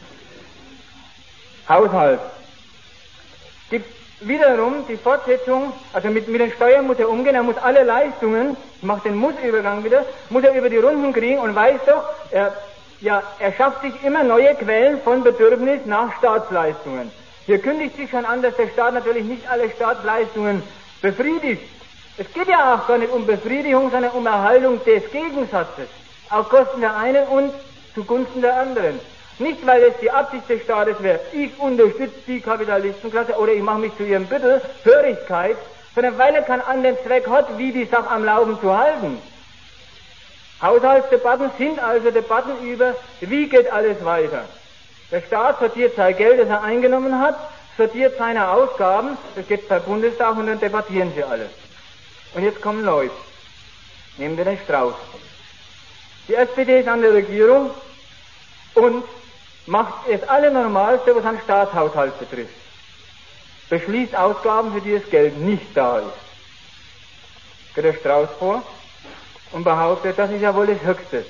Haushalt. Gibt wiederum die Fortsetzung, also mit, mit den Steuern muss er umgehen, er muss alle Leistungen, macht den Muss-Übergang wieder, muss er über die Runden kriegen und weiß doch, er, ja, er schafft sich immer neue Quellen von Bedürfnis nach Staatsleistungen. Hier kündigt sich schon an, dass der Staat natürlich nicht alle Staatsleistungen befriedigt. Es geht ja auch gar nicht um Befriedigung, sondern um Erhaltung des Gegensatzes. Auf Kosten der einen und zugunsten der anderen. Nicht, weil es die Absicht des Staates wäre, ich unterstütze die Kapitalistenklasse oder ich mache mich zu ihrem Büttel, Hörigkeit, sondern weil er keinen anderen Zweck hat, wie die Sache am Laufen zu halten. Haushaltsdebatten sind also Debatten über, wie geht alles weiter. Der Staat sortiert sein Geld, das er eingenommen hat, sortiert seine Ausgaben, das geht per Bundestag und dann debattieren sie alle. Und jetzt kommen Leute. Nehmen wir den Strauß. Die S P D ist an der Regierung und macht das Allernormalste, was einen Staatshaushalt betrifft. Beschließt Ausgaben, für die das Geld nicht da ist. Geht der Strauß vor und behauptet, das ist ja wohl das Höchste.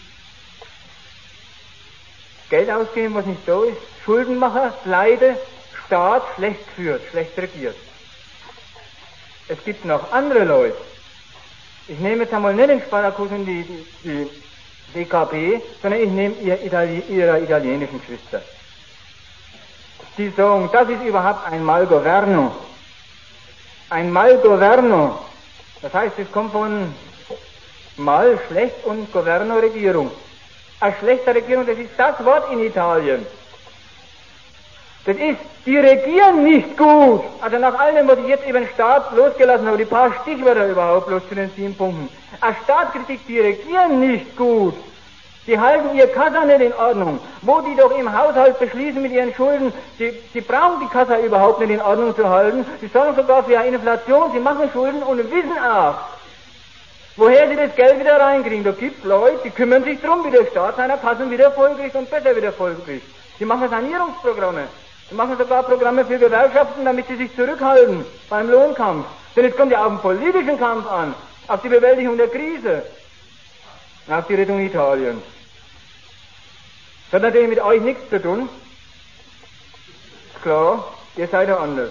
Geld ausgeben, was nicht da ist, Schuldenmacher, Pleite, Staat schlecht geführt, schlecht regiert. Es gibt noch andere Leute. Ich nehme jetzt einmal nicht den Spartakus und die, die, die D K B, sondern ich nehme ihr Itali- ihre italienischen Geschwister. Die sagen, das ist überhaupt ein Malgoverno. Ein Malgoverno. Das heißt, es kommt von Mal, schlecht und Governo, Regierung. Eine schlechte Regierung, das ist das Wort in Italien. Das ist, die regieren nicht gut. Also nach allem, was ich jetzt über den Staat losgelassen habe, die paar Stichwörter überhaupt bloß zu den sieben Punkten. Eine Staatskritik, die regieren nicht gut. Die halten ihr Kassa nicht in Ordnung. Wo die doch im Haushalt beschließen mit ihren Schulden, die, die brauchen die Kassa überhaupt nicht in Ordnung zu halten. Sie sorgen sogar für eine Inflation, sie machen Schulden und wissen auch, woher sie das Geld wieder reinkriegen. Da gibt es Leute, die kümmern sich drum, wie der Staat seiner Kassen wieder vollkriegt und besser wieder vollkriegt. Die machen Sanierungsprogramme. Die machen sogar Programme für Gewerkschaften, damit sie sich zurückhalten beim Lohnkampf. Denn es kommt ja auf den politischen Kampf an, auf die Bewältigung der Krise, auf die Rettung Italiens. Das hat natürlich mit euch nichts zu tun. Ist klar, ihr seid ja anders.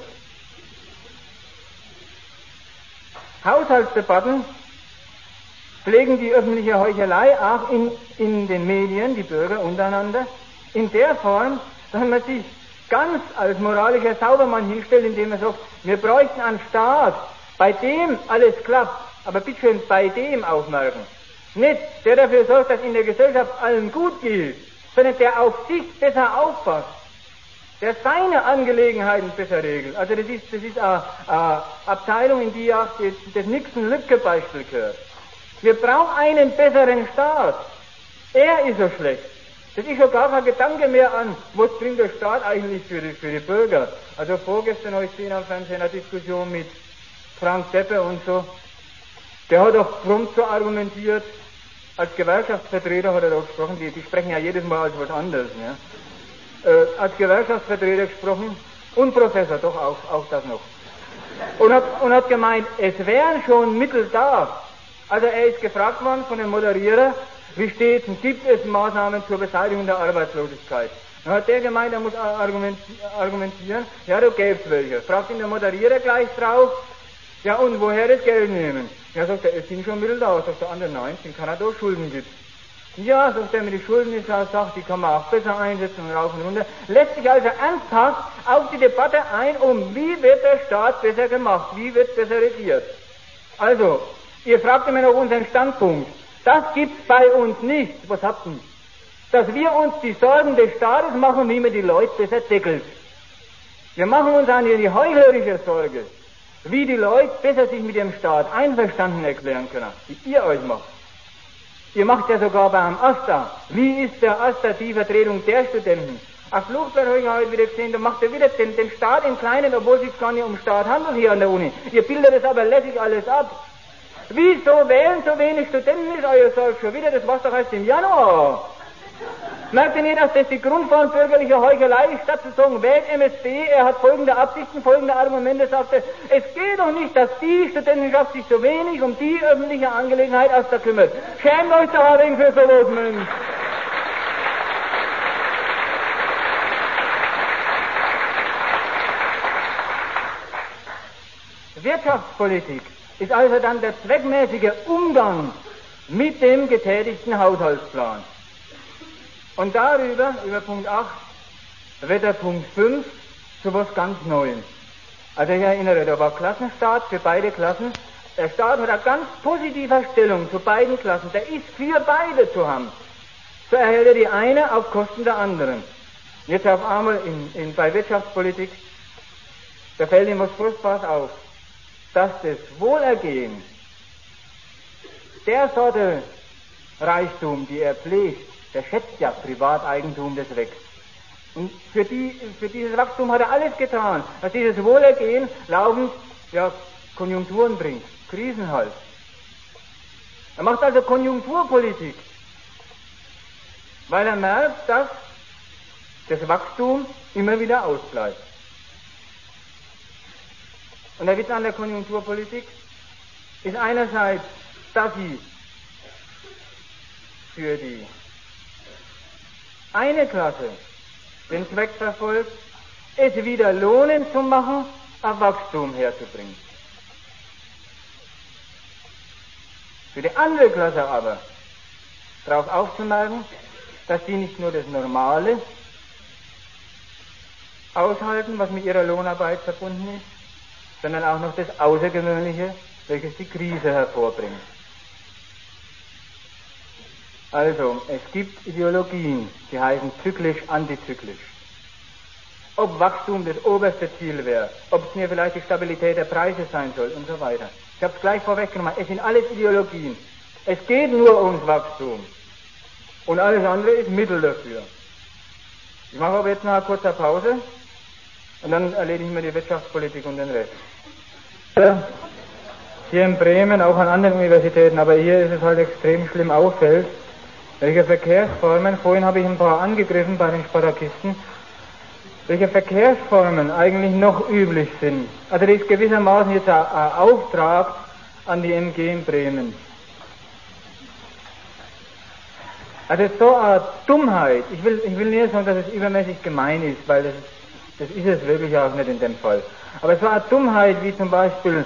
Haushaltsdebatten pflegen die öffentliche Heuchelei auch in, in den Medien, die Bürger untereinander, in der Form, dass man sich ganz als moralischer Saubermann hinstellt, indem er sagt, wir bräuchten einen Staat, bei dem alles klappt, aber bitteschön bei dem aufmerken. Nicht der dafür sorgt, dass in der Gesellschaft allen gut geht, sondern der auf sich besser aufpasst, der seine Angelegenheiten besser regelt. Also das ist, das ist eine, eine Abteilung, in die auch das, das Nixon-Lübcke-Beispiel gehört. Wir brauchen einen besseren Staat. Er ist so schlecht. Das ist schon gar kein Gedanke mehr an, was bringt der Staat eigentlich für die, für die Bürger. Also vorgestern habe ich gesehen am Fernsehen eine Diskussion mit Frank Deppe und so. Der hat auch prompt so argumentiert, als Gewerkschaftsvertreter hat er da gesprochen, die, die sprechen ja jedes Mal als was anderes, ne? Äh, als Gewerkschaftsvertreter gesprochen und Professor, doch auch, auch das noch. Und hat, und hat gemeint, es wären schon Mittel da. Also er ist gefragt worden von dem Moderierer, wie steht es, gibt es Maßnahmen zur Beseitigung der Arbeitslosigkeit? Dann hat der gemeint, er muss argumentieren, ja, da gäbe es welche. Fragt ihn der Moderierer gleich drauf, ja, und woher das Geld nehmen? Ja, sagt er, es sind schon Mittel da. Sagt der andere, nein, es sind keine da Schulden gibt. Ja, sagt er, mit den Schulden ist er sagt, die kann man auch besser einsetzen und rauf und runter. Lässt sich also ernsthaft auf die Debatte ein, um wie wird der Staat besser gemacht, wie wird besser regiert. Also, ihr fragt immer noch unseren Standpunkt. Das gibt's bei uns nicht. Was habt ihr? Dass wir uns die Sorgen des Staates machen, wie man die Leute besser deckelt. Wir machen uns an die heuchlerische Sorge, wie die Leute besser sich mit dem Staat einverstanden erklären können, wie ihr euch macht. Ihr macht ja sogar beim AStA. Wie ist der AStA die Vertretung der Studenten? Auf Fluchtblatt habe ich heute wieder gesehen, da macht er wieder den, den Staat im Kleinen, obwohl es sich gar nicht um Staat handelt hier an der Uni. Ihr bildet das aber lässig alles ab. Wieso wählen so wenig Studenten? Ist euer Sorg schon wieder? Das war's doch erst im Januar. Merkt ihr nicht, dass das die Grundform bürgerlicher Heuchelei ist, statt zu sagen, wählt M S D, er hat folgende Absichten, folgende Argumente, sagt er, es geht doch nicht, dass die Studentenschaft sich so wenig um die öffentliche Angelegenheit als da kümmert. Schämt euch doch ein wenig für sowas, Mensch. Wirtschaftspolitik ist also dann der zweckmäßige Umgang mit dem getätigten Haushaltsplan. Und darüber, über Punkt acht, wird der Punkt fünf zu was ganz Neuem. Also ich erinnere, da war Klassenstaat für beide Klassen. Der Staat hat eine ganz positive Stellung zu beiden Klassen. Der ist für beide zu haben. So erhält er die eine auf Kosten der anderen. Jetzt auf einmal in, in, bei Wirtschaftspolitik, da fällt ihm was Furchtbares auf, dass das Wohlergehen der Sorte Reichtum, die er pflegt, der schätzt ja Privateigentum, das wächst. Und für, die, für dieses Wachstum hat er alles getan, dass dieses Wohlergehen laufend ja, Konjunkturen bringt, Krisen halt. Er macht also Konjunkturpolitik, weil er merkt, dass das Wachstum immer wieder ausbleibt. Und der Witz an der Konjunkturpolitik ist einerseits, dass sie für die eine Klasse den Zweck verfolgt, es wieder lohnen zu machen, ein Wachstum herzubringen. Für die andere Klasse aber darauf aufzumerken, dass sie nicht nur das Normale aushalten, was mit ihrer Lohnarbeit verbunden ist, sondern auch noch das Außergewöhnliche, welches die Krise hervorbringt. Also, es gibt Ideologien, die heißen zyklisch, antizyklisch. Ob Wachstum das oberste Ziel wäre, ob es mir vielleicht die Stabilität der Preise sein soll und so weiter. Ich habe es gleich vorweggenommen, es sind alles Ideologien. Es geht nur ums Wachstum. Und alles andere ist Mittel dafür. Ich mache aber jetzt noch eine kurze Pause und dann erledigen wir die Wirtschaftspolitik und den Rest. Ja, hier in Bremen, auch an anderen Universitäten, aber hier ist es halt extrem schlimm auffällt, welche Verkehrsformen, vorhin habe ich ein paar angegriffen bei den Spartakisten, welche Verkehrsformen eigentlich noch üblich sind. Also das ist gewissermaßen jetzt ein, ein Auftrag an die M G in Bremen. Also so eine Dummheit, ich will, ich will nicht sagen, dass es übermäßig gemein ist, weil das, das ist es wirklich auch nicht in dem Fall. Aber so eine Dummheit wie zum Beispiel,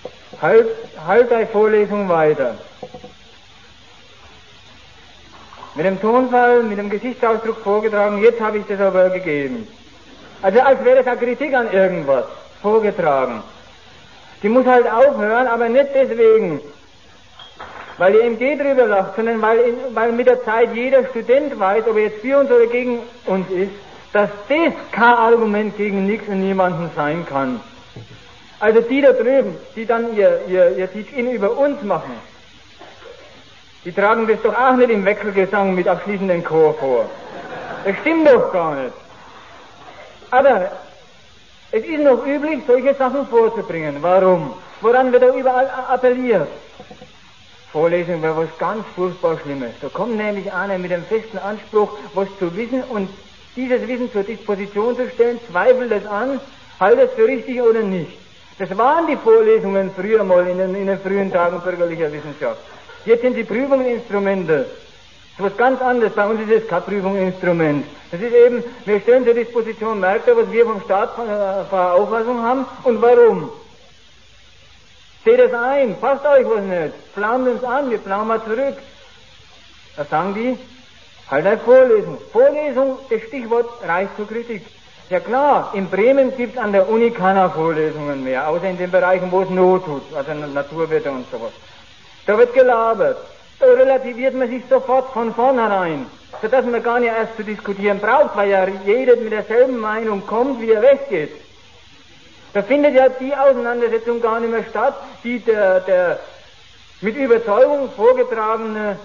halt, halt deine Vorlesung weiter. mit dem Tonfall, mit dem Gesichtsausdruck vorgetragen, jetzt habe ich das aber gegeben. Also als wäre das eine Kritik an irgendwas vorgetragen. Die muss halt aufhören, aber nicht deswegen, weil ihr im G drüber lacht, sondern weil, in, weil mit der Zeit jeder Student weiß, ob er jetzt für uns oder gegen uns ist, dass das kein Argument gegen nichts und niemanden sein kann. Also die da drüben, die dann ihr, ihr, ihr Teach-In über uns machen, die tragen das doch auch nicht im Wechselgesang mit abschließendem Chor vor. Das stimmt doch gar nicht. Aber es ist noch üblich, solche Sachen vorzubringen. Warum? Woran wird da überall appelliert? Vorlesung wäre was ganz furchtbar Schlimmes. Da kommt nämlich einer mit dem festen Anspruch, was zu wissen und dieses Wissen zur Disposition zu stellen, zweifelt es an, haltet es für richtig oder nicht. Das waren die Vorlesungen früher mal in den, in den frühen Tagen bürgerlicher Wissenschaft. Jetzt sind die Prüfungsinstrumente. Das ist was ganz anderes. Bei uns ist es kein Prüfungsinstrument. Das ist eben, wir stellen zur Disposition Märkte, was wir vom Staat vor Auffassung haben und warum. Seht es ein, passt euch was nicht, pflaumt uns an, wir pflaumen mal zurück. Da sagen die, halt eine Vorlesung. Vorlesung, das Stichwort reicht zur Kritik. Ja klar, in Bremen gibt es an der Uni keine Vorlesungen mehr, außer in den Bereichen, wo es Not tut, also Naturwirte und sowas. Da wird gelabert, da relativiert man sich sofort von vornherein, sodass man gar nicht erst zu diskutieren braucht, weil ja jeder mit derselben Meinung kommt, wie er weggeht. Da findet ja die Auseinandersetzung gar nicht mehr statt, die der, der mit Überzeugung vorgetragene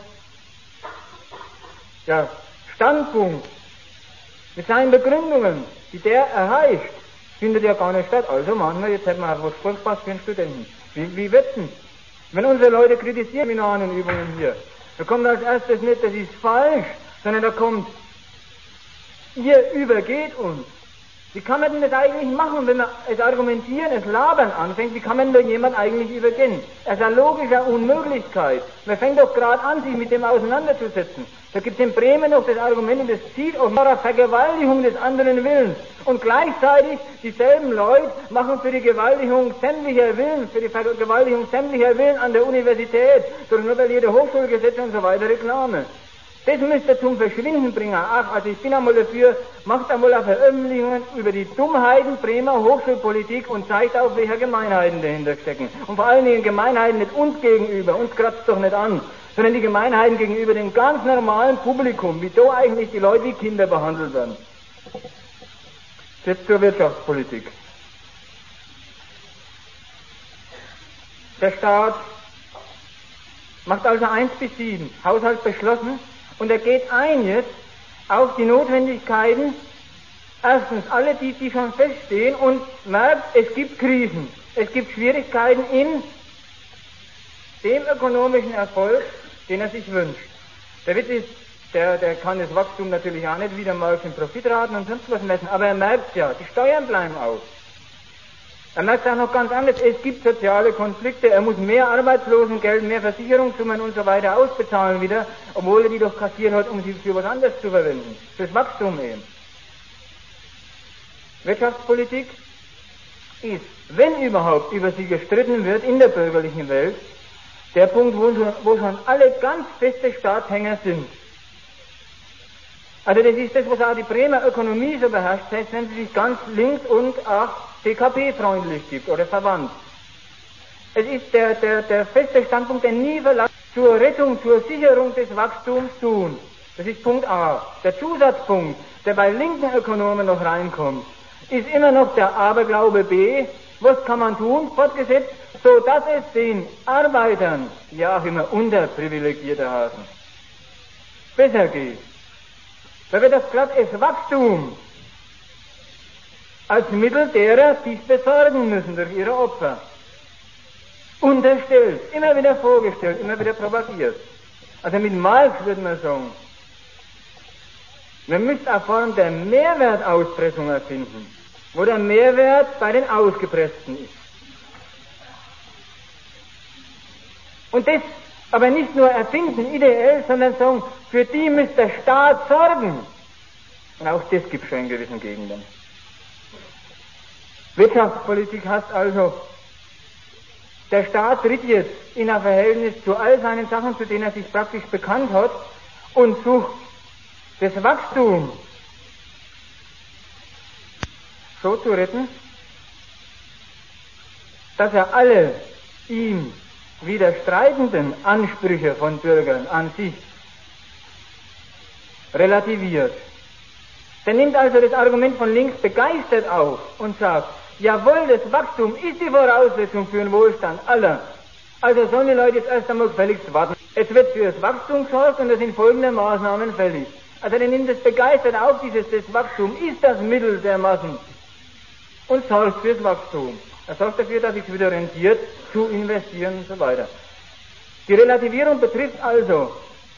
ja, Standpunkt mit seinen Begründungen, die der erreicht, findet ja gar nicht statt. Also machen wir, jetzt hätten wir was Vollspaß für einen Studenten. Wie, wie wird's denn? Wenn unsere Leute kritisieren Seminaren und Übungen hier, da kommt als erstes nicht, das ist falsch, sondern da kommt, ihr übergeht uns. Wie kann man denn das eigentlich machen, wenn man es argumentieren, es labern anfängt? Wie kann man denn jemand eigentlich übergehen? Das ist eine logische Unmöglichkeit. Man fängt doch gerade an, sich mit dem auseinanderzusetzen. Da gibt es in Bremen noch das Argument und das Ziel auf eine Vergewaltigung des anderen Willens. Und gleichzeitig dieselben Leute machen für die Gewaltigung sämtlicher Willen, für die Vergewaltigung sämtlicher Willen an der Universität, durch nobelierte Hochschulgesetze und so weiter Reklame. Das müsst ihr zum Verschwinden bringen. Ach, also ich bin einmal dafür, macht einmal eine Veröffentlichung über die Dummheiten Bremer Hochschulpolitik und zeigt auf, welche Gemeinheiten dahinter stecken. Und vor allen Dingen Gemeinheiten nicht uns gegenüber, uns kratzt doch nicht an, sondern die Gemeinheiten gegenüber dem ganz normalen Publikum, wie da eigentlich die Leute wie Kinder behandelt werden. Jetzt zur Wirtschaftspolitik. Der Staat macht also eins bis sieben, Haushalt beschlossen, und er geht ein jetzt auf die Notwendigkeiten, erstens alle die, die schon feststehen, und merkt, es gibt Krisen, es gibt Schwierigkeiten in dem ökonomischen Erfolg, den er sich wünscht. Der Witz ist, der, der kann das Wachstum natürlich auch nicht wieder mal in Profitraten und sonst was messen, aber er merkt ja, die Steuern bleiben aus. Er merkt auch noch ganz anders, es gibt soziale Konflikte, er muss mehr Arbeitslosengeld, mehr Versicherungssummen und so weiter ausbezahlen wieder, obwohl er die doch kassiert hat, um sie für was anderes zu verwenden. Fürs Wachstum eben. Wirtschaftspolitik ist, wenn überhaupt über sie gestritten wird in der bürgerlichen Welt, der Punkt, wo schon, wo schon alle ganz feste Staatshänger sind. Also das ist das, was auch die Bremer Ökonomie so beherrscht, das heißt, wenn sie sich ganz links und auch D K P-freundlich gibt oder verwandt. Es ist der, der, der feste Standpunkt, der nie verlangt, zur Rettung, zur Sicherung des Wachstums tun. Das ist Punkt A. Der Zusatzpunkt, der bei linken Ökonomen noch reinkommt, ist immer noch der Aberglaube B. Was kann man tun? Fortgesetzt, so dass es den Arbeitern, ja auch immer unterprivilegierte Hasen, besser geht. Da wird das glatt das Wachstum als Mittel derer, die es besorgen müssen durch ihre Opfer, unterstellt, immer wieder vorgestellt, immer wieder propagiert. Also mit Marx würde man sagen, man müsste eine Form der Mehrwertauspressung erfinden, wo der Mehrwert bei den Ausgepressten ist. Und das aber nicht nur erfinden, ideell, sondern sagen, für die müsste der Staat sorgen. Und auch das gibt es schon in gewissen Gegenden. Wirtschaftspolitik heißt also, der Staat tritt jetzt in ein Verhältnis zu all seinen Sachen, zu denen er sich praktisch bekannt hat, und sucht das Wachstum so zu retten, dass er alle ihm widerstreitenden Ansprüche von Bürgern an sich relativiert. Der nimmt also das Argument von links begeistert auf und sagt, jawohl, das Wachstum ist die Voraussetzung für den Wohlstand aller. Also sollen die Leute jetzt erst einmal gefälligst warten. Es wird für das Wachstum gesorgt und es sind folgende Maßnahmen fällig. Also der nimmt es begeistert auf, dieses das Wachstum ist das Mittel der Massen und sorgt fürs Wachstum. Er sorgt dafür, dass sich wieder rentiert, zu investieren und so weiter. Die Relativierung betrifft also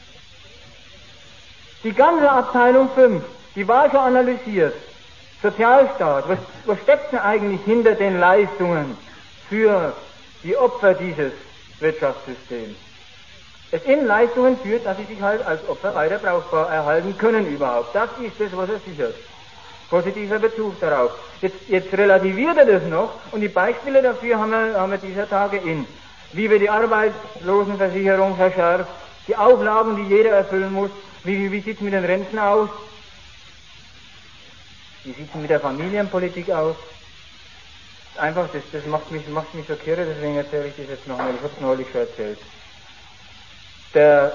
die ganze Abteilung fünf, die war schon analysiert. Sozialstaat, was, was steckt denn eigentlich hinter den Leistungen für die Opfer dieses Wirtschaftssystems? Es in Leistungen führt, dass sie sich halt als Opfer weiter brauchbar erhalten können überhaupt. Das ist es, was er sichert. Positiver Bezug darauf. Jetzt, jetzt relativiert er das noch und die Beispiele dafür haben wir, haben wir dieser Tage in. Wie wir die Arbeitslosenversicherung verschärft, die Auflagen, die jeder erfüllen muss, wie, wie sieht es mit den Renten aus, wie sieht es mit der Familienpolitik aus. Einfach, das, das macht mich, macht mich so kirre, deswegen erzähle ich das jetzt noch mal. Ich habe es neulich schon erzählt. Der,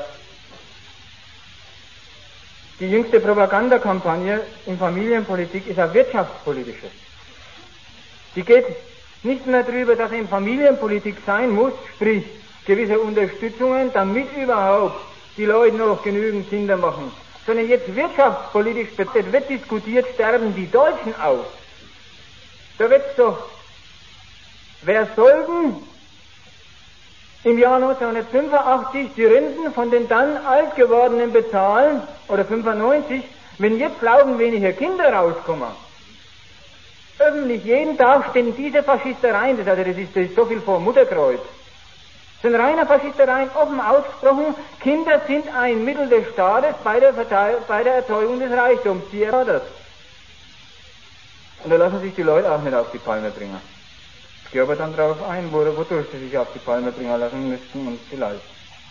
die jüngste Propagandakampagne in Familienpolitik ist eine wirtschaftspolitische. Die geht nicht mehr darüber, dass in Familienpolitik sein muss, sprich gewisse Unterstützungen, damit überhaupt die Leute noch genügend Kinder machen, sondern jetzt wirtschaftspolitisch wird diskutiert, sterben die Deutschen aus. Da wird's doch, wer sollten im Jahr neunzehnhundertfünfundachtzig die Renten von den dann alt gewordenen bezahlen, oder fünfundneunzig, wenn jetzt laufend weniger Kinder rauskommen? Öffentlich jeden Tag stehen diese Faschistereien, das, also das, ist, das ist so viel vor Mutterkreuz, sind reiner Faschistereien offen ausgesprochen, Kinder sind ein Mittel des Staates bei der, Verteil- bei der Erzeugung des Reichtums, die er fördert. Und da lassen sich die Leute auch nicht auf die Palme bringen. Ich gehe aber dann darauf ein, wodurch sie sich auf die Palme bringen lassen müssten und vielleicht.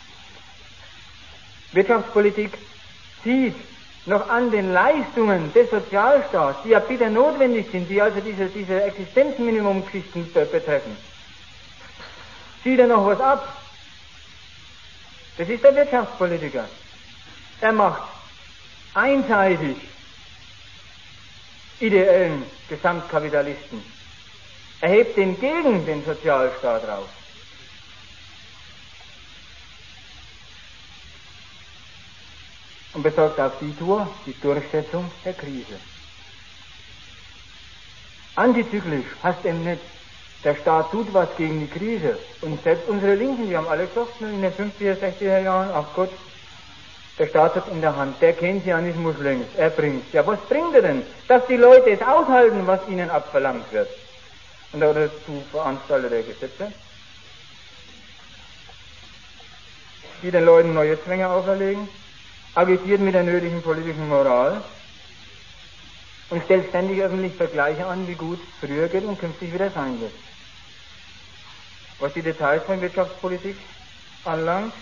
Wirtschaftspolitik zieht noch an den Leistungen des Sozialstaats, die ja bitter notwendig sind, die also diese, diese Existenzminimumgeschichten betreffen, zieht er noch was ab. Das ist der Wirtschaftspolitiker. Er macht einseitig ideellen Gesamtkapitalisten. Er hebt den gegen den Sozialstaat raus. Und besorgt auf die Tour die Durchsetzung der Krise. Antizyklisch heißt eben nicht, der Staat tut was gegen die Krise. Und selbst unsere Linken, die haben alle gesagt, in den fünfziger, sechziger Jahren, ach Gott, der Staat hat in der Hand, der Keynesianismus längst, er bringt. Ja, was bringt er denn? Dass die Leute es aushalten, was ihnen abverlangt wird. Und dazu veranstaltet er Gesetze, die den Leuten neue Zwänge auferlegen, agitiert mit der nötigen politischen Moral und stellt ständig öffentlich Vergleiche an, wie gut es früher geht und künftig wieder sein wird. Was die Details von Wirtschaftspolitik anlangt,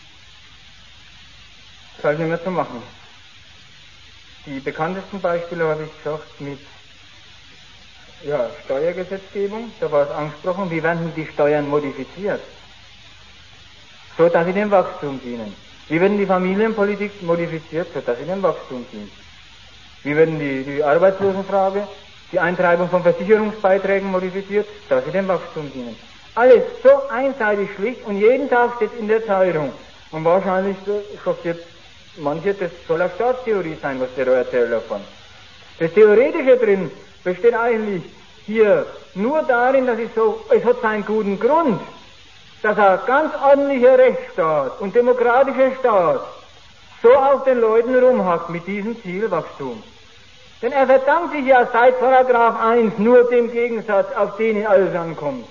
ist halt nicht mehr zu machen. Die bekanntesten Beispiele habe ich gesagt mit ja, Steuergesetzgebung, da war es angesprochen, wie werden die Steuern modifiziert, so dass sie dem Wachstum dienen. Wie werden die Familienpolitik modifiziert, so dass sie dem Wachstum dient. Wie werden die, die Arbeitslosenfrage, die Eintreibung von Versicherungsbeiträgen modifiziert, dass sie dem Wachstum dienen. Alles so einseitig schlicht und jeden Tag steht in der Zeitung. Und wahrscheinlich schockiert manche, das soll eine Staatstheorie sein, was der da erzählt davon. Das Theoretische drin besteht eigentlich hier nur darin, dass es so, es hat seinen guten Grund, dass ein ganz ordentlicher Rechtsstaat und demokratischer Staat so auf den Leuten rumhackt mit diesem Ziel Wachstum. Denn er verdankt sich ja seit Paragraph eins nur dem Gegensatz, auf den ihn alles ankommt.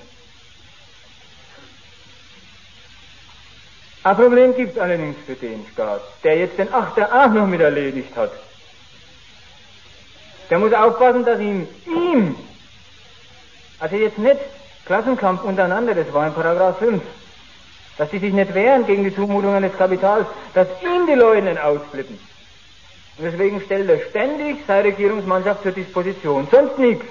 Ein Problem gibt es allerdings für den Staat, der jetzt den Achter auch noch mit erledigt hat. Der muss aufpassen, dass ihm, ihm, also jetzt nicht Klassenkampf untereinander, das war in Paragraph fünf, dass sie sich nicht wehren gegen die Zumutungen des Kapitals, dass ihm die Leute nicht ausflippen. Und deswegen stellt er ständig seine Regierungsmannschaft zur Disposition, sonst nichts.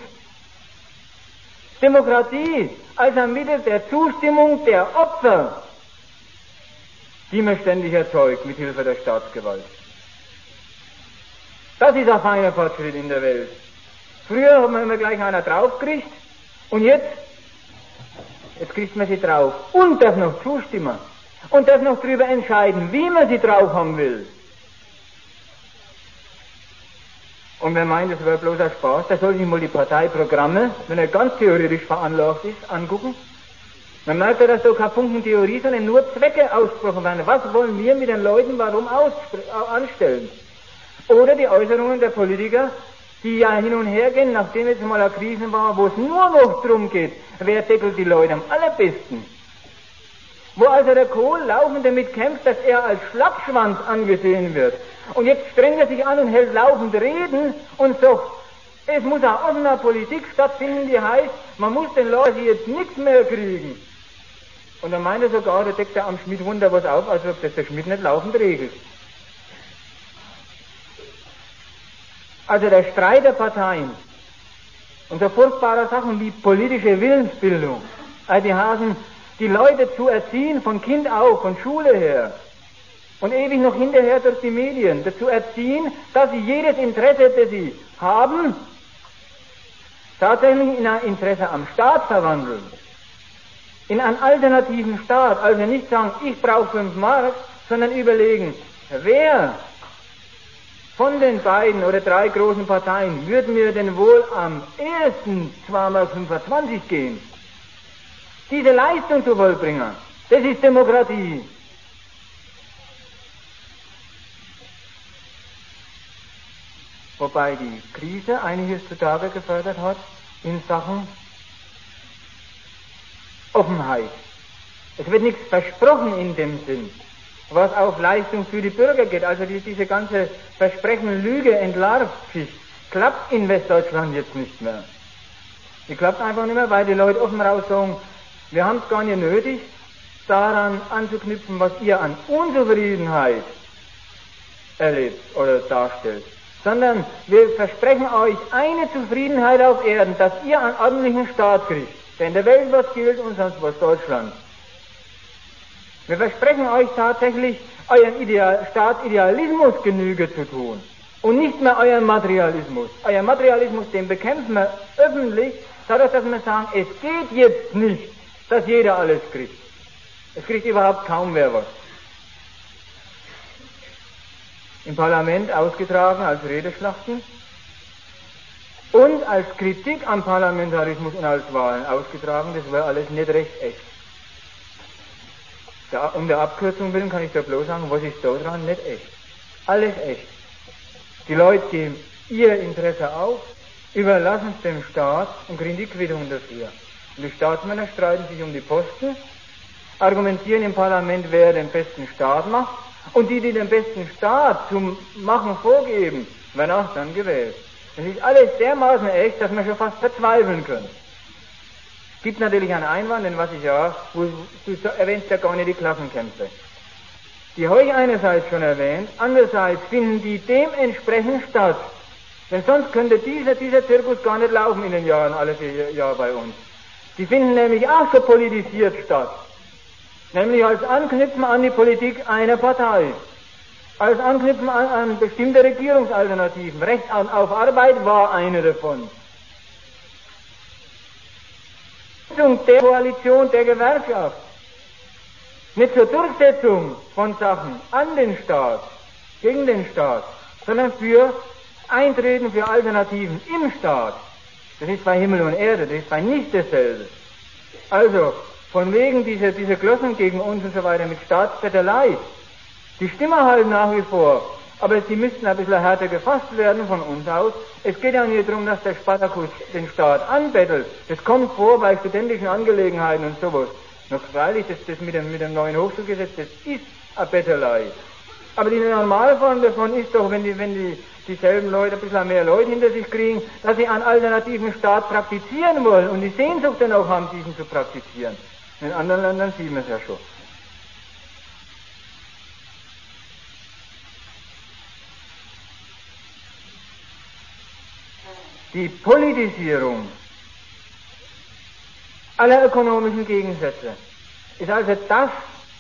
Demokratie als ein Mittel der Zustimmung der Opfer, die man ständig erzeugt mit Hilfe der Staatsgewalt. Das ist ein feiner Fortschritt in der Welt. Früher hat man immer gleich einer draufgekriegt und jetzt, jetzt kriegt man sie drauf und darf noch zustimmen und darf noch darüber entscheiden, wie man sie drauf haben will. Und wer meint, das wäre bloß ein Spaß, der soll sich mal die Parteiprogramme, wenn er ganz theoretisch veranlagt ist, angucken. Man merkt ja, dass da keine Funkentheorie, sondern nur Zwecke ausgesprochen werden. Was wollen wir mit den Leuten warum anstellen? Oder die Äußerungen der Politiker, die ja hin und her gehen, nachdem jetzt mal eine Krise war, wo es nur noch drum geht, wer deckelt die Leute am allerbesten. Wo also der Kohl laufend damit kämpft, dass er als Schlappschwanz angesehen wird. Und jetzt strengt er sich an und hält laufend Reden und sagt, es muss eine offene Politik stattfinden, die heißt, man muss den Leuten jetzt nichts mehr kriegen. Und dann meint er sogar, da deckt er am Schmidt Wunder was auf, als ob das der Schmidt nicht laufend regelt. Also der Streit der Parteien und so furchtbare Sachen wie politische Willensbildung, also die Hasen, die Leute zu erziehen, von Kind auf, von Schule her und ewig noch hinterher durch die Medien, dazu erziehen, dass sie jedes Interesse, das sie haben, tatsächlich in ein Interesse am Staat verwandeln. In einen alternativen Staat, also nicht sagen, ich brauche fünf Mark, sondern überlegen, wer von den beiden oder drei großen Parteien wird mir denn wohl am ersten zwei mal fünfundzwanzig gehen? Diese Leistung zu vollbringen, das ist Demokratie. Wobei die Krise einiges zutage gefördert hat in Sachen Offenheit. Es wird nichts versprochen in dem Sinn, was auf Leistung für die Bürger geht. Also die, diese ganze Versprechen-Lüge entlarvt sich. Klappt in Westdeutschland jetzt nicht mehr. Die klappt einfach nicht mehr, weil die Leute offen raus sagen, wir haben es gar nicht nötig, daran anzuknüpfen, was ihr an Unzufriedenheit erlebt oder darstellt. Sondern wir versprechen euch eine Zufriedenheit auf Erden, dass ihr einen ordentlichen Staat kriegt. Der in der Welt was gilt und sonst was Deutschland. Wir versprechen euch tatsächlich, euren Ideal, Staatsidealismus Genüge zu tun und nicht mehr euren Materialismus. Euer Materialismus, den bekämpfen wir öffentlich, dadurch, dass wir sagen, es geht jetzt nicht, dass jeder alles kriegt. Es kriegt überhaupt kaum wer was. Im Parlament ausgetragen als Redeschlachten und als Kritik am Parlamentarismus und als Wahlen ausgetragen, das war alles nicht recht echt. Da, um der Abkürzung willen kann ich da bloß sagen, was ist da dran? Nicht echt. Alles echt. Die Leute geben ihr Interesse auf, überlassen es dem Staat und kriegen die Quittung dafür. Und die Staatsmänner streiten sich um die Posten, argumentieren im Parlament, wer den besten Staat macht, und die, die den besten Staat zum Machen vorgeben, werden auch dann gewählt. Das ist alles dermaßen echt, dass man schon fast verzweifeln können. Es gibt natürlich einen Einwand, den was ich ja, wo, du erwähnst ja gar nicht die Klassenkämpfe. Die habe ich einerseits schon erwähnt, andererseits finden die dementsprechend statt. Denn sonst könnte dieser, dieser Zirkus gar nicht laufen in den Jahren, alle vier Jahre bei uns. Die finden nämlich auch so politisiert statt. Nämlich als Anknüpfen an die Politik einer Partei. Als Anknüpfen an, an bestimmte Regierungsalternativen. Recht auf Arbeit war eine davon. Der Koalition der Gewerkschaft. Nicht zur Durchsetzung von Sachen an den Staat, gegen den Staat, sondern für Eintreten für Alternativen im Staat. Das ist bei Himmel und Erde, das ist bei nicht dasselbe. Also, von wegen dieser, dieser Glossen gegen uns und so weiter mit Staatsvetterlei, die stimmen halt nach wie vor, aber sie müssten ein bisschen härter gefasst werden von uns aus. Es geht ja nicht darum, dass der Spartakus den Staat anbettelt. Das kommt vor bei studentischen Angelegenheiten und sowas. Noch freilich, das, das mit, dem, mit dem neuen Hochschulgesetz, das ist eine Bettelei. Aber die Normalform davon ist doch, wenn die, wenn die, dieselben Leute ein bisschen mehr Leute hinter sich kriegen, dass sie einen alternativen Staat praktizieren wollen und die Sehnsucht dann auch haben, diesen zu praktizieren. In anderen Ländern sieht man es ja schon. die Politisierung aller ökonomischen Gegensätze ist also das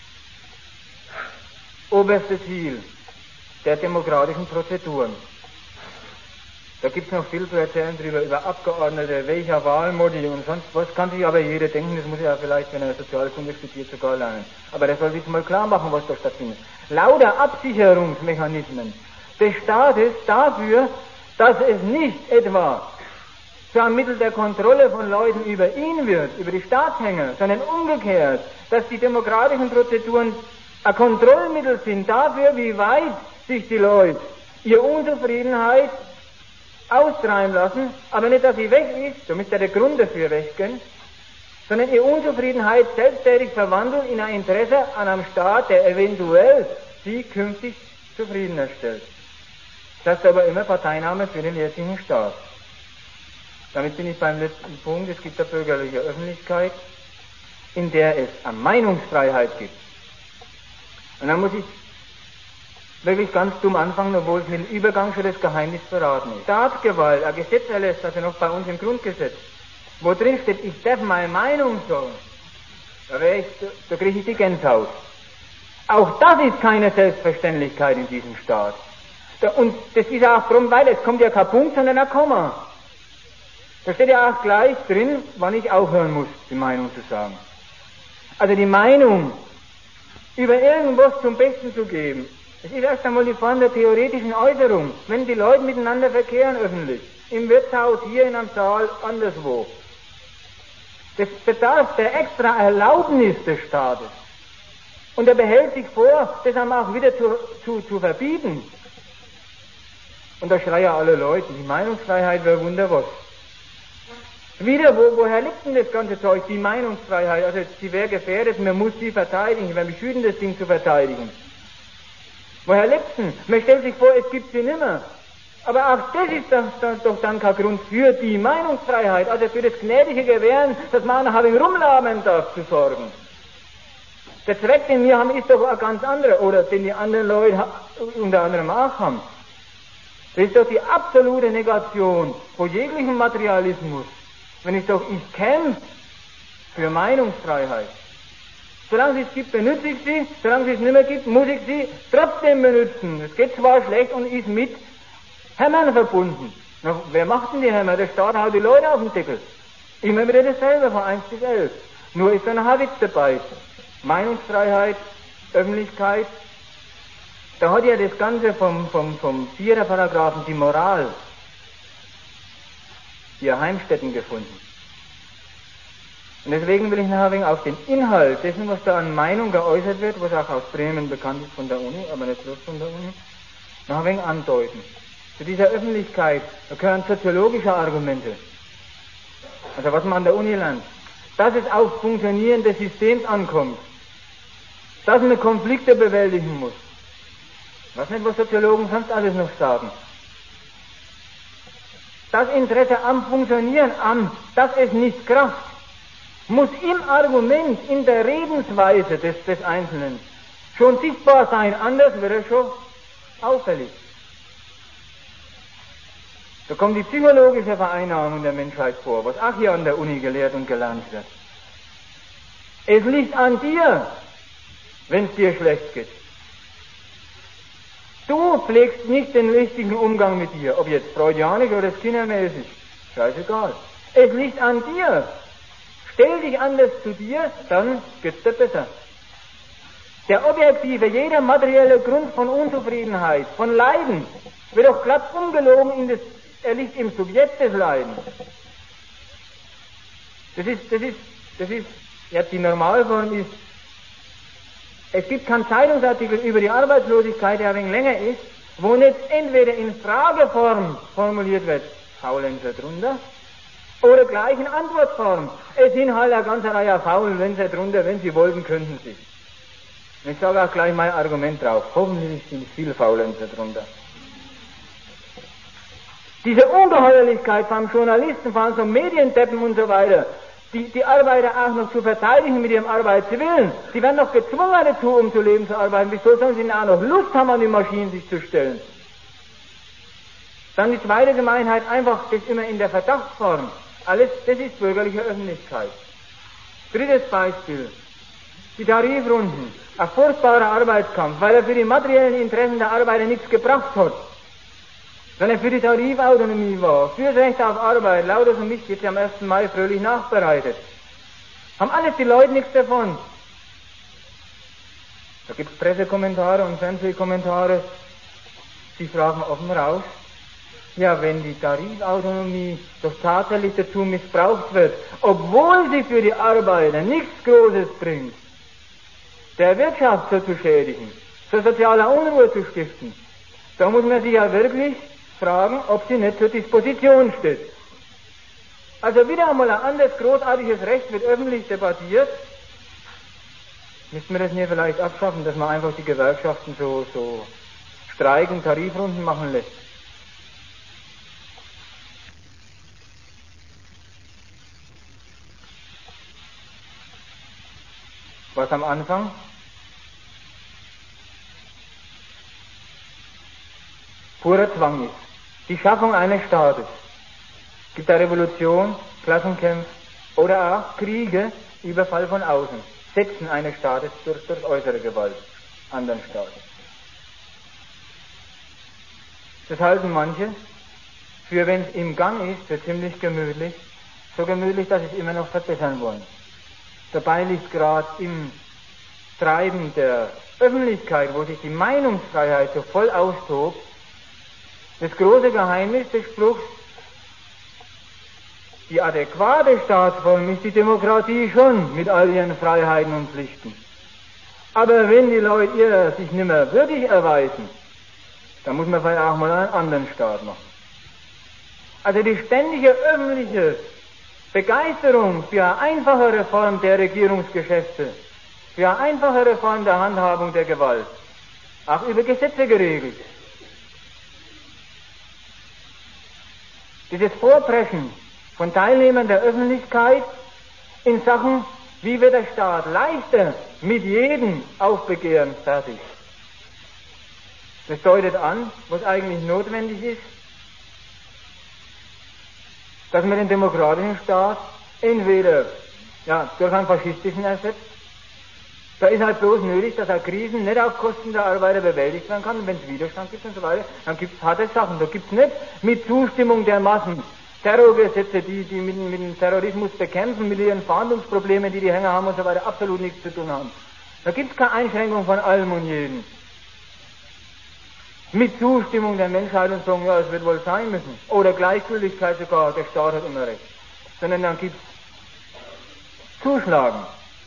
oberste Ziel der demokratischen Prozeduren. Da gibt es noch viel zu erzählen drüber, über Abgeordnete, welcher Wahlmodi und sonst was, kann sich aber jeder denken, das muss ja vielleicht, wenn er Sozialkunde studiert, sogar lernen. Aber der soll sich mal klar machen, was da stattfindet. Lauter Absicherungsmechanismen des Staates dafür, dass es nicht etwa zu einem Mittel der Kontrolle von Leuten über ihn wird, über die Staatshänger, sondern umgekehrt, dass die demokratischen Prozeduren ein Kontrollmittel sind dafür, wie weit sich die Leute ihre Unzufriedenheit austreiben lassen, aber nicht, dass sie weg ist, da müsste der Grund dafür weggehen, sondern ihre Unzufriedenheit selbsttätig verwandelt in ein Interesse an einem Staat, der eventuell sie künftig zufriedener stellt. Das ist aber immer Parteinahme für den jetzigen Staat. Damit bin ich beim letzten Punkt. Es gibt eine bürgerliche Öffentlichkeit, in der es eine Meinungsfreiheit gibt. Und dann muss ich wirklich ganz dumm anfangen, obwohl es mit dem Übergang schon das Geheimnis verraten ist. Staatsgewalt, ein Gesetz erlässt, also noch bei uns im Grundgesetz, wo drin steht, ich darf meine Meinung sagen, da, ich, da kriege ich die Gänsehaut. Auch das ist keine Selbstverständlichkeit in diesem Staat. Da, und das ist auch drum, weil es kommt ja kein Punkt, sondern ein Komma. Da steht ja auch gleich drin, wann ich aufhören muss, die Meinung zu sagen. Also die Meinung über irgendwas zum Besten zu geben, das ist erst einmal die Form der theoretischen Äußerung, wenn die Leute miteinander verkehren öffentlich, im Wirtshaus, hier in einem Saal, anderswo. Das bedarf der extra Erlaubnis des Staates. Und er behält sich vor, das einem auch wieder zu, zu, zu verbieten. Und da schreien alle Leute, die Meinungsfreiheit wäre wunderbar. Wieder, wo, woher liegt denn das ganze Zeug, die Meinungsfreiheit? Also sie wäre gefährdet, man muss sie verteidigen, wir beschützen das Ding zu verteidigen. Woher liegt denn? Man stellt sich vor, es gibt sie nimmer. Aber auch das ist doch, doch, doch dann kein Grund für die Meinungsfreiheit, also für das gnädige Gewähren, dass man noch ein wenig rumlabern darf, zu sorgen. Der Zweck, den wir haben, ist doch ein ganz anderer, oder den die anderen Leute unter anderem auch haben. Das ist doch die absolute Negation von jeglichem Materialismus. Wenn ich doch, ich kämpfe für Meinungsfreiheit. Solange es es gibt, benutze ich sie, solange es es nicht mehr gibt, muss ich sie trotzdem benutzen. Es geht zwar schlecht und ist mit Hämmern verbunden. Na, wer macht denn die Hämmer? Der Staat haut die Leute auf den Deckel. Immer wieder dasselbe, von eins bis elf. Nur ist da noch ein Witz dabei. Meinungsfreiheit, Öffentlichkeit. Da hat ja das Ganze vom, vom, vom Viererparagraphen, die Moral, ihr Heimstätten gefunden. Und deswegen will ich nachher wegen auf den Inhalt dessen, was da an Meinung geäußert wird, was auch aus Bremen bekannt ist von der Uni, aber nicht bloß von der Uni, nachher wegen andeuten. Zu dieser Öffentlichkeit, da gehören soziologische Argumente. Also was man an der Uni lernt. Dass es auf Funktionieren des Systems ankommt. Dass man Konflikte bewältigen muss. Ich weiß nicht, was Soziologen sonst alles noch sagen. Das Interesse am Funktionieren, am, dass es nicht kraft, muss im Argument, in der Redensweise des, des Einzelnen schon sichtbar sein, anders wird er schon auffällig. Da kommt die psychologische Vereinnahmung der Menschheit vor, was auch hier an der Uni gelehrt und gelernt wird. Es liegt an dir, wenn es dir schlecht geht. Du pflegst nicht den richtigen Umgang mit dir, ob jetzt freudianisch oder kindermäßig, scheißegal. Es liegt an dir. Stell dich anders zu dir, dann geht's dir besser. Der objektive, jeder materielle Grund von Unzufriedenheit, von Leiden, wird doch glatt umgelogen in das, er liegt im Subjekt des Leidens. Das ist, das ist, das ist, ja, die Normalform ist, es gibt keinen Zeitungsartikel über die Arbeitslosigkeit, der ein wenig länger ist, wo nicht entweder in Frageform formuliert wird, Faulenzer drunter, oder gleich in Antwortform. Es sind halt eine ganze Reihe Faulenzer drunter, wenn Sie wollten, könnten Sie. Ich sage auch gleich mein Argument drauf. Hoffentlich sind viele Faulenzer drunter. Diese Ungeheuerlichkeit vom Journalisten, von so Mediendeppen und so weiter, die, die Arbeiter auch noch zu verteidigen mit ihrem Arbeitswillen, die werden noch gezwungen dazu, um zu leben, zu arbeiten. Wieso sollen sie denn auch noch Lust haben, an die Maschinen sich zu stellen? Dann die zweite Gemeinheit, einfach das immer in der Verdachtsform. Alles, das ist bürgerliche Öffentlichkeit. Drittes Beispiel. Die Tarifrunden. Ein furchtbarer Arbeitskampf, weil er für die materiellen Interessen der Arbeiter nichts gebracht hat, sondern für die Tarifautonomie war, für das Recht auf Arbeit, lauter so Mist, jetzt am ersten Mai fröhlich nachbereitet. Haben alles die Leute nichts davon. Da gibt es Pressekommentare und Fernsehkommentare, die fragen offen raus, ja, wenn die Tarifautonomie doch tatsächlich dazu missbraucht wird, obwohl sie für die Arbeiter nichts Großes bringt, der Wirtschaft so zu schädigen, zur sozialer Unruhe zu stiften, da muss man sich ja wirklich fragen, ob sie nicht zur Disposition steht. Also wieder einmal ein anderes großartiges Recht wird öffentlich debattiert. Müssten wir das hier vielleicht abschaffen, dass man einfach die Gewerkschaften so, so Streiken, Tarifrunden machen lässt? Was am Anfang? Purer Zwang ist. Die Schaffung eines Staates. Es gibt eine Revolution, Klassenkämpfe oder auch Kriege, Überfall von außen. Setzen eines Staates durch, durch äußere Gewalt anderen Staaten. Das halten manche für, wenn es im Gang ist, für ziemlich gemütlich, so gemütlich, dass sie es immer noch verbessern wollen. Dabei liegt gerade im Treiben der Öffentlichkeit, wo sich die Meinungsfreiheit so voll austobt, das große Geheimnis des Spruchs, die adäquate Staatsform ist die Demokratie schon mit all ihren Freiheiten und Pflichten. Aber wenn die Leute ihr sich nicht mehr würdig erweisen, dann muss man vielleicht auch mal einen anderen Staat machen. Also die ständige öffentliche Begeisterung für eine einfache Reform der Regierungsgeschäfte, für eine einfache Reform der Handhabung der Gewalt, auch über Gesetze geregelt. Dieses Vorpreschen von Teilnehmern der Öffentlichkeit in Sachen, wie wird der Staat leichter mit jedem Aufbegehren fertig. Das deutet an, was eigentlich notwendig ist, dass man den demokratischen Staat entweder ja, durch einen faschistischen ersetzt. Da ist halt bloß nötig, dass er Krisen nicht auf Kosten der Arbeiter bewältigt werden kann. Und wenn es Widerstand gibt und so weiter, dann gibt es harte Sachen. Da gibt es nicht mit Zustimmung der Massen Terrorgesetze, die, die mit, mit dem Terrorismus bekämpfen, mit ihren Fahndungsproblemen, die die Hänger haben und so weiter, absolut nichts zu tun haben. Da gibt es keine Einschränkung von allem und jedem. Mit Zustimmung der Menschheit und sagen, ja, es wird wohl sein müssen. Oder Gleichgültigkeit sogar, der Staat hat immer recht. Sondern dann gibt es Zuschlagen.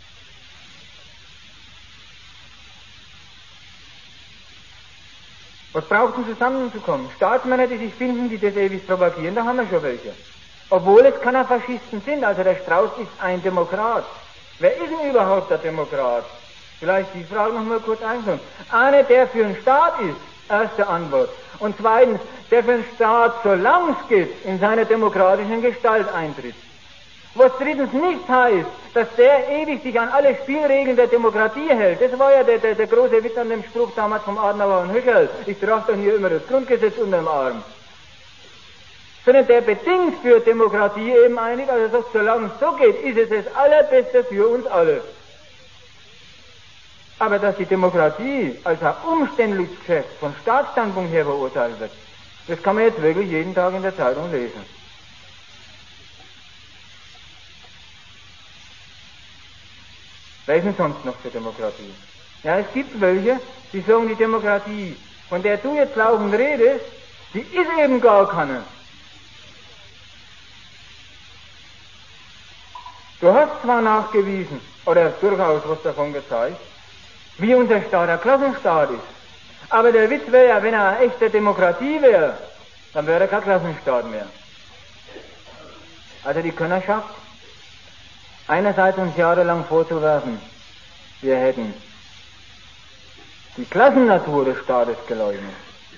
Was braucht es, um zusammenzukommen? Staatsmänner, die sich finden, die das ewig propagieren, da haben wir schon welche. Obwohl es keine Faschisten sind, also der Strauß ist ein Demokrat. Wer ist denn überhaupt der Demokrat? Vielleicht die Frage noch mal kurz einführen. Einer, der für einen Staat ist, erste Antwort. Und zweitens, der für den Staat, solange es geht, in seiner demokratischen Gestalt eintritt. Was drittens nicht heißt, dass der ewig sich an alle Spielregeln der Demokratie hält. Das war ja der, der, der große Witz an dem Spruch damals vom Adenauer und Höckerl. Ich trage doch hier immer das Grundgesetz unterm Arm. Sondern der bedingt für Demokratie eben einig, also sagt, solange es so geht, ist es das Allerbeste für uns alle. Aber dass die Demokratie als ein umständliches Geschäft von Staatsstandpunkt her beurteilt wird, das kann man jetzt wirklich jeden Tag in der Zeitung lesen. Wer ist denn sonst noch für Demokratie? Ja, es gibt welche, die sagen, die Demokratie, von der du jetzt laufend redest, die ist eben gar keine. Du hast zwar nachgewiesen, oder durchaus was davon gezeigt, wie unser Staat ein Klassenstaat ist. Aber der Witz wäre ja, wenn er eine echte Demokratie wäre, dann wäre er kein Klassenstaat mehr. Also die Könnerschaft, einerseits uns jahrelang vorzuwerfen, wir hätten die Klassennatur des Staates geleugnet.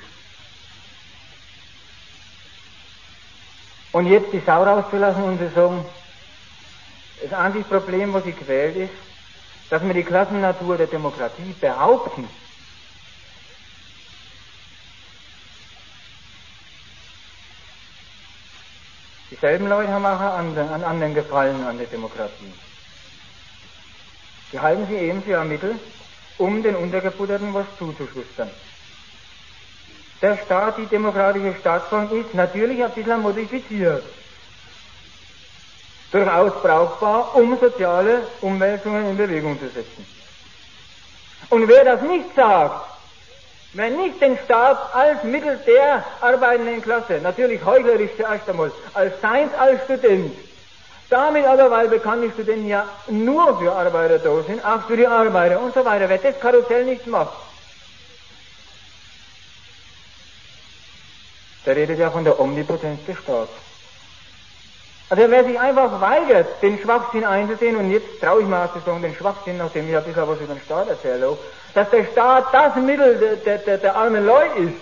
Und jetzt die Sau rauszulassen und zu sagen, das einzige Problem, was sie quält, ist, dass wir die Klassennatur der Demokratie behaupten. Dieselben Leute haben auch an anderen gefallen an der Demokratie. Die halten sie eben für ein Mittel, um den Untergebutterten was zuzuschustern. Der Staat, die demokratische Staatsform ist natürlich ein bisschen modifiziert. Durchaus brauchbar, um soziale Umwälzungen in Bewegung zu setzen. Und wer das nicht sagt, wer nicht den Staat als Mittel der arbeitenden Klasse, natürlich heuchlerisch zuerst einmal, als Seins als Student, damit aber, weil bekannte Studenten ja nur für Arbeiter da sind, auch für die Arbeiter und so weiter, wer das Karussell nicht macht, der redet ja von der Omnipotenz des Staats. Also wer sich einfach weigert, den Schwachsinn einzusehen, und jetzt traue ich mal auszusagen, den Schwachsinn, nachdem ich ein bisschen was über den Staat erzähle, dass der Staat das Mittel der, der, der, der armen Leute ist.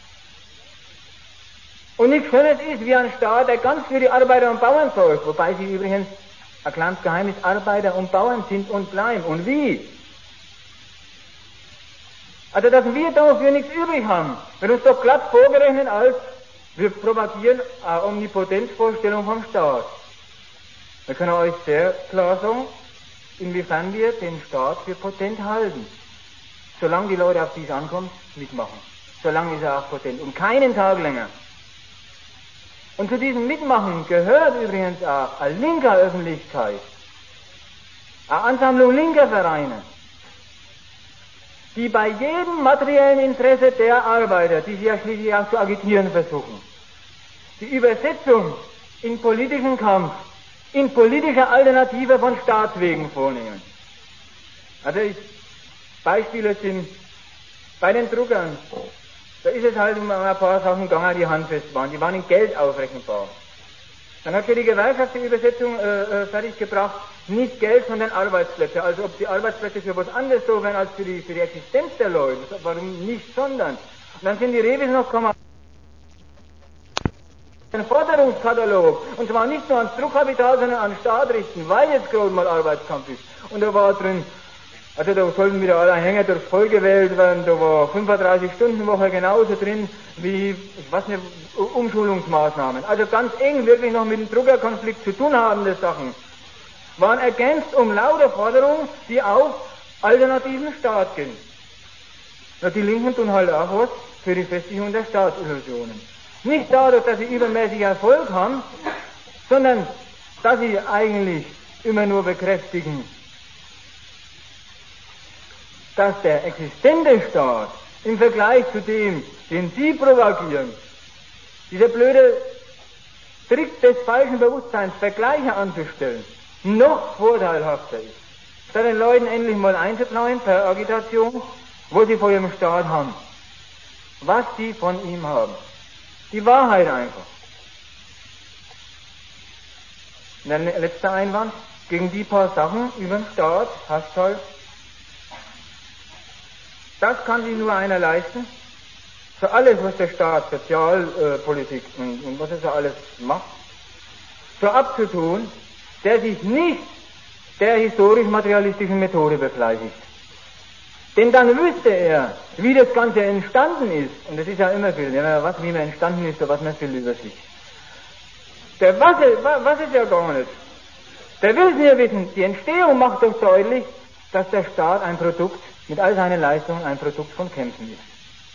Und nichts Schönes ist wie ein Staat, der ganz für die Arbeiter und Bauern sorgt, wobei sie übrigens, ein kleines Geheimnis, Arbeiter und Bauern sind und bleiben. Und wie? Also dass wir dafür nichts übrig haben, wird uns doch glatt vorgerechnet als wir propagieren eine Omnipotenzvorstellung vom Staat. Wir können euch sehr klar sagen, inwiefern wir den Staat für potent halten. Solange die Leute auf dies ankommen, mitmachen. Solange ist er auch potent. Und keinen Tag länger. Und zu diesem Mitmachen gehört übrigens auch eine linke Öffentlichkeit. Eine Ansammlung linker Vereine, die bei jedem materiellen Interesse der Arbeiter, die sie ja schließlich auch zu agitieren versuchen, die Übersetzung in politischen Kampf, in politischer Alternative von Staatswegen vornehmen. Also ich, Beispiele sind bei den Druckern, da ist es halt um ein paar Sachen gegangen, die handfest waren, die waren in Geld aufrechenbar. Dann hat ja die Gewerkschaft die Übersetzung äh, fertiggebracht, nicht Geld, sondern Arbeitsplätze. Also ob die Arbeitsplätze für was anderes so wären als für die, für die Existenz der Leute. Warum nicht, sondern. Und dann sind die Revis noch gekommen, einen Forderungskatalog, und zwar nicht nur ans Druckkapital, sondern an Staat richten, weil jetzt gerade mal Arbeitskampf ist. Und da war drin, also da sollten wieder alle Anhänger durchs Volk gewählt werden, da war fünfunddreißig Stunden Woche genauso drin wie, ich weiß nicht, Umschulungsmaßnahmen. Also ganz eng wirklich noch mit dem Druckerkonflikt zu tun habende Sachen waren ergänzt um lauter Forderungen, die auf alternativen Staat gehen. Ja, die Linken tun halt auch was für die Festigung der Staatsillusionen. Nicht dadurch, dass sie übermäßig Erfolg haben, sondern dass sie eigentlich immer nur bekräftigen, dass der existente Staat im Vergleich zu dem, den sie propagieren, dieser blöde Trick des falschen Bewusstseins, Vergleiche anzustellen, noch vorteilhafter ist, statt den Leuten endlich mal einzupläuen per Agitation, wo sie vor ihrem Staat haben, was sie von ihm haben. Die Wahrheit einfach. Und der letzte Einwand, gegen die paar Sachen über den Staat hast halt, das kann sich nur einer leisten, für alles, was der Staat, Sozialpolitik äh, und, und was er so alles macht, so abzutun, der sich nicht der historisch-materialistischen Methode befleißigt. Denn dann wüsste er, wie das Ganze entstanden ist. Und das ist ja immer viel, ja, was wie man entstanden ist, oder was man viel über sich. Der was, was ist ja gar nicht. Der will es ja wissen. Die Entstehung macht doch deutlich, dass der Staat ein Produkt, mit all seinen Leistungen, ein Produkt von Kämpfen ist.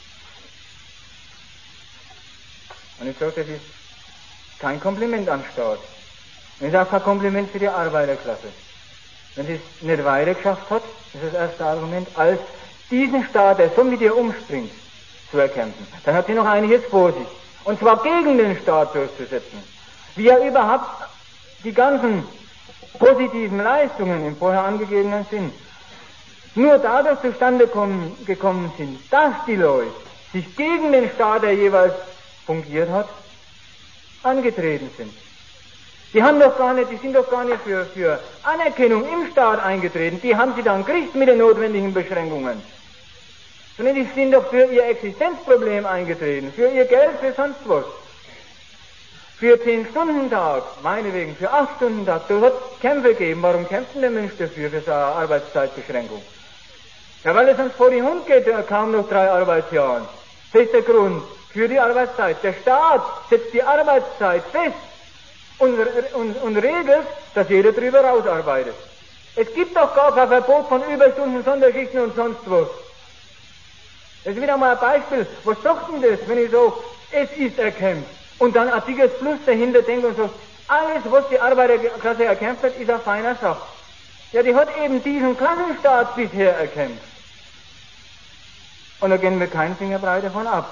Und ich sage, das ist kein Kompliment am Staat. Und es ist auch kein Kompliment für die Arbeiterklasse. Wenn sie es nicht weiter geschafft hat, das ist das erste Argument, als diesen Staat, der so mit ihr umspringt, zu erkämpfen. Dann hat sie noch einiges vor sich. Und zwar gegen den Staat durchzusetzen. Wie er überhaupt die ganzen positiven Leistungen im vorher angegebenen Sinn nur dadurch zustande kommen, gekommen sind, dass die Leute sich gegen den Staat, der jeweils fungiert hat, angetreten sind. Die haben doch gar nicht, die sind doch gar nicht für, für Anerkennung im Staat eingetreten. Die haben sie dann gekriegt mit den notwendigen Beschränkungen. Sondern die sind doch für ihr Existenzproblem eingetreten, für ihr Geld, für sonst was. Für zehn-Stunden-Tag, meinetwegen, für acht-Stunden-Tag, da hat es Kämpfe gegeben. Warum kämpft denn der Mensch dafür, für so eine Arbeitszeitbeschränkung? Ja, weil es sonst vor die Hund geht, kaum noch drei Arbeitsjahren. Das ist der Grund für die Arbeitszeit. Der Staat setzt die Arbeitszeit fest. und, und, und regelt, dass jeder drüber rausarbeitet. Es gibt doch gar kein Verbot von Überstunden, Sonderschichten und sonst was. Das ist wieder mal ein Beispiel. Was sagt denn das, wenn ich sage, es ist erkämpft? Und dann ein dickes Plus dahinter denke und sage, alles, was die Arbeiterklasse erkämpft hat, ist eine feine Sache. Ja, die hat eben diesen Klassenstaat bisher erkämpft. Und da gehen wir keinen Fingerbreit davon ab.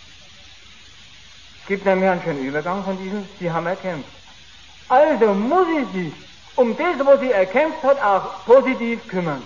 Es gibt nämlich einen schönen Übergang von diesem, sie haben erkämpft. Also muss sie sich um das, was sie erkämpft hat, auch positiv kümmern.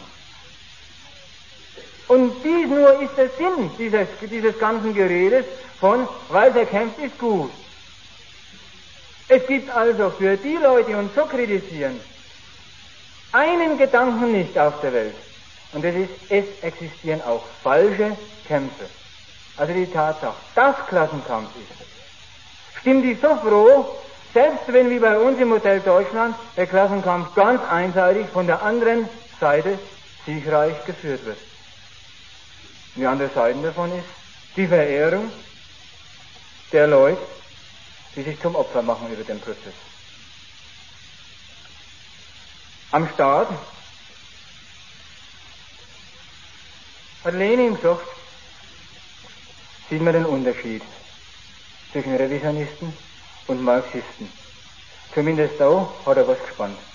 Und dies nur ist der Sinn dieses, dieses ganzen Geredes von, weil es erkämpft ist gut. Es gibt also für die Leute, die uns so kritisieren, einen Gedanken nicht auf der Welt. Und das ist, es existieren auch falsche Kämpfe. Also die Tatsache, dass Klassenkampf ist, stimmt die so froh, selbst wenn wie bei uns im Modell Deutschland der Klassenkampf ganz einseitig von der anderen Seite siegreich geführt wird. Und die andere Seite davon ist die Verehrung der Leute, die sich zum Opfer machen über den Prozess. Am Staat hat Lenin gesagt, sieht man den Unterschied zwischen Revisionisten und Marxisten. Zumindest da hat er was gespannt.